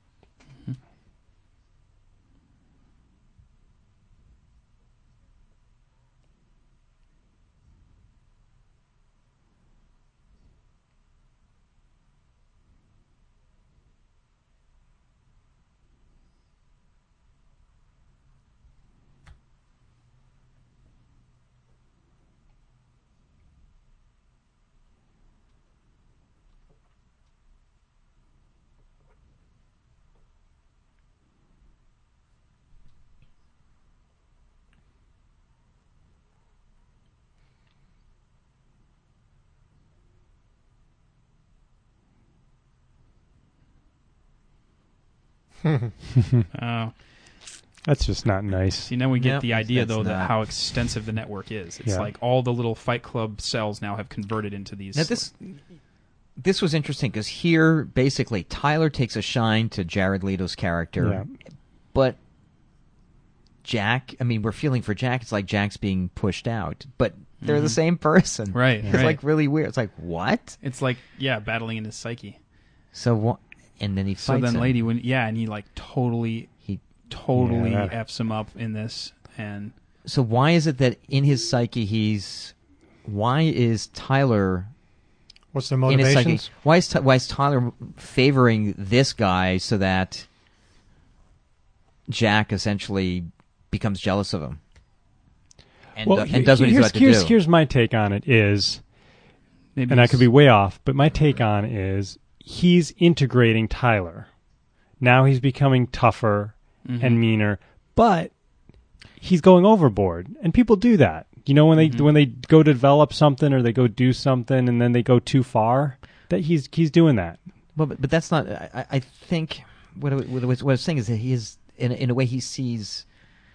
Oh, That's just not nice. see, now we get Yep, the idea, that's though, that not- how extensive the network is. It's Yeah. like all the little Fight Club cells now have converted into these. Now this this was interesting because here basically Tyler takes a shine to Jared Leto's character, Yeah. but Jack. I mean, we're feeling for Jack. It's like Jack's being pushed out, but they're the same person. Right, It's right. like really weird. It's like what? It's like, yeah, battling in his psyche. So what? And then he So fights then, him. lady, when yeah, and he like totally, He. totally Yeah, that- f's him up in this, and So why is it that in his psyche he's? Why is Tyler What's the in his psyche? motivations? Why is Ty- why is Tyler favoring this guy so that Jack essentially becomes jealous of him and, Well, uh, he- and does what he's here's, about to here's, do? here's my take on it is, maybe and I he's- could be way off, but my take on it is he's integrating Tyler. Now he's becoming tougher Mhm. and meaner, but he's going overboard, and people do that. You know, when they Mhm. when they go to develop something or they go do something and then they go too far, that he's he's doing that. Well, but, but that's not. I, I think what I, what I was what I was saying is that he is in a- in a way he sees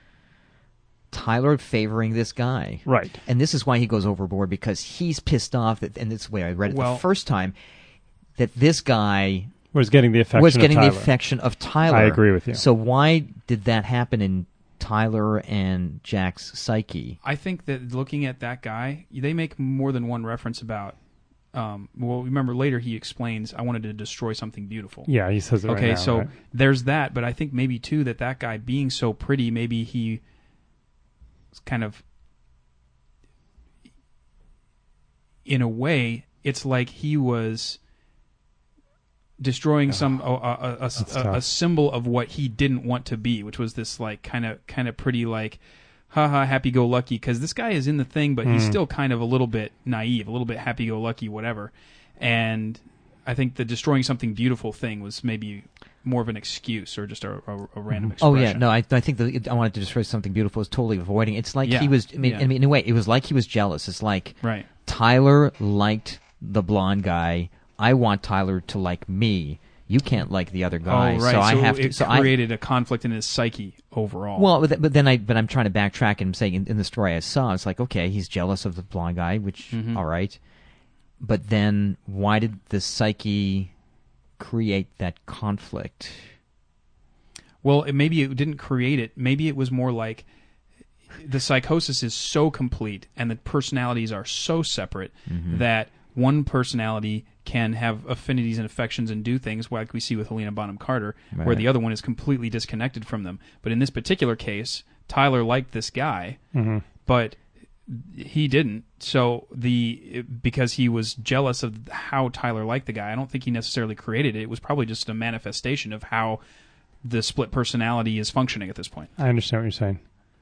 Tyler favoring this guy, Right. and this is why he goes overboard because he's pissed off that. And this is the way I read it Well- the first time that this guy Was getting the affection was getting of the Tyler. affection of Tyler. I agree with you. So why did that happen in Tyler and Jack's psyche? I think that looking at that guy, they make more than one reference about. Um, well, remember later he explains, "I wanted to destroy something beautiful." Yeah, he says it right Okay, now, so right? there's that, but I think maybe too that that guy being so pretty, maybe he was kind of, in a way, it's like he was destroying some a, a, a, a, That's a, a tough. symbol of what he didn't want to be, which was this like kind of kind of pretty like, haha, happy-go-lucky, because this guy is in the thing, but he's Mm. still kind of a little bit naive, a little bit happy-go-lucky, whatever. And I think the destroying something beautiful thing was maybe more of an excuse or just a, a, a random Oh expression. yeah, no, I, I think the, I wanted to destroy something beautiful is totally avoiding. It's like Yeah, he was. I mean, yeah. I mean, in a way, it was like he was jealous. It's like Right. Tyler liked the blonde guy. I want Tyler to like me. You can't like the other guy, Oh, right. so I have to. it So I created a conflict in his psyche overall. well, but, th- but then I but I'm trying to backtrack and saying in, in the story I saw, it's like okay, he's jealous of the blonde guy, which Mhm. all right, but then why did the psyche create that conflict? Well, it, maybe it didn't create it. Maybe it was more like the psychosis is so complete and the personalities are so separate Mm-hmm. that one personality can have affinities and affections and do things like we see with Helena Bonham Carter, where Right. the other one is completely disconnected from them. But in this particular case, Tyler liked this guy, Mhm. but he didn't. So the because he was jealous of how Tyler liked the guy, I don't think he necessarily created it. It was probably just a manifestation of how the split personality is functioning at this point. I understand what you're saying.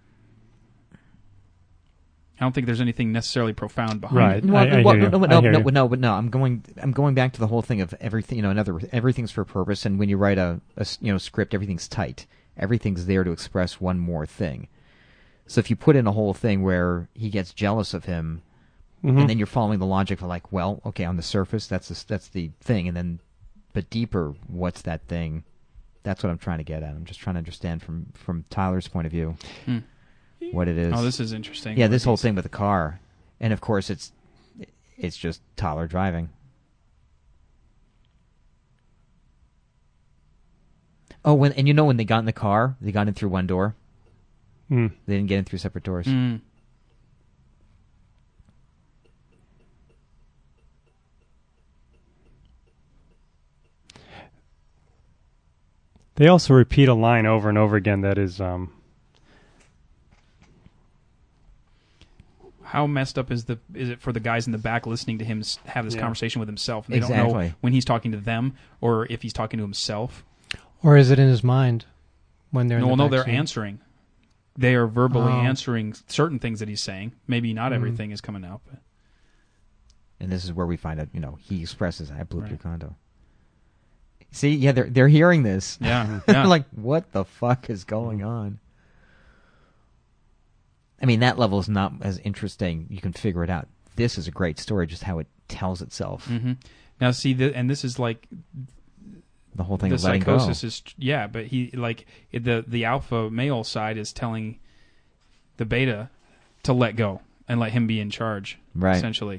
I don't think there's anything necessarily profound behind Right. it. No, I- I well, hear you. no, I no, hear no, you. no, but no. I'm going. I'm going back to the whole thing of everything. You know, another everything's for a purpose, and when you write a, a s- you know script, everything's tight. Everything's there to express one more thing. So if you put in a whole thing where he gets jealous of him, Mhm. and then you're following the logic of like, well, okay, on the surface, that's the, that's the thing, and then, but deeper, what's that thing? That's what I'm trying to get at. I'm just trying to understand from from Tyler's point of view Hmm. what it is. Oh, this is interesting. Yeah, this whole He's- thing with the car, and of course it's it's just Tyler driving. Oh, when and you know when they got in the car, they got in through one door. Mm. They didn't get in through separate doors. Mm. They also repeat a line over and over again that is, um, How messed up is the is it for the guys in the back listening to him s- have this Yeah. conversation with himself? And they don't Exactly. know when he's talking to them or if he's talking to himself. Or is it in his mind when they're No, in well, the no, they're back seat? answering. They are verbally Oh. answering certain things that he's saying. Maybe not Mhm. everything is coming out. But. And this is where we find out, you know, he expresses, I blew up your Right. condo. See, yeah, they're they're hearing this. Yeah, They're yeah. like, what the fuck is going on? I mean, that level is not as interesting. You can figure it out. This is a great story, just how it tells itself. hmm Now, see, the, and this is like The whole thing the of letting go. psychosis is yeah, but he like the the alpha male side is telling the beta to let go and let him be in charge, Right. essentially.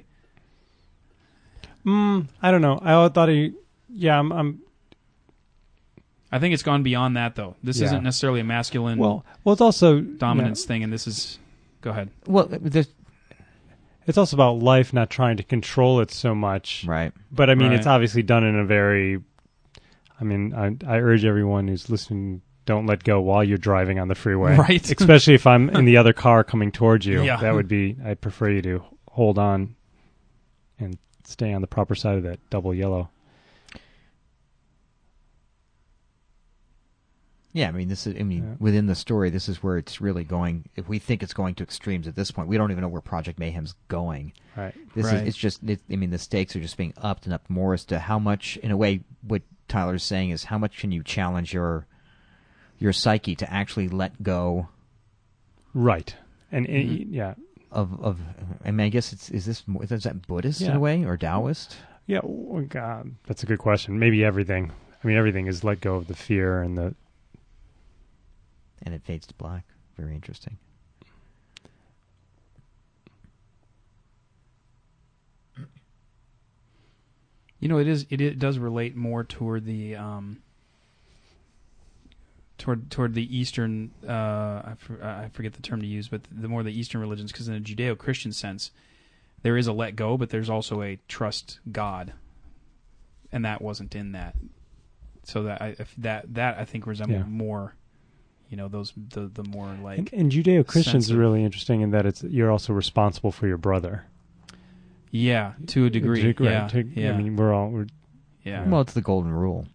mm, I don't know. I thought he, yeah, I'm, I'm I think it's gone beyond that, though. This Yeah. isn't necessarily a masculine well, well, it's also dominance yeah, thing, and this is. Go ahead. Well, there's it's also about life not trying to control it so much. right. But I mean, Right. it's obviously done in a very. I mean, I, I urge everyone who's listening, don't let go while you're driving on the freeway. Right. Especially if I'm in the other car coming towards you. Yeah. That would be. I'd prefer you to hold on, and stay on the proper side of that double yellow. Yeah, I mean, this is. I mean, Yeah. within the story, this is where it's really going. If we think it's going to extremes at this point, we don't even know where Project Mayhem's going. Right. This Right. is. It's just. It, I mean, the stakes are just being upped and upped more as to how much. In a way, what Tyler's saying is how much can you challenge your your psyche to actually let go Right. And and, Mhm. yeah, of of. I mean, I guess it's. Is this more, is that Buddhist in Yeah. a way or Taoist? yeah. oh, God, that's a good question. Maybe everything. I mean, everything is let go of the fear and the. And it fades to black. Very interesting. You know, it is. It, it does relate more toward the um, toward toward the Eastern. Uh, I, for, I forget the term to use, but the more the Eastern religions, because in a Judeo-Christian sense, there is a let go, but there's also a trust God, and that wasn't in that. So that I, if that that I think resembled Yeah. more. You know, those the the more like And, and Judeo-Christians sense of- are really interesting in that it's you're also responsible for your brother. yeah, to a degree. To- right, yeah, to- yeah, I mean, we're all. We're, yeah. Well, it's the golden rule.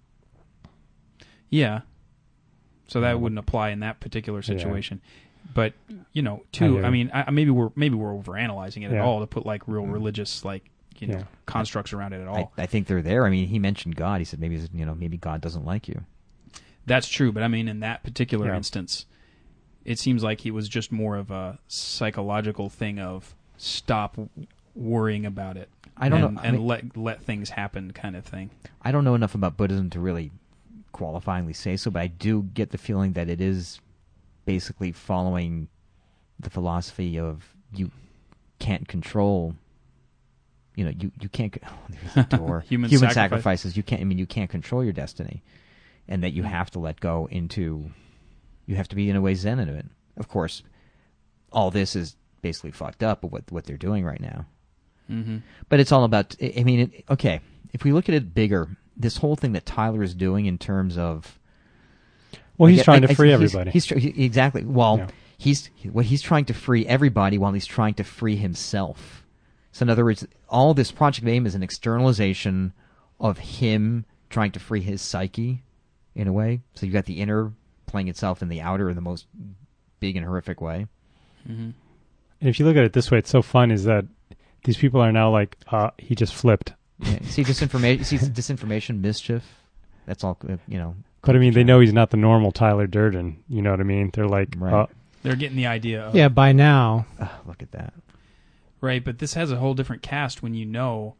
Yeah. So that Yeah. wouldn't apply in that particular Yeah. situation. But, you know, too, I I, mean, I, maybe we're maybe we're overanalyzing it at Yeah. all to put like real religious like, you know, Yeah. constructs around it at all. I, I think they're there. I mean, he mentioned God. He said maybe you know maybe God doesn't like you. That's true, but I mean in that particular Yeah. instance, it seems like it was just more of a psychological thing of stop worrying about it. I don't and, know. I and mean- let let things happen kind of thing. I don't know enough about Buddhism to really qualifyingly say so, but I do get the feeling that it is basically following the philosophy of you can't control. You know, you, you can't. Oh, there's a door. Human sacrifice. sacrifice. You can't. I mean, you can't control your destiny, and that you have to let go into. You have to be in a way zen into it. Of course, all this is basically fucked up with what what they're doing right now. Mm-hmm. But it's all about. I I mean, it, okay. If we look at it bigger, this whole thing that Tyler is doing in terms of. well, he's I- trying I- to I free think he's- everybody. He's, tr- he, exactly. Well, Yeah. he's what he's trying to free everybody while he's trying to free himself. So in other words, all this Project Mayhem is an externalization of him trying to free his psyche, in a way. So you got the inner playing itself in the outer in the most big and horrific way. Mm-hmm. And if you look at it this way, it's so fun is that these people are now like, uh, he just flipped. Yeah. See disinformation. See disinformation, mischief. That's all. uh, You know. But I mean, they know he's not the normal Tyler Durden. You know what I mean? They're like, Right. uh, They're getting the idea of Yeah, by now, Ugh, look at that. right, but this has a whole different cast when you know.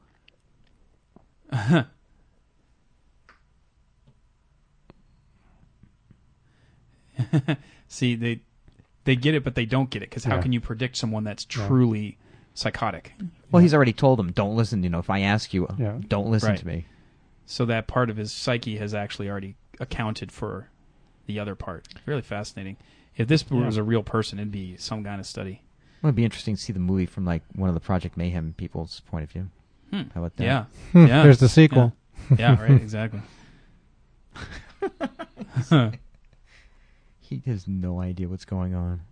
See, they they get it, but they don't get it because how Yeah. can you predict someone that's Yeah. truly psychotic? Well, he's already told them, "Don't listen." You know, if I ask you, Yeah. don't listen Right. to me. So that part of his psyche has actually already accounted for the other part. Really fascinating. If this Yeah. was a real person, it'd be some kind of study. Well, it'd be interesting to see the movie from like one of the Project Mayhem people's point of view. Hmm. How about that? Yeah, Hmm, yeah. there's the sequel. Yeah, right, exactly. He has no idea what's going on.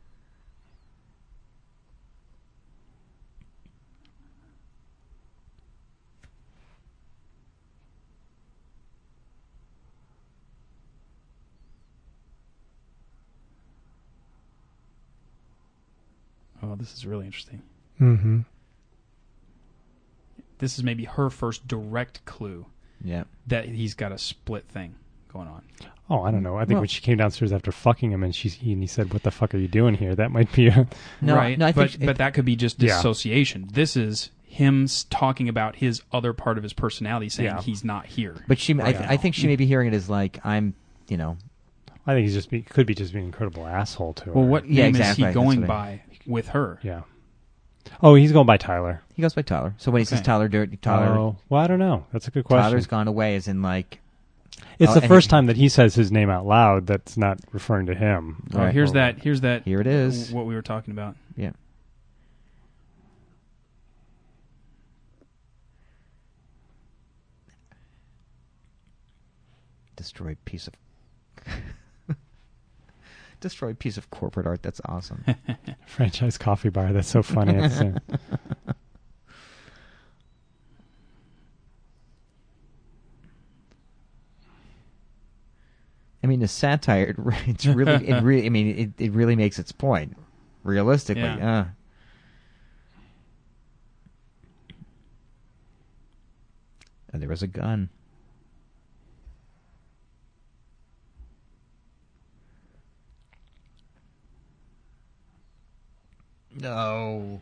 Oh, this is really interesting. Mm-hmm. This is maybe her first direct clue Yeah. that he's got a split thing going on. Oh, I don't know. I think Well- when she came downstairs after fucking him and she he, and he said, "What the fuck are you doing here?" That might be a No, right, no, I but, think but that could be just Yeah. dissociation. This is him s- talking about his other part of his personality, saying Yeah. he's not here. But she, I, Yeah. I think she may be hearing it as like, I'm, you know, I think he's just be, could be just being an incredible asshole to her. Well, what Yeah, name exactly. is That's he going what by with her? Yeah. Oh, he's going by Tyler. he goes by Tyler. So when he says Okay. Tyler Durden, Tyler, Oh, well, I don't know. That's a good question. Tyler's gone away, as in like, it's Oh, the and first it- time that he says his name out loud. That's not referring to him. Oh, Right. here's that. Here's that. here it is. What we were talking about. Yeah. Destroyed piece of destroyed piece of corporate art. That's awesome. Franchise coffee bar. That's so funny. It's, uh, I mean, the satire. It's really. It really. I mean, it. It really makes its point. Realistically, Yeah. uh. And there was a gun. No.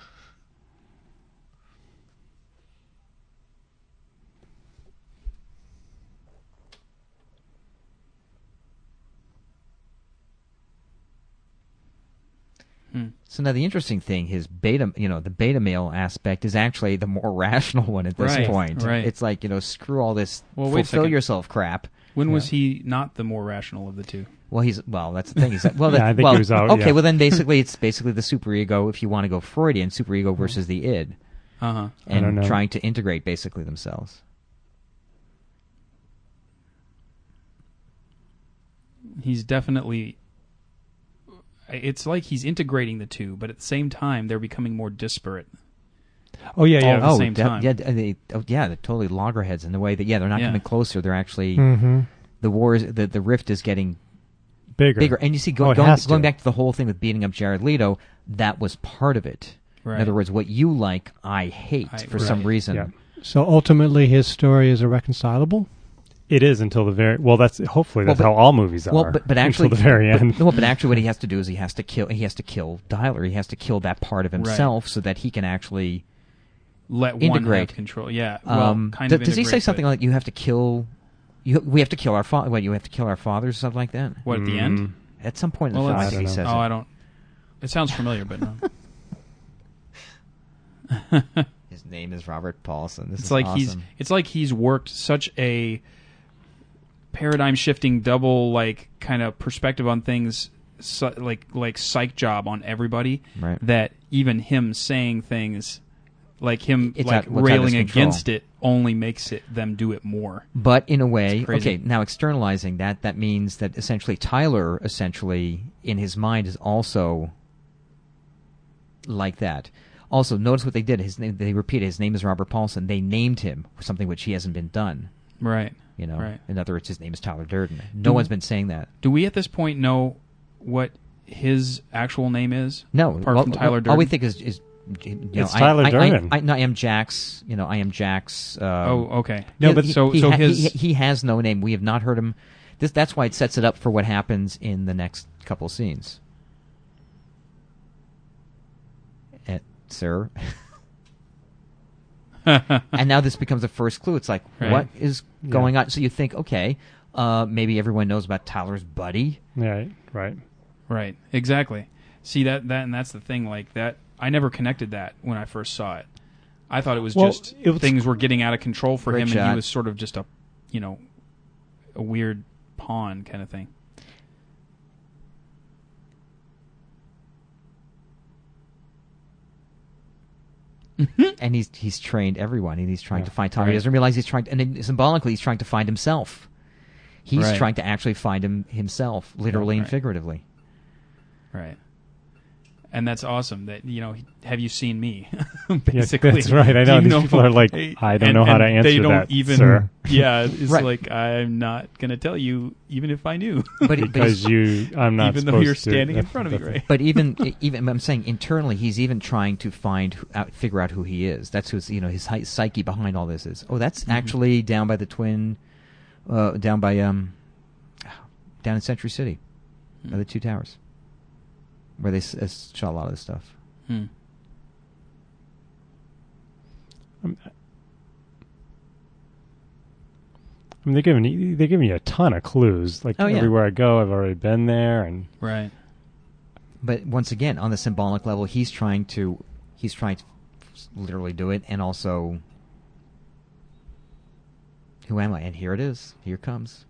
Hmm. So now the interesting thing, his beta, you know, the beta male aspect is actually the more rational one at this Right, point. right. It's like, you know, screw all this Well, wait a fulfill second. yourself crap. When Yeah. was he not the more rational of the two? Well, he's well. That's the thing. He's well. Yeah, that, I think he well, was out, okay. yeah. Well, then basically, it's basically the superego. If you want to go Freudian, superego versus the id, Uh huh. I don't and know. trying to integrate basically themselves. He's definitely. It's like he's integrating the two, but at the same time, they're becoming more disparate. oh yeah, All yeah. at the oh, same that- time. yeah, they, oh, yeah, they're totally loggerheads in the way that yeah, they're not Yeah. coming closer. They're actually Mm-hmm. the war is the the rift is getting Bigger. bigger. And you see, go, Oh, it going, has going to. back to the whole thing with beating up Jared Leto, that was part of it. Right. In other words, what you like, I hate I- for some right. reason. Yeah. So ultimately, his story is irreconcilable. It is until the very well. That's hopefully that's Well, but- how all movies are. Well, but, but actually, until the very but, end. no, but actually, what he has to do is he has to kill. He has to kill Tyler. He has to kill that part of himself so that he can actually. Let one Integrate. have control. Yeah. Well, Um, kind d- of. does he say integrate, something but- like you have to kill? You we have to kill our father. What you have to kill our fathers or something like that? What at the Mm. end? At some point in Well, the film, I let's- think he I don't says Oh, I it. don't. It sounds familiar, but no. His name is Robert Paulson. This It's is like awesome. he's. It's like he's worked such a paradigm shifting, double like kind of perspective on things, so, like like psych job on everybody. Right. That even him saying things, like him It's like out- what's out of his railing control. against it, only makes it them do it more. But in a way, It's crazy. okay, now externalizing that, that means that essentially Tyler, essentially, in his mind, is also like that. Also, notice what they did. His name, they repeated, his name is Robert Paulson. They named him for something which he hasn't been done. Right. You know, Right. in other words, his name is Tyler Durden. No Do- one's been saying that. Do we at this point know what his actual name is? No, Apart well, from Tyler well, Durden. all we think is, is you know, It's I, Tyler I, Durden. I, I, no, I am Jack's. You know, I am Jack's. Um, Oh, okay. No, he- but he- so- he so ha- his- he, he has no name. We have not heard him. This that's why it sets it up for what happens in the next couple scenes. Eh, sir. And now this becomes a first clue. It's like, Right. what is going on? So you think, okay, uh, maybe everyone knows about Tyler's buddy. Yeah, right. Right. Exactly. See that that and that's the thing. Like that, I never connected that when I first saw it. I thought it was Well, just it was- things were getting out of control for Great him, and shot. he was sort of just a, you know, a weird pawn kind of thing. And he's he's trained everyone, and he's trying Yeah. to find Tyler. Right. He doesn't realize he's trying, to, and then symbolically, he's trying to find himself. He's Right. trying to actually find him himself, literally and Right. figuratively. Right. And that's awesome. That you know, have you seen me? Yeah, Basically, that's right. I Do know you these people are like, I don't and- know how and to answer they don't that, even, sir. Yeah, it's Right. like I'm not going to tell you, even if I knew. But, but, Because you, I'm not even though supposed you're to- standing in that's- front of me, that's- right? but even even I'm saying internally, he's even trying to find who- out, figure out who he is. That's who's you know his hy- psyche behind all this is. Oh, that's Mhm. actually down by the twin, uh, down by um, down in Century City, by the two towers, where they s- uh, shot a lot of this stuff. Hmm. I mean, they're giving you, they're giving you a ton of clues. Like Oh, yeah. everywhere I go, I've already been there, and Right. But once again, on the symbolic level, he's trying to he's trying to literally do it, and also, who am I? And here it is. Here it comes.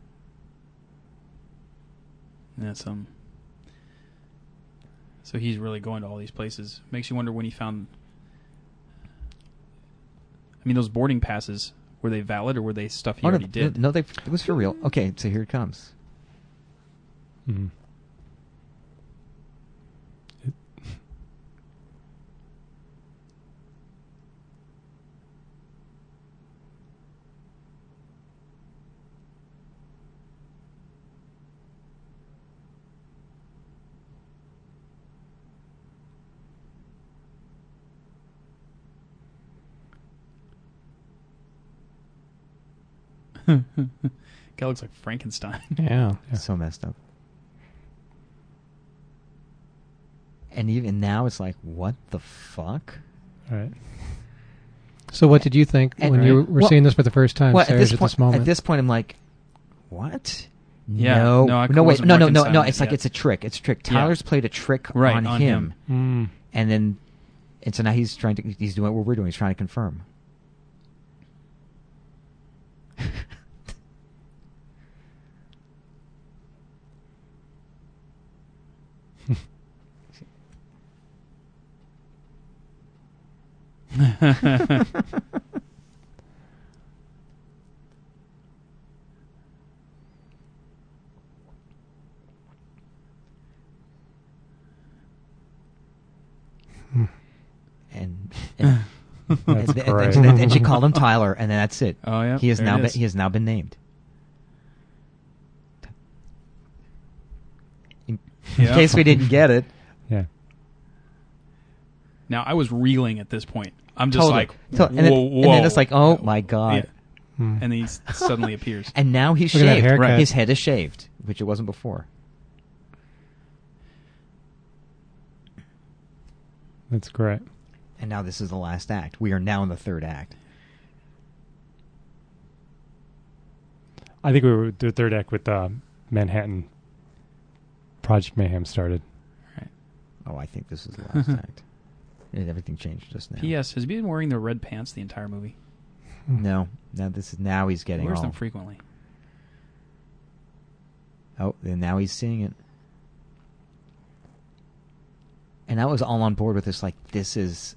That's um. So he's really going to all these places. Makes you wonder when he found. I mean, those boarding passes, were they valid or were they stuff he Oh, no, already did? no, they, it was for real. Okay, so here it comes. mhm. Guy looks like Frankenstein. Yeah. So messed up. And even now, it's like, what the fuck? All right. So what did you think And- when you were well- seeing this for the first time, Well, Sarge, at this at point, this moment? at this point, I'm like, what? Yeah, no, no, I no, wait, wasn't no, no, no, no. reconciling It's it like yet. it's a trick. It's a trick. Yeah. Tyler's played a trick Right, on, on him, him. Mm. and then, and so now he's trying to. He's doing what we're doing. He's trying to confirm. and and, That's and, and- great. and- and she called him Tyler, and then that's it. Oh, yeah, he has there now it been, is. he has now been named. In, in Yeah. case we didn't get it, Yeah. Now, I was reeling at this point. I'm just totally. like, To- and, then, whoa, and then it's whoa. like, oh my god! Yeah. Hmm. And then he s- suddenly appears. And now he's Look at that shaved. haircut. His head is shaved, which it wasn't before. That's great. And now this is the last act. We are now in the third act. I think we were the third act with uh, Manhattan. Project Mayhem started. Oh, I think this is the last act. And everything changed just now. P S. Has he been wearing the red pants the entire movie? No, now this is now he's He getting wears all. them frequently. Oh, and now he's seeing it. And I was all on board with this. Like, this is.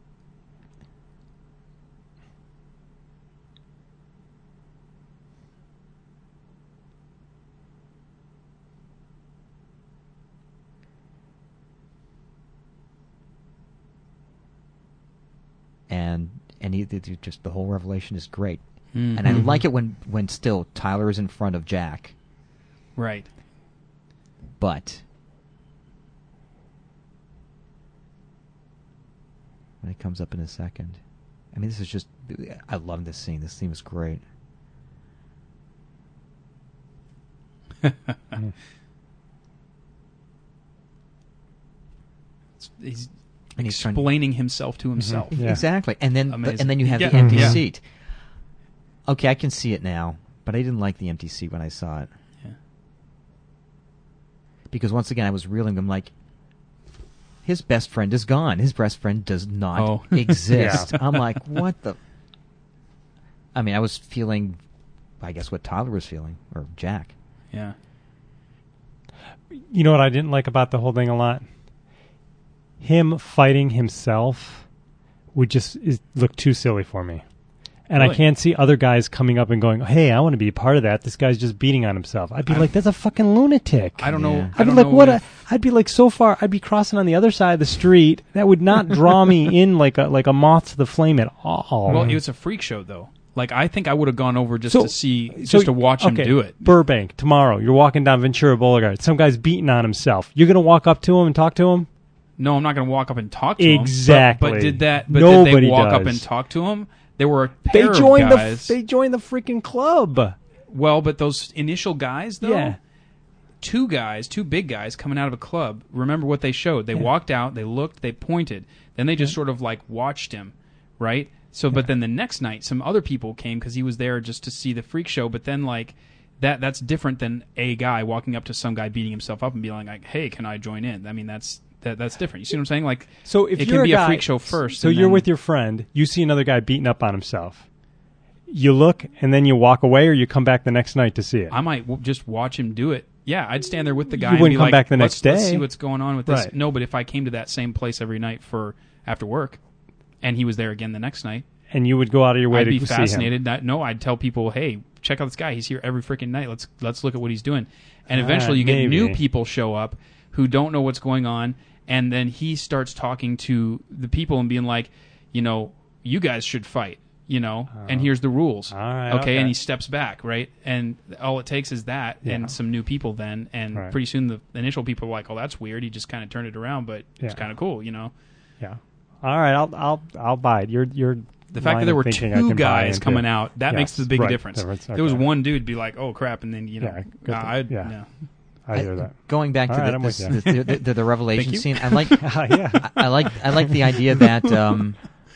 And and he, it- it just the whole revelation is great. Mm-hmm. And I like it when when still Tyler is in front of Jack, Right. but when it comes up in a second, I mean, this is just I love this scene. This scene was great. He's And he's trying- explaining himself to himself. Yeah. Exactly, and then Amazing. and then you have Yeah. the empty Yeah. seat. Okay, I can see it now, but I didn't like the empty seat when I saw it Yeah. because once again I was reeling. I'm like, his best friend is gone. His best friend does not Oh. exist. Yeah. I'm like, what the? I mean, I was feeling, I guess, what Tyler was feeling, or Jack. Yeah. You know what I didn't like about the whole thing a lot? Him fighting himself would just is, look too silly for me. And Really? I can't see other guys coming up and going, hey, I want to be a part of that. This guy's just beating on himself. I'd be I- like, that's a fucking lunatic. I don't know. Yeah. I I'd be don't like, know what? if- A, I'd be like, so far, I'd be crossing on the other side of the street. That would not draw me in like a like a moth to the flame at all. Well, it was a freak show, though. Like, I think I would have gone over just So- to see, So- just to watch him okay, do it. Burbank, tomorrow, you're walking down Ventura Boulevard. Some guy's beating on himself. You're going to walk up to him and talk to him? No, I'm not going to walk up and talk to him. Exactly. But, but did that? But did Nobody they walk up does. and talk to him? There were a They pair joined of guys. the they joined the freaking club. Well, but those initial guys, though, Yeah. two guys, two big guys coming out of a club. Remember what they showed? They Yeah. walked out, they looked, they pointed, then they just sort of like watched him, right? So, but then the next night, some other people came because he was there just to see the freak show. But then, like that, that's different than a guy walking up to some guy beating himself up and being like, "Hey, can I join in?" I mean, that's that, that's different. You see what I'm saying? Like, So if it you're can be a, guy, a freak show first. So and you're then- with your friend, you see another guy beating up on himself. You look and then you walk away, or you come back the next night to see it. I might w- just watch him do it. Yeah, I'd stand there with the guy. You and wouldn't be come like, back the let's, next Let's day. see what's going on with this. Right. No, but if I came to that same place every night for after work, and he was there again the next night, and you would go out of your way I'd to be see fascinated. That, no, I'd tell people, hey, check out this guy. He's here every freaking night. Let's let's look at what he's doing. And Ah, eventually, you get maybe. new people show up who don't know what's going on, and then he starts talking to the people and being like, you know, you guys should fight. You know, and here's the rules. All right, okay, okay. and he steps back, right? And all it takes is that Yeah. and some new people then, and Right. pretty soon the initial people are like, oh, that's weird. He just kind of turned it around, but it's Yeah. kind of cool, you know? Yeah. All right, I'll I'll I'll buy it. You're you're The fact that there were two guys coming out, that Yes, makes the big right. difference. There was- There was okay. one dude be like, oh, crap, and then, you know, Yeah, good uh, to- I'd, yeah. no. I hear that. Going back All to right, the, I'm this, with you. the, the, the, the revelation Thank you. scene, I like. yeah. I like I like the idea that um,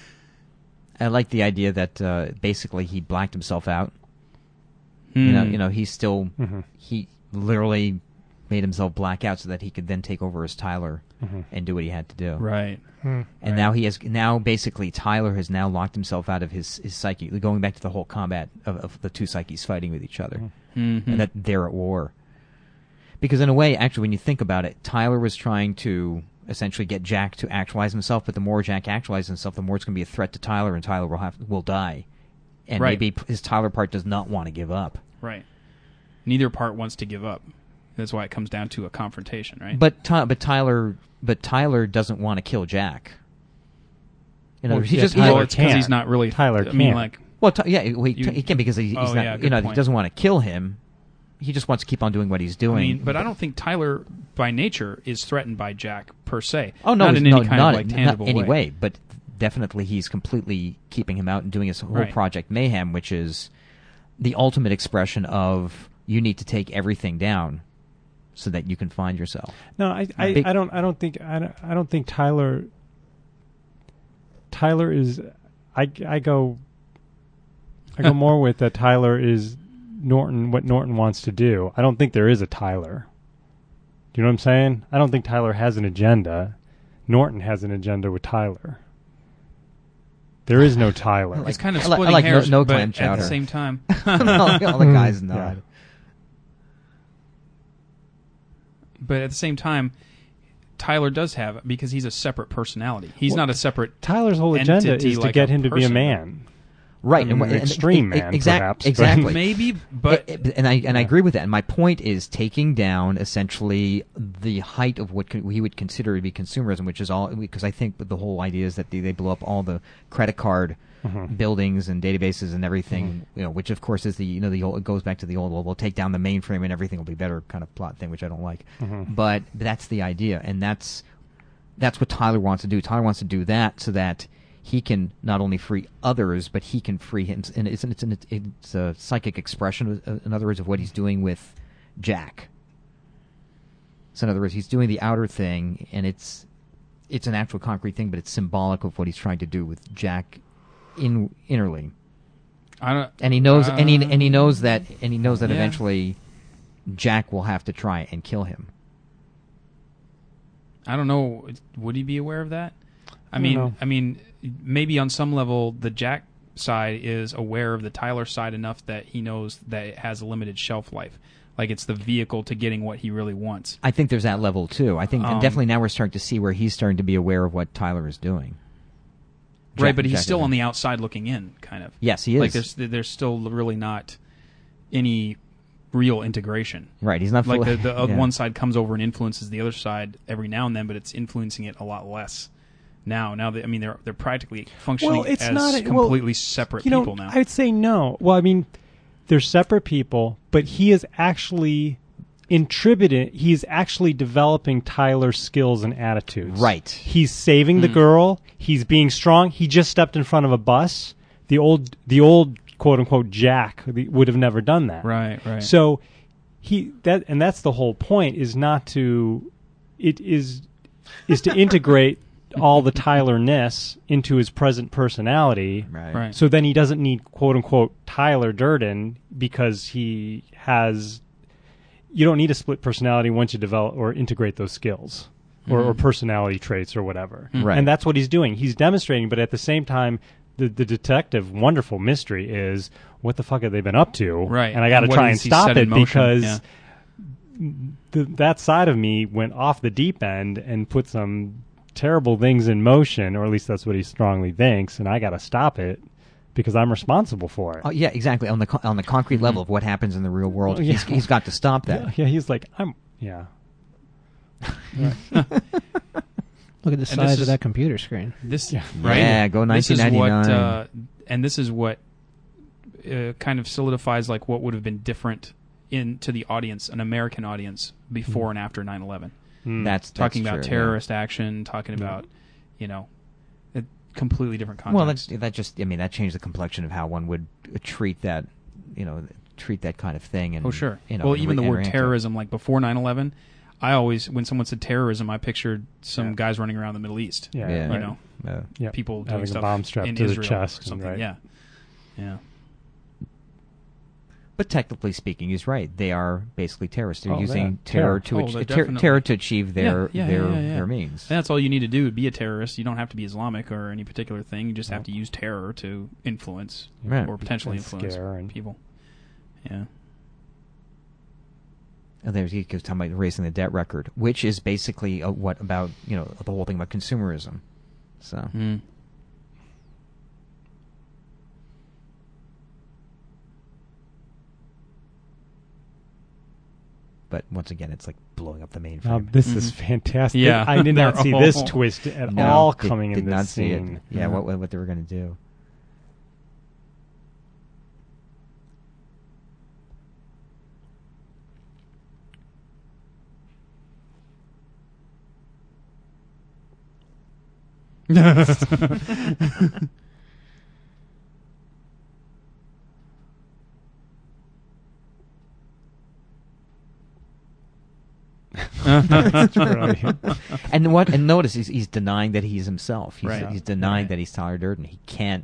I like the idea that uh, basically he blacked himself out. You know, Hmm. you know, he's still Mhm. he literally made himself black out so that he could then take over as Tyler Mhm. and do what he had to do. Right. Hmm. And now he has now basically Tyler has now locked himself out of his, his psyche. Going back to the whole combat of, of the two psyches fighting with each other, Mhm. and that they're at war. Because in a way, actually, when you think about it, Tyler was trying to essentially get Jack to actualize himself. But the more Jack actualizes himself, the more it's going to be a threat to Tyler, and Tyler will have will die. And Right. maybe his Tyler part does not want to give up. Right. Neither part wants to give up. That's why it comes down to a confrontation, right? But Ty- but Tyler but Tyler doesn't want to kill Jack. In other Well, words, he yeah, just he- well, Tyler it's because can't. he's not really. Tyler I mean, can't. like, well, Ty- yeah, well, he, You- he can because he, he's Oh, not. yeah, you good know, he point. doesn't want to kill him. He just wants to keep on doing what he's doing. I mean, but I don't think Tyler, by nature, is threatened by Jack per se. Oh no, not he's in any no, kind not, of like not tangible any way. way. But definitely he's completely keeping him out and doing his whole Right. Project Mayhem, which is the ultimate expression of you need to take everything down so that you can find yourself. No, I, I, Big- I don't I don't think I don't, I don't think Tyler Tyler is I, I go I go more with that Tyler is Norton what Norton wants to do. I don't think there is a Tyler. Do you know what I'm saying? I don't think Tyler has an agenda. Norton has an agenda with Tyler. There is no Tyler. It's kind of I like- I splitting like no- hairs, no but clam at chowder. the same time, all, all the guys nod. but at the same time, Tyler does have because he's a separate personality. He's Well, not a separate. Tyler's whole agenda entity is to like get a him to be a person. man. Right, An and, and extreme and- man, exact- perhaps, but- Exactly. Maybe, but It- it- and I and I Yeah. agree with that. And my point is taking down essentially the height of what co- we would consider to be consumerism, which is all because I think the whole idea is that they, they blow up all the credit card Mhm. buildings and databases and everything. You know, which of course is the you know the old, it goes back to the old well we'll take down the mainframe and everything will be better kind of plot thing, which I don't like. Mhm. But that's the idea, and that's that's what Tyler wants to do. Tyler wants to do that so that he can not only free others, but he can free him. And it's it's an, it's a psychic expression, uh, in other words, of what he's doing with Jack. So in other words, he's doing the outer thing, and it's it's an actual concrete thing, but it's symbolic of what he's trying to do with Jack in innerly. I don't. And he knows, and he uh, and he knows that, and he knows that yeah. eventually Jack will have to try and kill him. I don't know. Would he be aware of that? I don't mean, know. I mean, maybe on some level, the Jack side is aware of the Tyler side enough that he knows that it has a limited shelf life. Like it's the vehicle to getting what he really wants. I think there's that level too. I think and Um, definitely now we're starting to see where he's starting to be aware of what Tyler is doing. Right, but he's Jack still is on in. the outside looking in, kind of. Yes, he is. Like there's there's still really not any real integration. Right, he's not Like fully, the, the yeah. one side comes over and influences the other side every now and then, but it's influencing it a lot less now. Now, they, I mean, they're they're practically functioning Well, it's as not a- well, completely separate you know, people now. I'd say no. Well, I mean, they're separate people, but he is actually intributed. He's actually developing Tyler's skills and attitudes. Right. He's saving the Mm. girl. He's being strong. He just stepped in front of a bus. The old, the old quote unquote Jack would have never done that. right, right. So he that and that's the whole point is not to it is is to integrate all the Tyler-ness into his present personality. Right. right. So then he doesn't need quote unquote Tyler Durden because he has you don't need a split personality once you develop or integrate those skills or, or Mhm. personality traits or whatever. Right. And that's what he's doing. He's demonstrating, but at the same time the, the detective wonderful mystery is what the fuck have they been up to? Right. And I got to And what try has and he stop set it in motion? because Yeah. th- that side of me went off the deep end and put some terrible things in motion, or at least that's what he strongly thinks, and I got to stop it because I'm responsible for it. Oh, yeah, exactly. On the co- on the concrete Mm-hmm. level of what happens in the real world, Well, yeah. he's, he's got to stop that. Yeah, yeah, he's like, I'm, yeah. Look at the this size is- of that computer screen. This Yeah. right? Yeah, go This is what, nineteen ninety-nine. uh, and this is what uh, kind of solidifies like what would have been different in to the audience, an American audience, before Mm. and after nine eleven. Mm. That's Talking that's about true, yeah. terrorist action, talking Yeah. about you know, a completely different Well, context. that's, that just, I mean, that changed the complexion of how one would uh, treat that, you know, treat that kind of thing. And, oh sure. You know, well, and even the re- word interact with it. terrorism, like before nine eleven, I always when someone said terrorism, I pictured some Yeah. guys running around the Middle East. Yeah, Yeah. You right. know, Uh, Yep. people doing Having a stuff bomb strapped in to the Israel chest or and something. right. Yeah, yeah. but technically speaking, he's right. They are basically terrorists. They're Oh, using yeah. terror Terror. to Oh, ach- they're ter- definitely- terror to achieve their Yeah, yeah, their yeah, yeah, yeah. their means. And that's all you need to do to be a terrorist. You don't have to be Islamic or any particular thing. You just have Nope. to use terror to influence Right. or potentially And influence scare and- people. Yeah. And there's he was talking about raising the debt record, which is basically uh, what about you know the whole thing about consumerism. So Mm. but once again, it's like blowing up the mainframe. Now, this is Mhm. fantastic. Yeah. I did not They're see all- this twist at No, all did- coming did in this not see scene. it. Yeah, Yeah. what what they were going to do. That's brilliant. And what? And notice he's, he's denying that he's himself. He's, Right. he's denying Right. that he's Tyler Durden. He can't.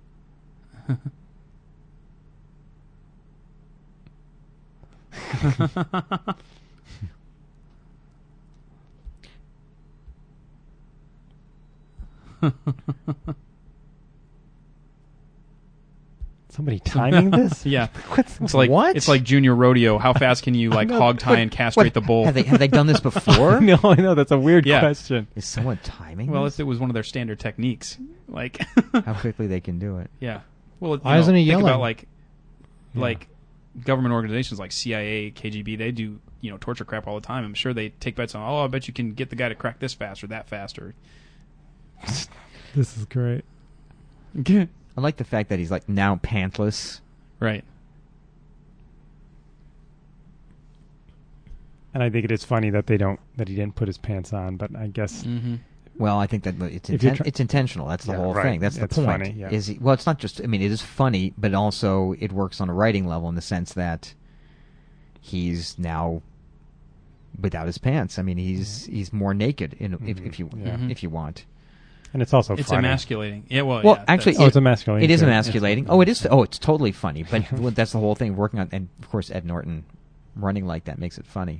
Somebody timing this? Yeah. What's, It's like What? it's like junior rodeo. How fast can you like No, hog tie but- and castrate What? the bull? Have they have they done this before? no, I know that's a weird Yeah. question. Is someone timing? Well, this? if it was one of their standard techniques, like How quickly they can do it? yeah. Well, you Why know, isn't he think yelling? about like Yeah. like government organizations like C I A, K G B. They do you know torture crap all the time. I'm sure they take bets on. Oh, I bet you can get the guy to crack this fast or that fast or. This is great. I like the fact that he's like now pantless. Right. And I think it is funny that they don't that he didn't put his pants on, but I guess Mm-hmm. Well, I think that it's If you're inten- try- it's intentional. That's the Yeah, whole right. thing. That's It's the point. funny, yeah. Is he, well, it's not just. I mean, it is funny, but also it works on a writing level in the sense that he's now without his pants. I mean, he's he's more naked. In, if, Mhm. if you Yeah. Mhm. if you want. and it's also It's funny. emasculating. Yeah. Well. Well, yeah, actually, that's- Oh, it's emasculating. It is too. emasculating. Oh, it is. Oh, it's totally funny. But well, that's the whole thing. Working on, and of course, Ed Norton running like that makes it funny.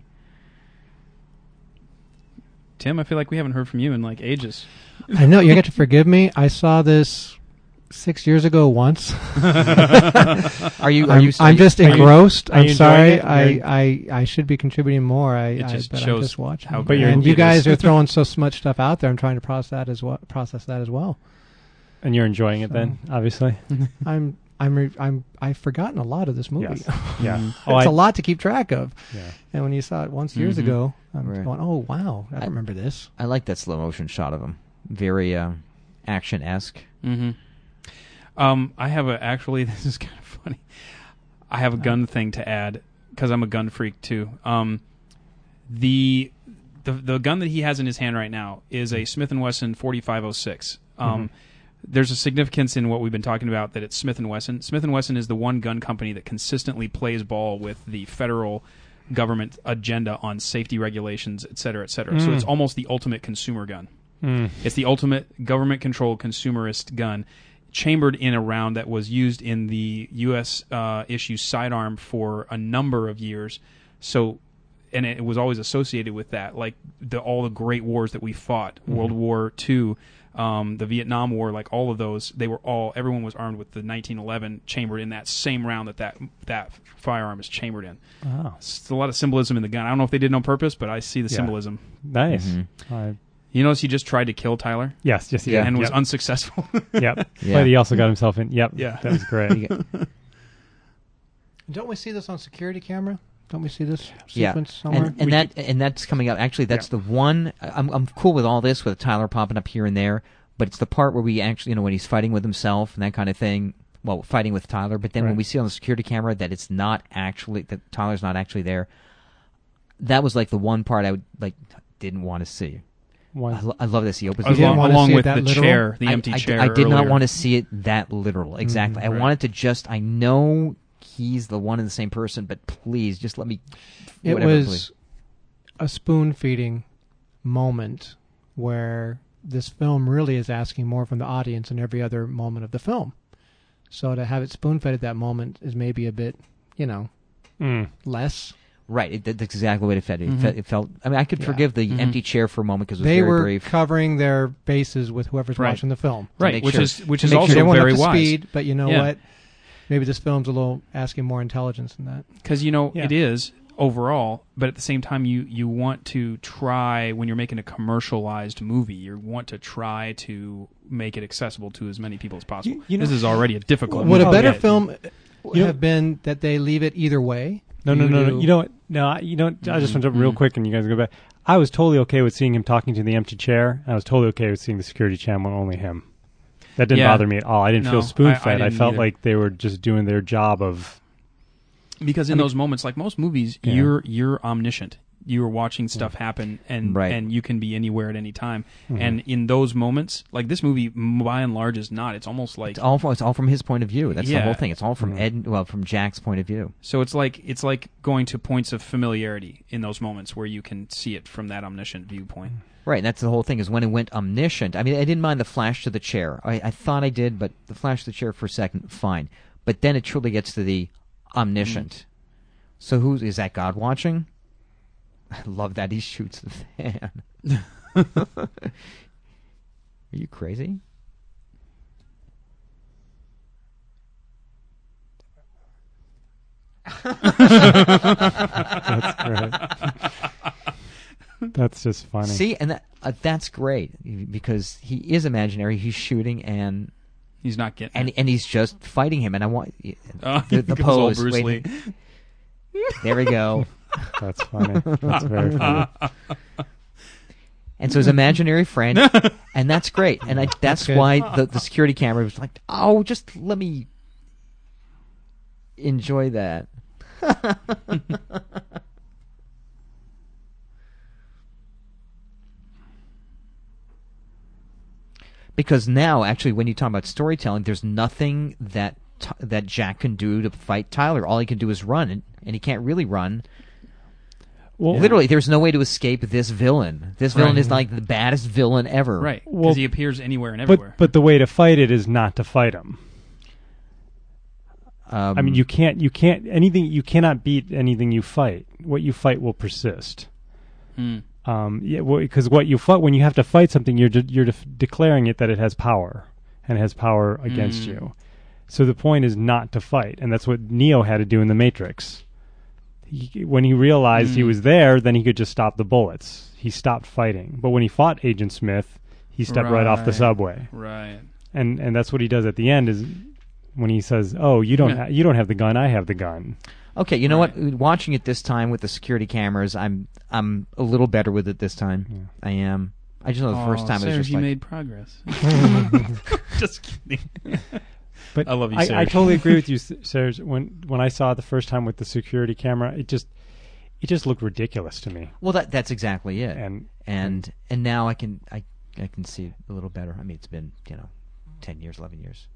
Tim, I feel like we haven't heard from you in like ages. I know you got to forgive me. I saw this six years ago once. Are you? Are I'm, you? I'm just are you- engrossed. are you I'm sorry. enjoying I, it? I, I should be contributing more. I, It I just but shows I'm just watching. how But you're- and you it guys is. are throwing so much stuff out there. I'm trying to process that as well. Process that as well. And you're enjoying it then, obviously. I'm I'm re- I'm I've forgotten a lot of this movie. Yes. Yeah. it's Oh, I- a lot to keep track of. Yeah. And when you saw it once years Mhm. ago, I'm Right. going, oh wow, I I- remember this. I like that slow motion shot of him. Very uh, action esque. Mm-hmm. Um, I have a actually. This is kind of funny. I have a gun thing to add because I'm a gun freak too. Um, the the the gun that he has in his hand right now is a Smith and Wesson forty-five oh six. Um, Mm-hmm. There's a significance in what we've been talking about that it's Smith and Wesson. Smith and Wesson is the one gun company that consistently plays ball with the federal government agenda on safety regulations, et cetera, et cetera. So Mm. it's almost the ultimate consumer gun. Mm. It's the ultimate government-controlled consumerist gun, chambered in a round that was used in the U S uh, issue sidearm for a number of years. So, and it was always associated with that, like the, all the great wars that we fought, Mm-hmm. World War Two, um, the Vietnam War, like all of those. They were all everyone was armed with the nineteen eleven chambered in that same round that that, that firearm is chambered in. Oh, It's a lot of symbolism in the gun. I don't know if they did it on purpose, but I see the Yeah. symbolism. nice. Mhm. I- You notice he just tried to kill Tyler yes, yes, he Yeah. did. and was Yep. unsuccessful. Yep. Yeah. But he also got himself in. Yep. Yeah. That was great. You get- Don't we see this on security camera? Don't we see this yeah, sequence somewhere? and, and that and that's coming up. Actually, that's Yeah. the one. I'm I'm cool with all this with Tyler popping up here and there, but it's the part where we actually, you know, when he's fighting with himself and that kind of thing. Well, fighting with Tyler, but then when Right. we see on the security camera that it's not actually that Tyler's not actually there. That was like the one part I would like didn't want to see. One. I, lo- I love this. He opens You the didn't along, wanna along see it with that the literal? chair, the I- empty I, chair. I did not earlier. want to see it that literal. Exactly. I right. wanted to just. I know he's the one and the same person, but please just let me. It whatever, was please. a spoon feeding moment where this film really is asking more from the audience than every other moment of the film. So to have it spoon fed at that moment is maybe a bit, you know, Mm. less. Right. It, that's exactly what it felt. It, Mhm. fe- it felt. I mean, I could Yeah. forgive the Mhm. empty chair for a moment because it was They very were brief. covering their bases with whoever's Right. watching the film. Right, make which sure- is which To is make also sure everyone very up to wise. speed, but you know Yeah. what? Maybe this film's a little asking more intelligence than that. Because you know Yeah. it is overall, but at the same time, you you want to try when you're making a commercialized movie, you want to try to make it accessible to as many people as possible. You- you know- this is already a difficult. Would a movie. better Yeah. film You know- have been that they leave it either way? No, no, You no, no. do- You know what? No, I- you know. what? I just want to jump real Mhm. quick, and you guys go back. I was totally okay with seeing him talking to the empty chair. And I was totally okay with seeing the security channel only him. That didn't Yeah. bother me at all. I didn't No, feel I- spoon I fed. I, didn't felt either. like they were just doing their job of. Because in I mean- those moments, like most movies, Yeah. you're you're omniscient. You're watching stuff happen, and Right. and you can be anywhere at any time. Mhm. And in those moments, like this movie, m- by and large, is not. It's almost like It's all. From, it's all from his point of view. That's the Yeah. whole thing. It's all from Mhm. Ed. Well, from Jack's point of view. so. It's like it's like going to points of familiarity in those moments where you can see it from that omniscient viewpoint. Right. And that's the whole thing. Is when it went omniscient. I mean, I didn't mind the flash to the chair. I, I thought I did, but the flash to the chair for a second, fine. But then it truly gets to the omniscient. So who's is that? God watching? I love that he shoots the fan. Are you crazy? That's great. That's just funny. See, and that, uh, that's great because he is imaginary. He's shooting and He's not getting. and it. and he's just fighting him. And I want Uh, the, the goes all pose. Bruce wait, Lee. there we go. That's funny. That's very funny. And so his imaginary friend, and that's great. And I, that's good. why the, the security camera was like, oh, just let me enjoy that. Because now, actually, when you talk about storytelling, there's nothing that t- that Jack can do to fight Tyler. All he can do is run, and, and he can't really run. Well, Literally, there's no way to escape this villain. This villain Right. is like the baddest villain ever. Right, because Well, he appears anywhere and everywhere. But but the way to fight it is not to fight him. Um, I mean, you can't you can't anything you cannot beat anything you fight. What you fight will persist. Hmm. Um, yeah, because what you fight when you have to fight something, you're de- you're def- declaring it that it has power and it has power against Mm. you. So the point is not to fight, and that's what Neo had to do in the Matrix. He, when he realized he Mm. was there, then he could just stop the bullets. He stopped fighting. But when he fought Agent Smith, he stepped right, off the Right. subway, Right. and and that's what he does at the end is when he says, "Oh, you don't Yeah. ha- you don't have the gun, I have the gun." Okay, you know Right. what? Watching it this time with the security cameras, I'm I'm a little better with it this time. Yeah. I am. I just know the first Aw, time it was Serge, just you like, made progress. Just kidding. But I love you, I, I Serge. totally agree with you, S- Serge. When when I saw it the first time with the security camera, it just it just looked ridiculous to me. well, that that's exactly it. And and and now I can I I can see it a little better. I mean, it's been you know, ten years, eleven years.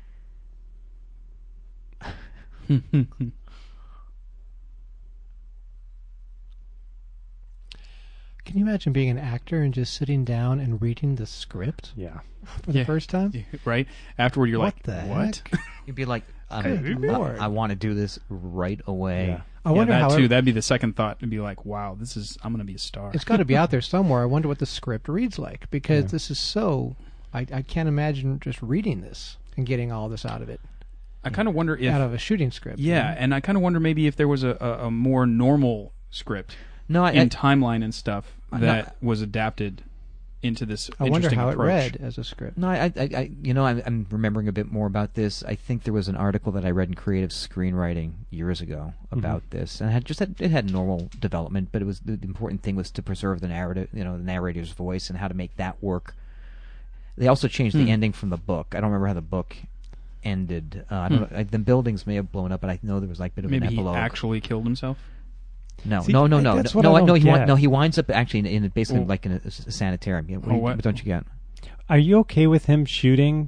Can you imagine being an actor and just sitting down and reading the script yeah, for the Yeah. first time? Right? Afterward, you're What like, the what? heck? You'd be like, um, Good I, Lord. I want to do this right away. yeah. I wonder yeah, that how too. it, That'd be the second thought. It'd be like, wow, this is. I'm going to be a star. it's got to be out there somewhere. I wonder what the script reads like because Yeah. this is so. I, I can't imagine just reading this and getting all this out of it, I kind of wonder if. out of a shooting script. you Yeah, know? and I kind of wonder maybe if there was a, a, a more normal script No, I, in I, timeline and stuff I- that was adapted into this I wonder interesting how approach. it read as a script. no, I, I, I, you know, I'm, I'm remembering a bit more about this. I think there was an article that I read in Creative Screenwriting years ago about this, and it had just had, it had normal development, but it was the important thing was to preserve the narrative, you know, the narrator's voice and how to make that work. They also changed Hmm. the ending from the book. I don't remember how the book ended. Uh, I don't Hmm. know. I, the buildings may have blown up, but I know there was like a bit of Maybe an he epilogue. actually killed himself. No, See, no, no, I- no, that's no, what no, I no. don't He wi- get. no, he winds up actually in, in basically Oh. like in a, s- sanitarium. Yeah, what, Oh, what? don't you get Are you okay with him shooting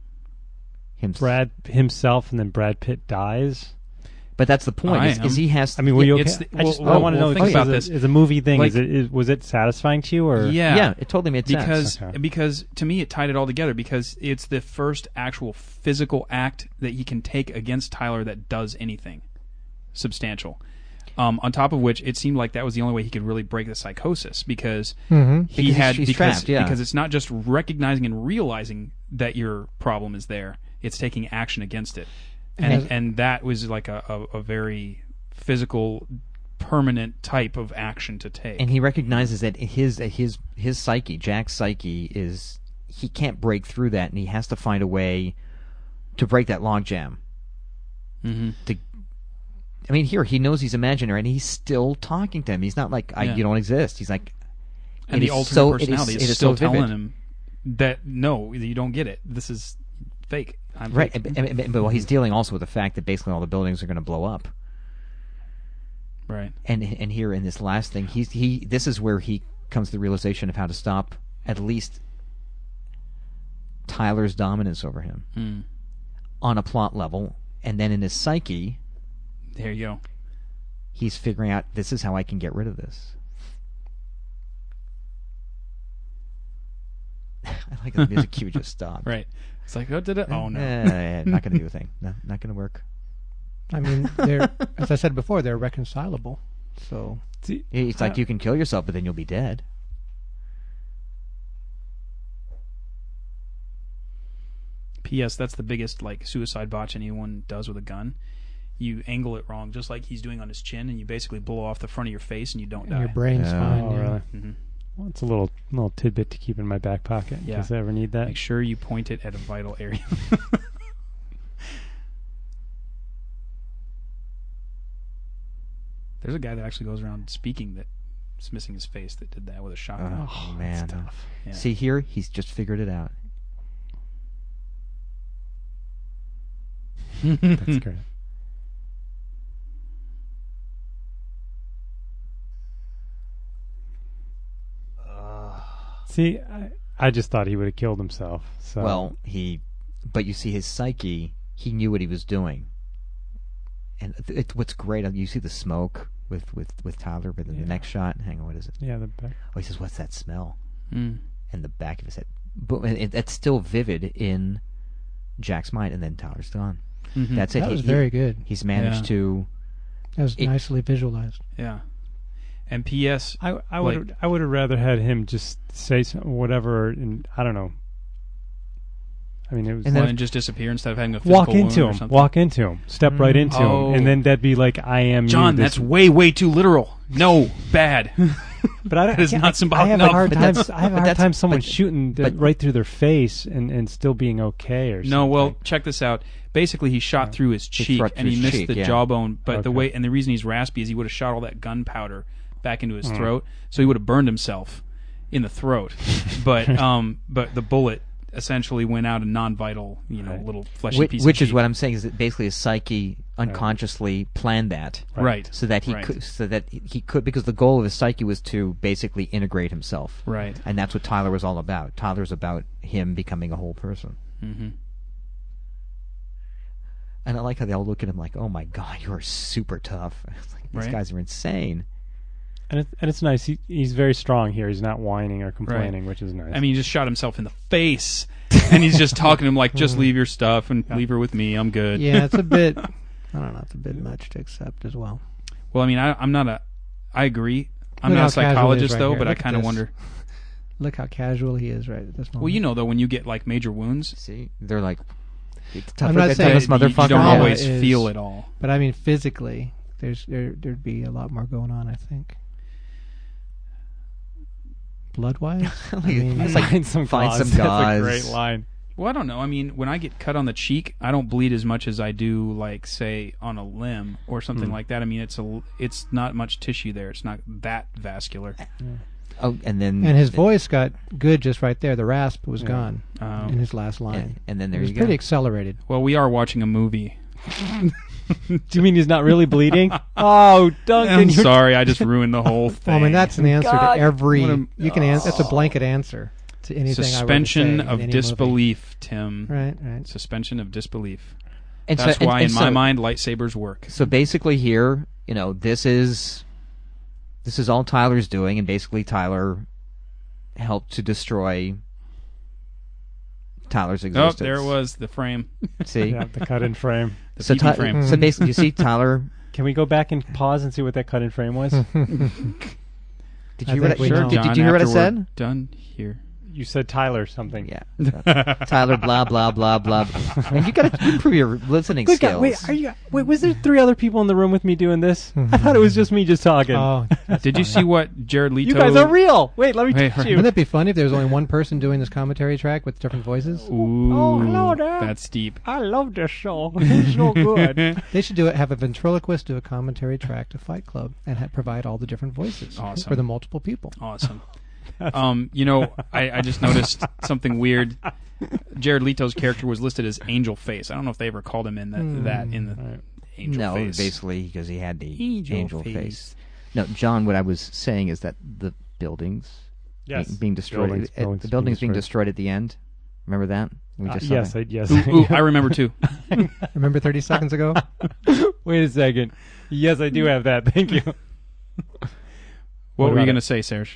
him? Brad himself and then Brad Pitt dies? But that's the point. I Is, am. is he has? I mean, were you okay? It's the- I just well, I want to well, know think if about it's this. a, it's a movie thing. Like- is it is, was it satisfying to you or Yeah, yeah, it totally made sense. because Okay. because to me it tied it all together because it's the first actual physical act that he can take against Tyler that does anything substantial. Um, on top of which, it seemed like that was the only way he could really break the psychosis because Mm-hmm. he Because had he's because trapped, yeah. because it's not just recognizing and realizing that your problem is there; it's taking action against it, and Yes. and that was like a, a, a very physical, permanent type of action to take. And he recognizes that his his his psyche, Jack's psyche, is he can't break through that, and he has to find a way to break that logjam. Mhm. To, I mean, here he knows he's imaginary, and he's still talking to him. He's not like I, Yeah. you don't exist. He's like, and it the is alternate so- it is- personality is, it is still so vivid. telling him that no, you don't get it. This is fake. I'm right. fake. And, and, and- but well, he's dealing also with the fact that basically all the buildings are going to blow up. Right. And and here in this last thing, he's he. This is where he comes to the realization of how to stop at least Tyler's dominance over him Mm. on a plot level, and then in his psyche, There you go. he's figuring out this is how I can get rid of this. I like the music cue just stopped. Right. It's like, oh, did it? Oh, no. Eh, not going to do a thing. No, not going to work. I mean, they're as I said before, they're reconcilable. So See, It's like you can kill yourself, but then you'll be dead. P S. That's the biggest like suicide botch anyone does with a gun. You angle it wrong, just like he's doing on his chin, and you basically blow off the front of your face, and you don't and die. your brain's Yeah. fine. oh, yeah. really? hmm Well, it's a little little tidbit to keep in my back pocket in Yeah. case I ever need that. Make sure you point it at a vital area. There's a guy that actually goes around speaking that is missing his face that did that with a shotgun. Oh, man. That's tough. Yeah. See here, he's just figured it out. That's great. See, I, I just thought he would have killed himself. So Well, he, but you see his psyche, he knew what he was doing. And it, it, what's great, you see the smoke with, with, with Tyler, but then Yeah. the next shot, hang on, what is it? yeah, the back. Oh, he says, what's that smell? Mm. And the back of his head. But and it, that's still vivid in Jack's mind, and then Tyler's gone. Mhm. That's it. That He- was he- very good. He's managed Yeah. to. That was It- nicely visualized. Yeah. And P S. I I would Like- I would have rather had him just say some, whatever, and I don't know. I mean, it was And And then- then just disappear instead of having a physical walk into wound or him, something. walk into him, step right into Oh. him, and then that'd be like I am. John, you, that's this, way, way too literal. No, bad. But I don't. That is I not symbolic I have enough. a hard But time. that's- I have a but hard that's- time someone but- shooting the, but- right through their face and, and still being okay or something. No, well, check this out. Basically, he shot through his cheek thrust and through he his missed cheek, the yeah. jawbone. But the Okay. way and the reason he's raspy is he would have shot all that gunpowder back into his Mm. throat, so he would have burned himself in the throat. But um, but the bullet essentially went out a non-vital, you know, Right. little fleshy Which, piece. which of is cheek. what I'm saying is that basically his psyche unconsciously planned that. Right. So that he Right. could, so that he could, because the goal of his psyche was to basically integrate himself, Right. and that's what Tyler was all about. Tyler's about him becoming a whole person, Mm-hmm. and I like how they all look at him like, "Oh my God, you are super tough." It's like, these Right. guys are insane. And, it, and it's nice. He, he's very strong here. He's not whining or complaining, which is nice. I mean, he just shot himself in the face, and he's just talking to him like, "Just leave your stuff and leave her with me. I'm good." Yeah, it's a bit. I don't know. It's a bit much to accept as well. Well, I mean, I, I'm not a. I agree. I'm Look not a how casual he is psychologist right though, here. but I Look at kind of this. wonder. Look how casual he is right at this moment. Well, you know, though, when you get like major wounds, See, they're like, I'm tough, not that saying- toughest you, you motherfucker. don't Trauma alive. always is- feel it all. But I mean, physically, there's there there'd be a lot more going on. I think. Blood-wise, I mean, It's like, find some find gauze. some That's gauze. a great line. Well, I don't know. I mean, when I get cut on the cheek, I don't bleed as much as I do, like, say, on a limb or something Hmm. like that. I mean, it's a, it's not much tissue there. It's not that vascular. Oh, and then and his voice got good just right there. The rasp was Yeah. gone Um, in his last line. and, and then it there was you go. pretty accelerated. well, we are watching a movie. Do you mean he's not really bleeding? Oh, Duncan, I'm you're sorry, I just ruined the whole thing. Well, I mean, that's an answer God, to every. what a- you can answer. That's a blanket answer to anything. suspension I were to say of in any disbelief, Tim. Movie. Right, right. Suspension of disbelief. And That's so, and- why, and in my so- mind, lightsabers work. So basically, here, you know, this is this is all Tyler's doing, and basically Tyler helped to destroy Tyler's Oh, existence. there it was, the frame. See, yeah, the cut-in frame. The so P P Ty- frame. so basically, you see Tyler. Can we go back and pause and see what that cut-in frame was? Did I you hear what? think we I, know. did, did John, you hear what I after said? we're Done here. You said Tyler something. Yeah, Tyler. Blah blah blah blah blah. Man, you got to improve your listening Good skills. God, wait, are you? Wait, was there three other people in the room with me doing this? I thought it was just me just talking. Oh, Did you see what Jared Leto... you guys are real. Wait, let me Hey, teach hurry. you. wouldn't it be funny if there was only one person doing this commentary track with different voices? Ooh, Oh, hello there. That's deep. I love this show. It's so good. They should do it. Have a ventriloquist do a commentary track to Fight Club and ha- provide all the different voices Awesome. for the multiple people. Awesome. Um, you know, I, I just noticed something weird. Jared Leto's character was listed as Angel Face. I don't know if they ever called him in that, that in the Right. Angel no, Face. basically because he had the Angel angel, face. face. No, John. What I was saying is that the buildings Yes. being, being destroyed. Buildings- at- buildings the buildings being being destroyed at the end. Remember that? We Uh, just saw yes, that. I, yes. Ooh, ooh, I remember too. Remember thirty seconds ago? Wait a second. Yes, I do have that. Thank you. What, What were you about going to it? say, Serge?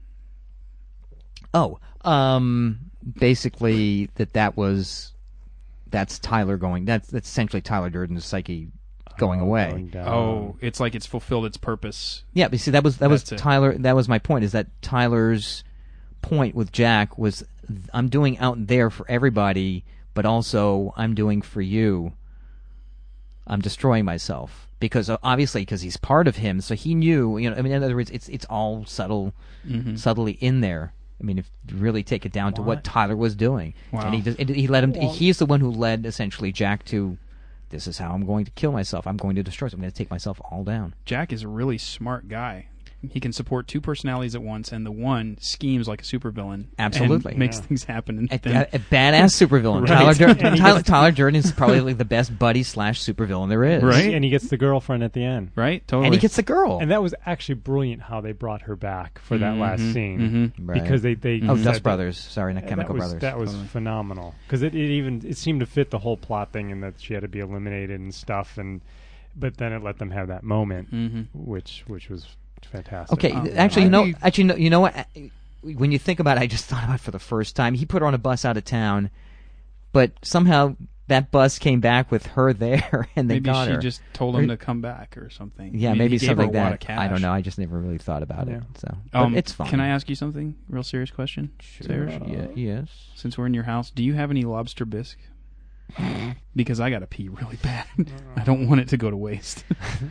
Oh, um, basically that that was that's Tyler going. That's that's essentially Tyler Durden's psyche going Oh, away. going down. Oh, it's like it's fulfilled its purpose. Yeah, but see, that was that was That's it. Tyler. That was my point. Is that Tyler's point with Jack was I'm doing out there for everybody, but also I'm doing for you. I'm destroying myself because uh, obviously because he's part of him, so he knew. You know, I mean, in other words, it's it's all subtle, Mm-hmm. subtly in there. I mean, if you really take it down to what What? Tyler was doing, Wow. and he just, and he led him. Well- he's the one who led essentially Jack to. This is how I'm going to kill myself. I'm going to destroy. I'm going to take myself all down. Jack is a really smart guy. He can support two personalities at once, and the one schemes like a supervillain. Absolutely. and makes Yeah. things happen. And A, then, a, a badass supervillain. Right. Tyler, Dur- And he Tyler, gets- Tyler Durden is probably like the best buddy slash supervillain there is. Right? And he gets the girlfriend at the end. right? Totally. And he gets the girl. And that was actually brilliant how they brought her back for that last Mhm, scene. mhm. Right. Because they, they oh, said Dust that- Brothers. Sorry, not that Chemical was, Brothers. That was Totally. phenomenal because it, it even it seemed to fit the whole plot thing in that she had to be eliminated and stuff, and but then it let them have that moment, Mhm. which which was fantastic. Okay, Oh, actually, you I'd know, be- actually, no, you know what? When you think about it, I just thought about it for the first time. He put her on a bus out of town, but somehow that bus came back with her there, and they Maybe got she her. just told him to come back or something. yeah, Maybe, maybe he gave something her a like wad of that. cash. I don't know. I just never really thought about Yeah. it. So, but Um, it's fine. Can I ask you something? Real serious question, Sarah? Sure. Yeah, yes. Since we're in your house, do you have any lobster bisque? Because I got to pee really bad. I don't want it to go to waste.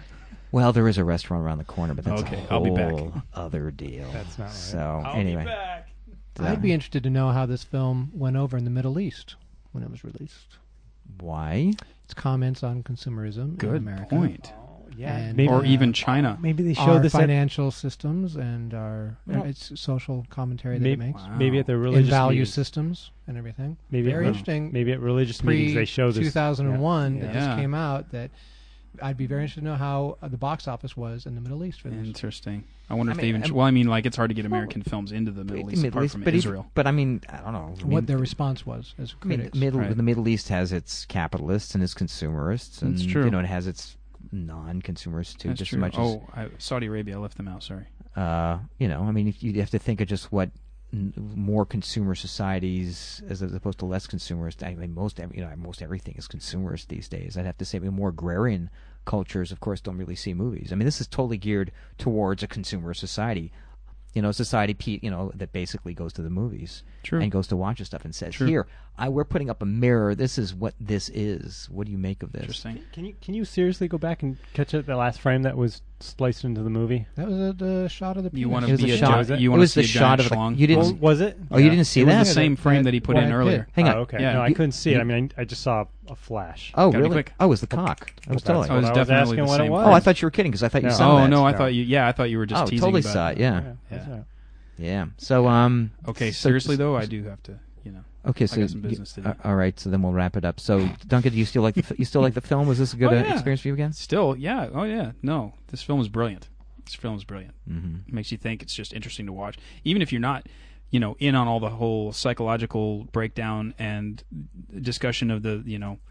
Well, there is a restaurant around the corner, but that's Okay, a I'll be back. whole other deal. That's not right. So I'll anyway, be back. I'd be interested to know how this film went over in the Middle East when it was released. why? Its comments on consumerism in Good America. point. Yeah, And, maybe, Or uh, even China. maybe they Our showed this at, financial systems and our Well, its social commentary that maybe, it makes. Wow. maybe at the In religious value meetings. systems and everything. Maybe Very at, interesting. Maybe at religious meetings they show this. two thousand one Yeah. that Yeah. just came out that I'd be very interested to know how uh, the box office was in the Middle East for this. Interesting. I wonder I if mean, they even. I'm- well, I mean, like it's hard to get American films into the Middle East Middle apart East, from but even- Israel. but I mean, I don't know. I mean, What their response was as I mean, critics. middle, Right. the Middle East has its capitalists and its consumerists, and That's true. you know, it has its non-consumerists too, That's just true. as much oh, I, Saudi Arabia I left them out. Sorry. as uh, you know. I mean, if you have to think of just what n- more consumer societies as opposed to less consumerist. I mean, most every- you know, most everything is consumerist these days. I'd have to say, I mean, more agrarian cultures, of course, don't really see movies. I mean, this is totally geared towards a consumer society. You know, society, pe- you know, that basically goes to the movies True. and goes to watch this stuff and says, True. "Here, I we're putting up a mirror. This is what this is. What do you make of this?" Interesting. Can you can you seriously go back and catch it, the last frame that was spliced into the movie? That was a, the shot of the penis. You want It to was be a a, shot- gi- it you want to was see the a shot giant of the- schlong? you didn't- Well, was it? Oh, you didn't see it was that? the same frame that he put in Brad earlier. Pitt. Hang on. Oh, okay. Yeah. No, I You- couldn't see it. you- I mean, I, I just saw a flash. Oh, Gotta be really? quick. Oh, it was the cock. That was That's totally. Oh, it was what I was definitely asking the what it same was. Oh, I thought you were kidding because I thought you No. saw Oh that. no, I No. thought you. Yeah, I thought you were just Oh, teasing. totally about saw it. Yeah, Yeah. Yeah. yeah. So, um, Okay, so- seriously though, I do have to. You know. Okay, so got some business to do. uh, all right. So then we'll wrap it up. So, Duncan, do you still like the f- you still like the film? Was this a good Oh, uh, yeah. experience for you again? Still, yeah. Oh yeah. No, this film is brilliant. This film is brilliant. Mm-hmm. It makes you think. It's just interesting to watch, even if you're not, you know, in on all the whole psychological breakdown and discussion of the, you know,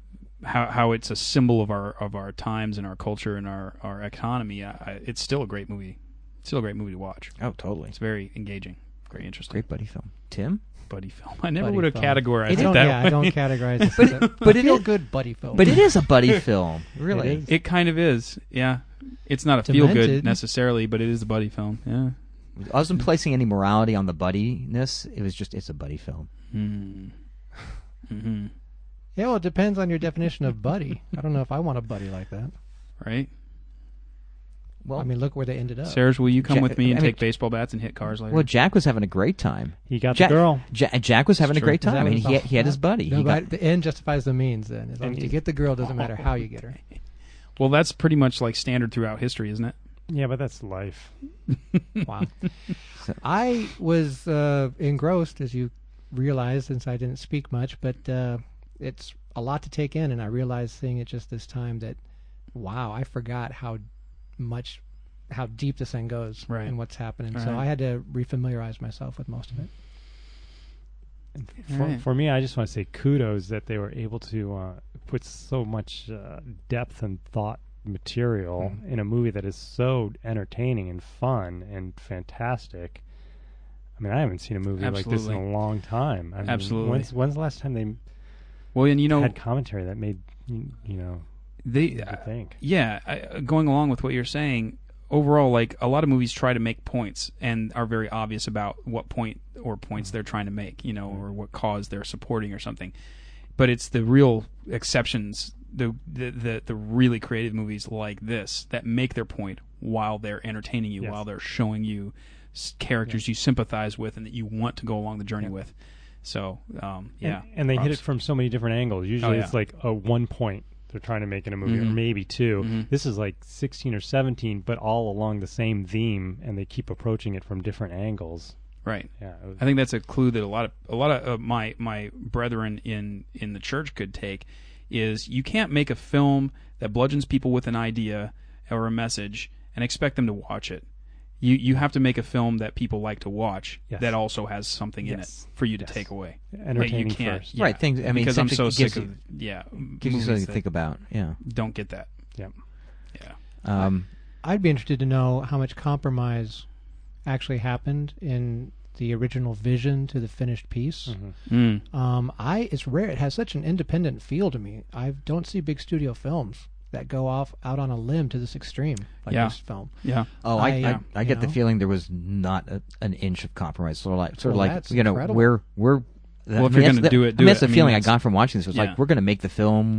how how it's a symbol of our of our times and our culture and our our economy. I, I, it's still a great movie. It's still a great movie to watch. Oh, totally. It's very engaging, very interesting. Great buddy film. Tim? buddy film. I never Buddy would have film. categorized I it don't, that yeah, way. I don't categorize this as a but it feel is- good buddy film. But it is a buddy film. Really. It is. It kind of is, yeah. It's not a feel good Demented. necessarily, but it is a buddy film. Yeah. I wasn't placing any morality on the buddiness. It was just, it's a buddy film. Hmm. Mm-hmm. Yeah, well, it depends on your definition of buddy. I don't know if I want a buddy like that. Right. Well, I mean, look where they ended up. Sarge, will you come Ja- with me and I mean- take baseball bats and hit cars later? well, Jack was having a great time. He got Jack, the girl. Ja- Jack was having a true. great Is that time. I what mean, it's he, all he had his about? buddy. No, He but got- the end justifies the means. Then, as long And as you he- get the girl, doesn't matter how you get her. Well, that's pretty much like standard throughout history, isn't it? Yeah, but that's life. Wow. I was uh, engrossed, as you realized, since I didn't speak much, but uh, it's a lot to take in, and I realized seeing it just this time that, wow, I forgot how much, how deep this thing goes Right. and what's happening. All So right. I had to refamiliarize myself with most of it. For, Right. for me, I just want to say kudos that they were able to uh, put so much uh, depth and thought material Mm-hmm. in a movie that is so entertaining and fun and fantastic. I mean, I haven't seen a movie like this in Absolutely. a long time. I mean, Absolutely. When's, when's the last time they Well, and you know, had commentary that made you, you know they you uh, think? yeah, I, going along with what you're saying, overall, like a lot of movies try to make points and are very obvious about what point or points they're trying to make, you know, or what cause they're supporting or something. But it's the real exceptions, the the the, the really creative movies like this that make their point while they're entertaining you, Yes. while they're showing you s- characters you sympathize with and that you want to go along the journey with. So, um, yeah, And, and they hit props. it from so many different angles. Usually Oh, it's yeah. like a one point they're trying to make in a movie, or Mhm. maybe two. Mhm. This is like sixteen or seventeen, but all along the same theme, and they keep approaching it from different angles. Right. Yeah, it was, I think that's a clue that a lot of a lot of uh, my my brethren in in the church could take is you can't make a film that bludgeons people with an idea or a message and expect them to watch it. You you have to make a film that people like to watch Yes. that also has something in Yes. it for you to Yes. take away. entertaining you can't, first. yeah. Right, things- I mean, because I'm so something sick gives of yeah Gives you movies something to that think about. Yeah. don't get that. Yep. Yeah. Um, I'd be interested to know how much compromise actually happened in the original vision to the finished piece. Mhm. Mm. Um, I it's rare. It has such an independent feel to me. I don't see big studio films that go off out on a limb to this extreme like Yeah. this film. Yeah. Oh, I, I, I, I you get the know. feeling there was not a, an inch of compromise. Sort of like, sort of Well, like that's you know, incredible. we're we're. Well, if I mean, you're that's gonna the- do it, I do mean, that's it. the I mean, feeling I that's- got from watching this. Was yeah. like we're going to make the film,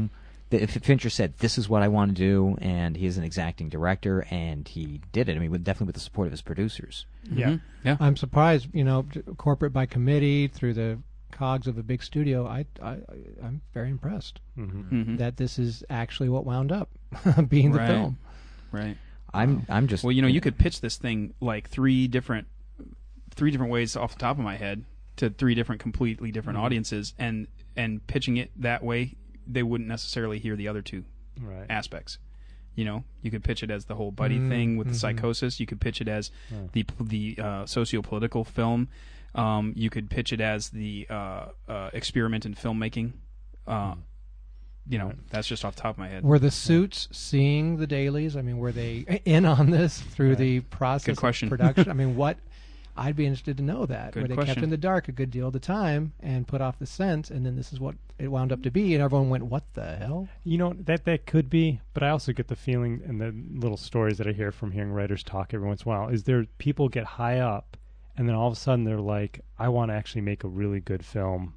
the, if Fincher said, "This is what I want to do," and he is an exacting director, and he did it. I mean, with, definitely with the support of his producers. Yeah, Mhm. yeah. I'm surprised, you know, t- corporate by committee through the cogs of a big studio. I, I, I'm very impressed Mhm. Mhm. that this is actually what wound up being the Right. film. Right. I'm I'm just Well, you know, you could pitch this thing like three different, three different ways off the top of my head to three different, completely different Mhm. audiences, and and pitching it that way, they wouldn't necessarily hear the other two Right. aspects. You know, you could pitch it as the whole buddy Mm, thing with the mhm. psychosis. You could pitch it as Right. the the uh, socio-political film. Um, you could pitch it as the uh, uh, experiment in filmmaking. Uh, you know, Right. that's just off the top of my head. Were the suits seeing the dailies? I mean, were they in on this through Right. the process Good question. of production? I mean, what? I'd be interested to know that. Good where they kept question. in the dark a good deal of the time and put off the scent, and then this is what it wound up to be, and everyone went, "What the hell?" You know, that that could be, but I also get the feeling, and the little stories that I hear from hearing writers talk every once in a while, is there people get high up, and then all of a sudden they're like, I want to actually make a really good film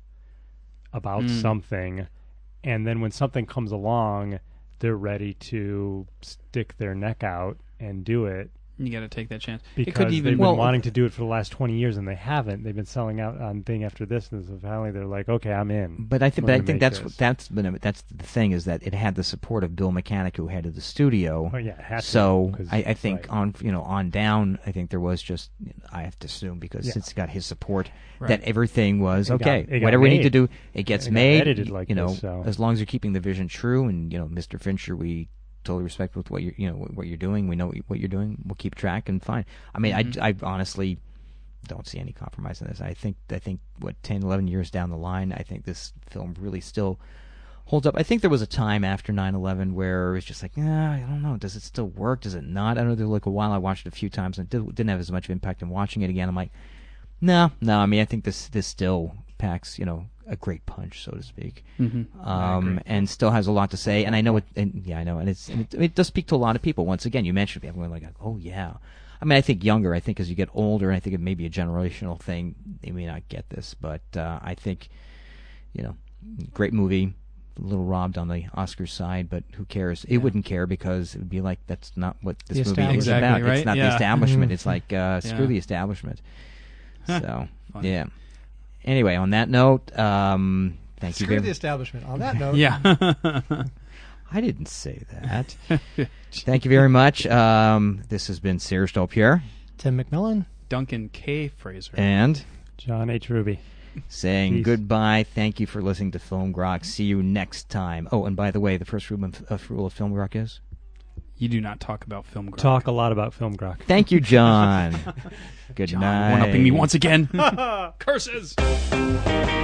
about Mm. something, and then when something comes along, they're ready to stick their neck out and do it. You got to take that chance. Because it could even they've well- been wanting to do it for the last twenty years, and they haven't. They've been selling out on thing after this, and so finally they're like, "Okay, I'm in." But I think, We're but I gonna think make that's this. what that's been, that's the thing is that it had the support of Bill Mechanic, who headed the studio. Oh yeah, it has to, So 'cause- I, I think right. on you know on down, I think there was just I have to assume because Yeah. since he got his support, Right. that everything was It got- okay. it got Whatever we need made. to do, it gets It got made. edited like you know, this, so. as long as you're keeping the vision true, and you know, Mister Fincher, we totally respect with what you you know what, what you're doing. We know what, you, what you're doing. We'll keep track and fine. I mean, Mhm. I, I honestly don't see any compromise in this. I think I think what ten, eleven years down the line, I think this film really still holds up. I think there was a time after nine eleven where it was just like, yeah, I don't know, does it still work? Does it not? I know there was like a while I watched it a few times and it did, didn't have as much impact in watching it again. I'm like, no, no. I mean, I think this this still packs, you know, a great punch, so to speak, Mm-hmm. um, and still has a lot to say. And I know it, and yeah, I know, and it's and it, it does speak to a lot of people. Once again, you mentioned everyone like, oh yeah. I mean, I think younger. I think as you get older, I think it may be a generational thing. They may not get this, but uh, I think, you know, great movie. A little robbed on the Oscars side, but who cares? It Yeah. wouldn't care because it would be like that's not what this The movie is establishment. about. Exactly, It's right? not Yeah. the establishment. Mhm. It's like uh, screw Yeah. the establishment. Huh. So Fun. yeah. Anyway, on that note, um, thank you Screw very the much. establishment. On that note, Yeah. I didn't say that. Thank you very much. Um, this has been Serge Delpierre Tim McMillan. Duncan K. Fraser. and John H. Ruby. saying Peace. goodbye. Thank you for listening to Film Grok. See you next time. Oh, and by the way, the first rule of, uh, rule of Film Grok is? You do not talk about film grok. Talk a lot about film grok. Thank you, John. Good John night. one-upping me once again. Curses!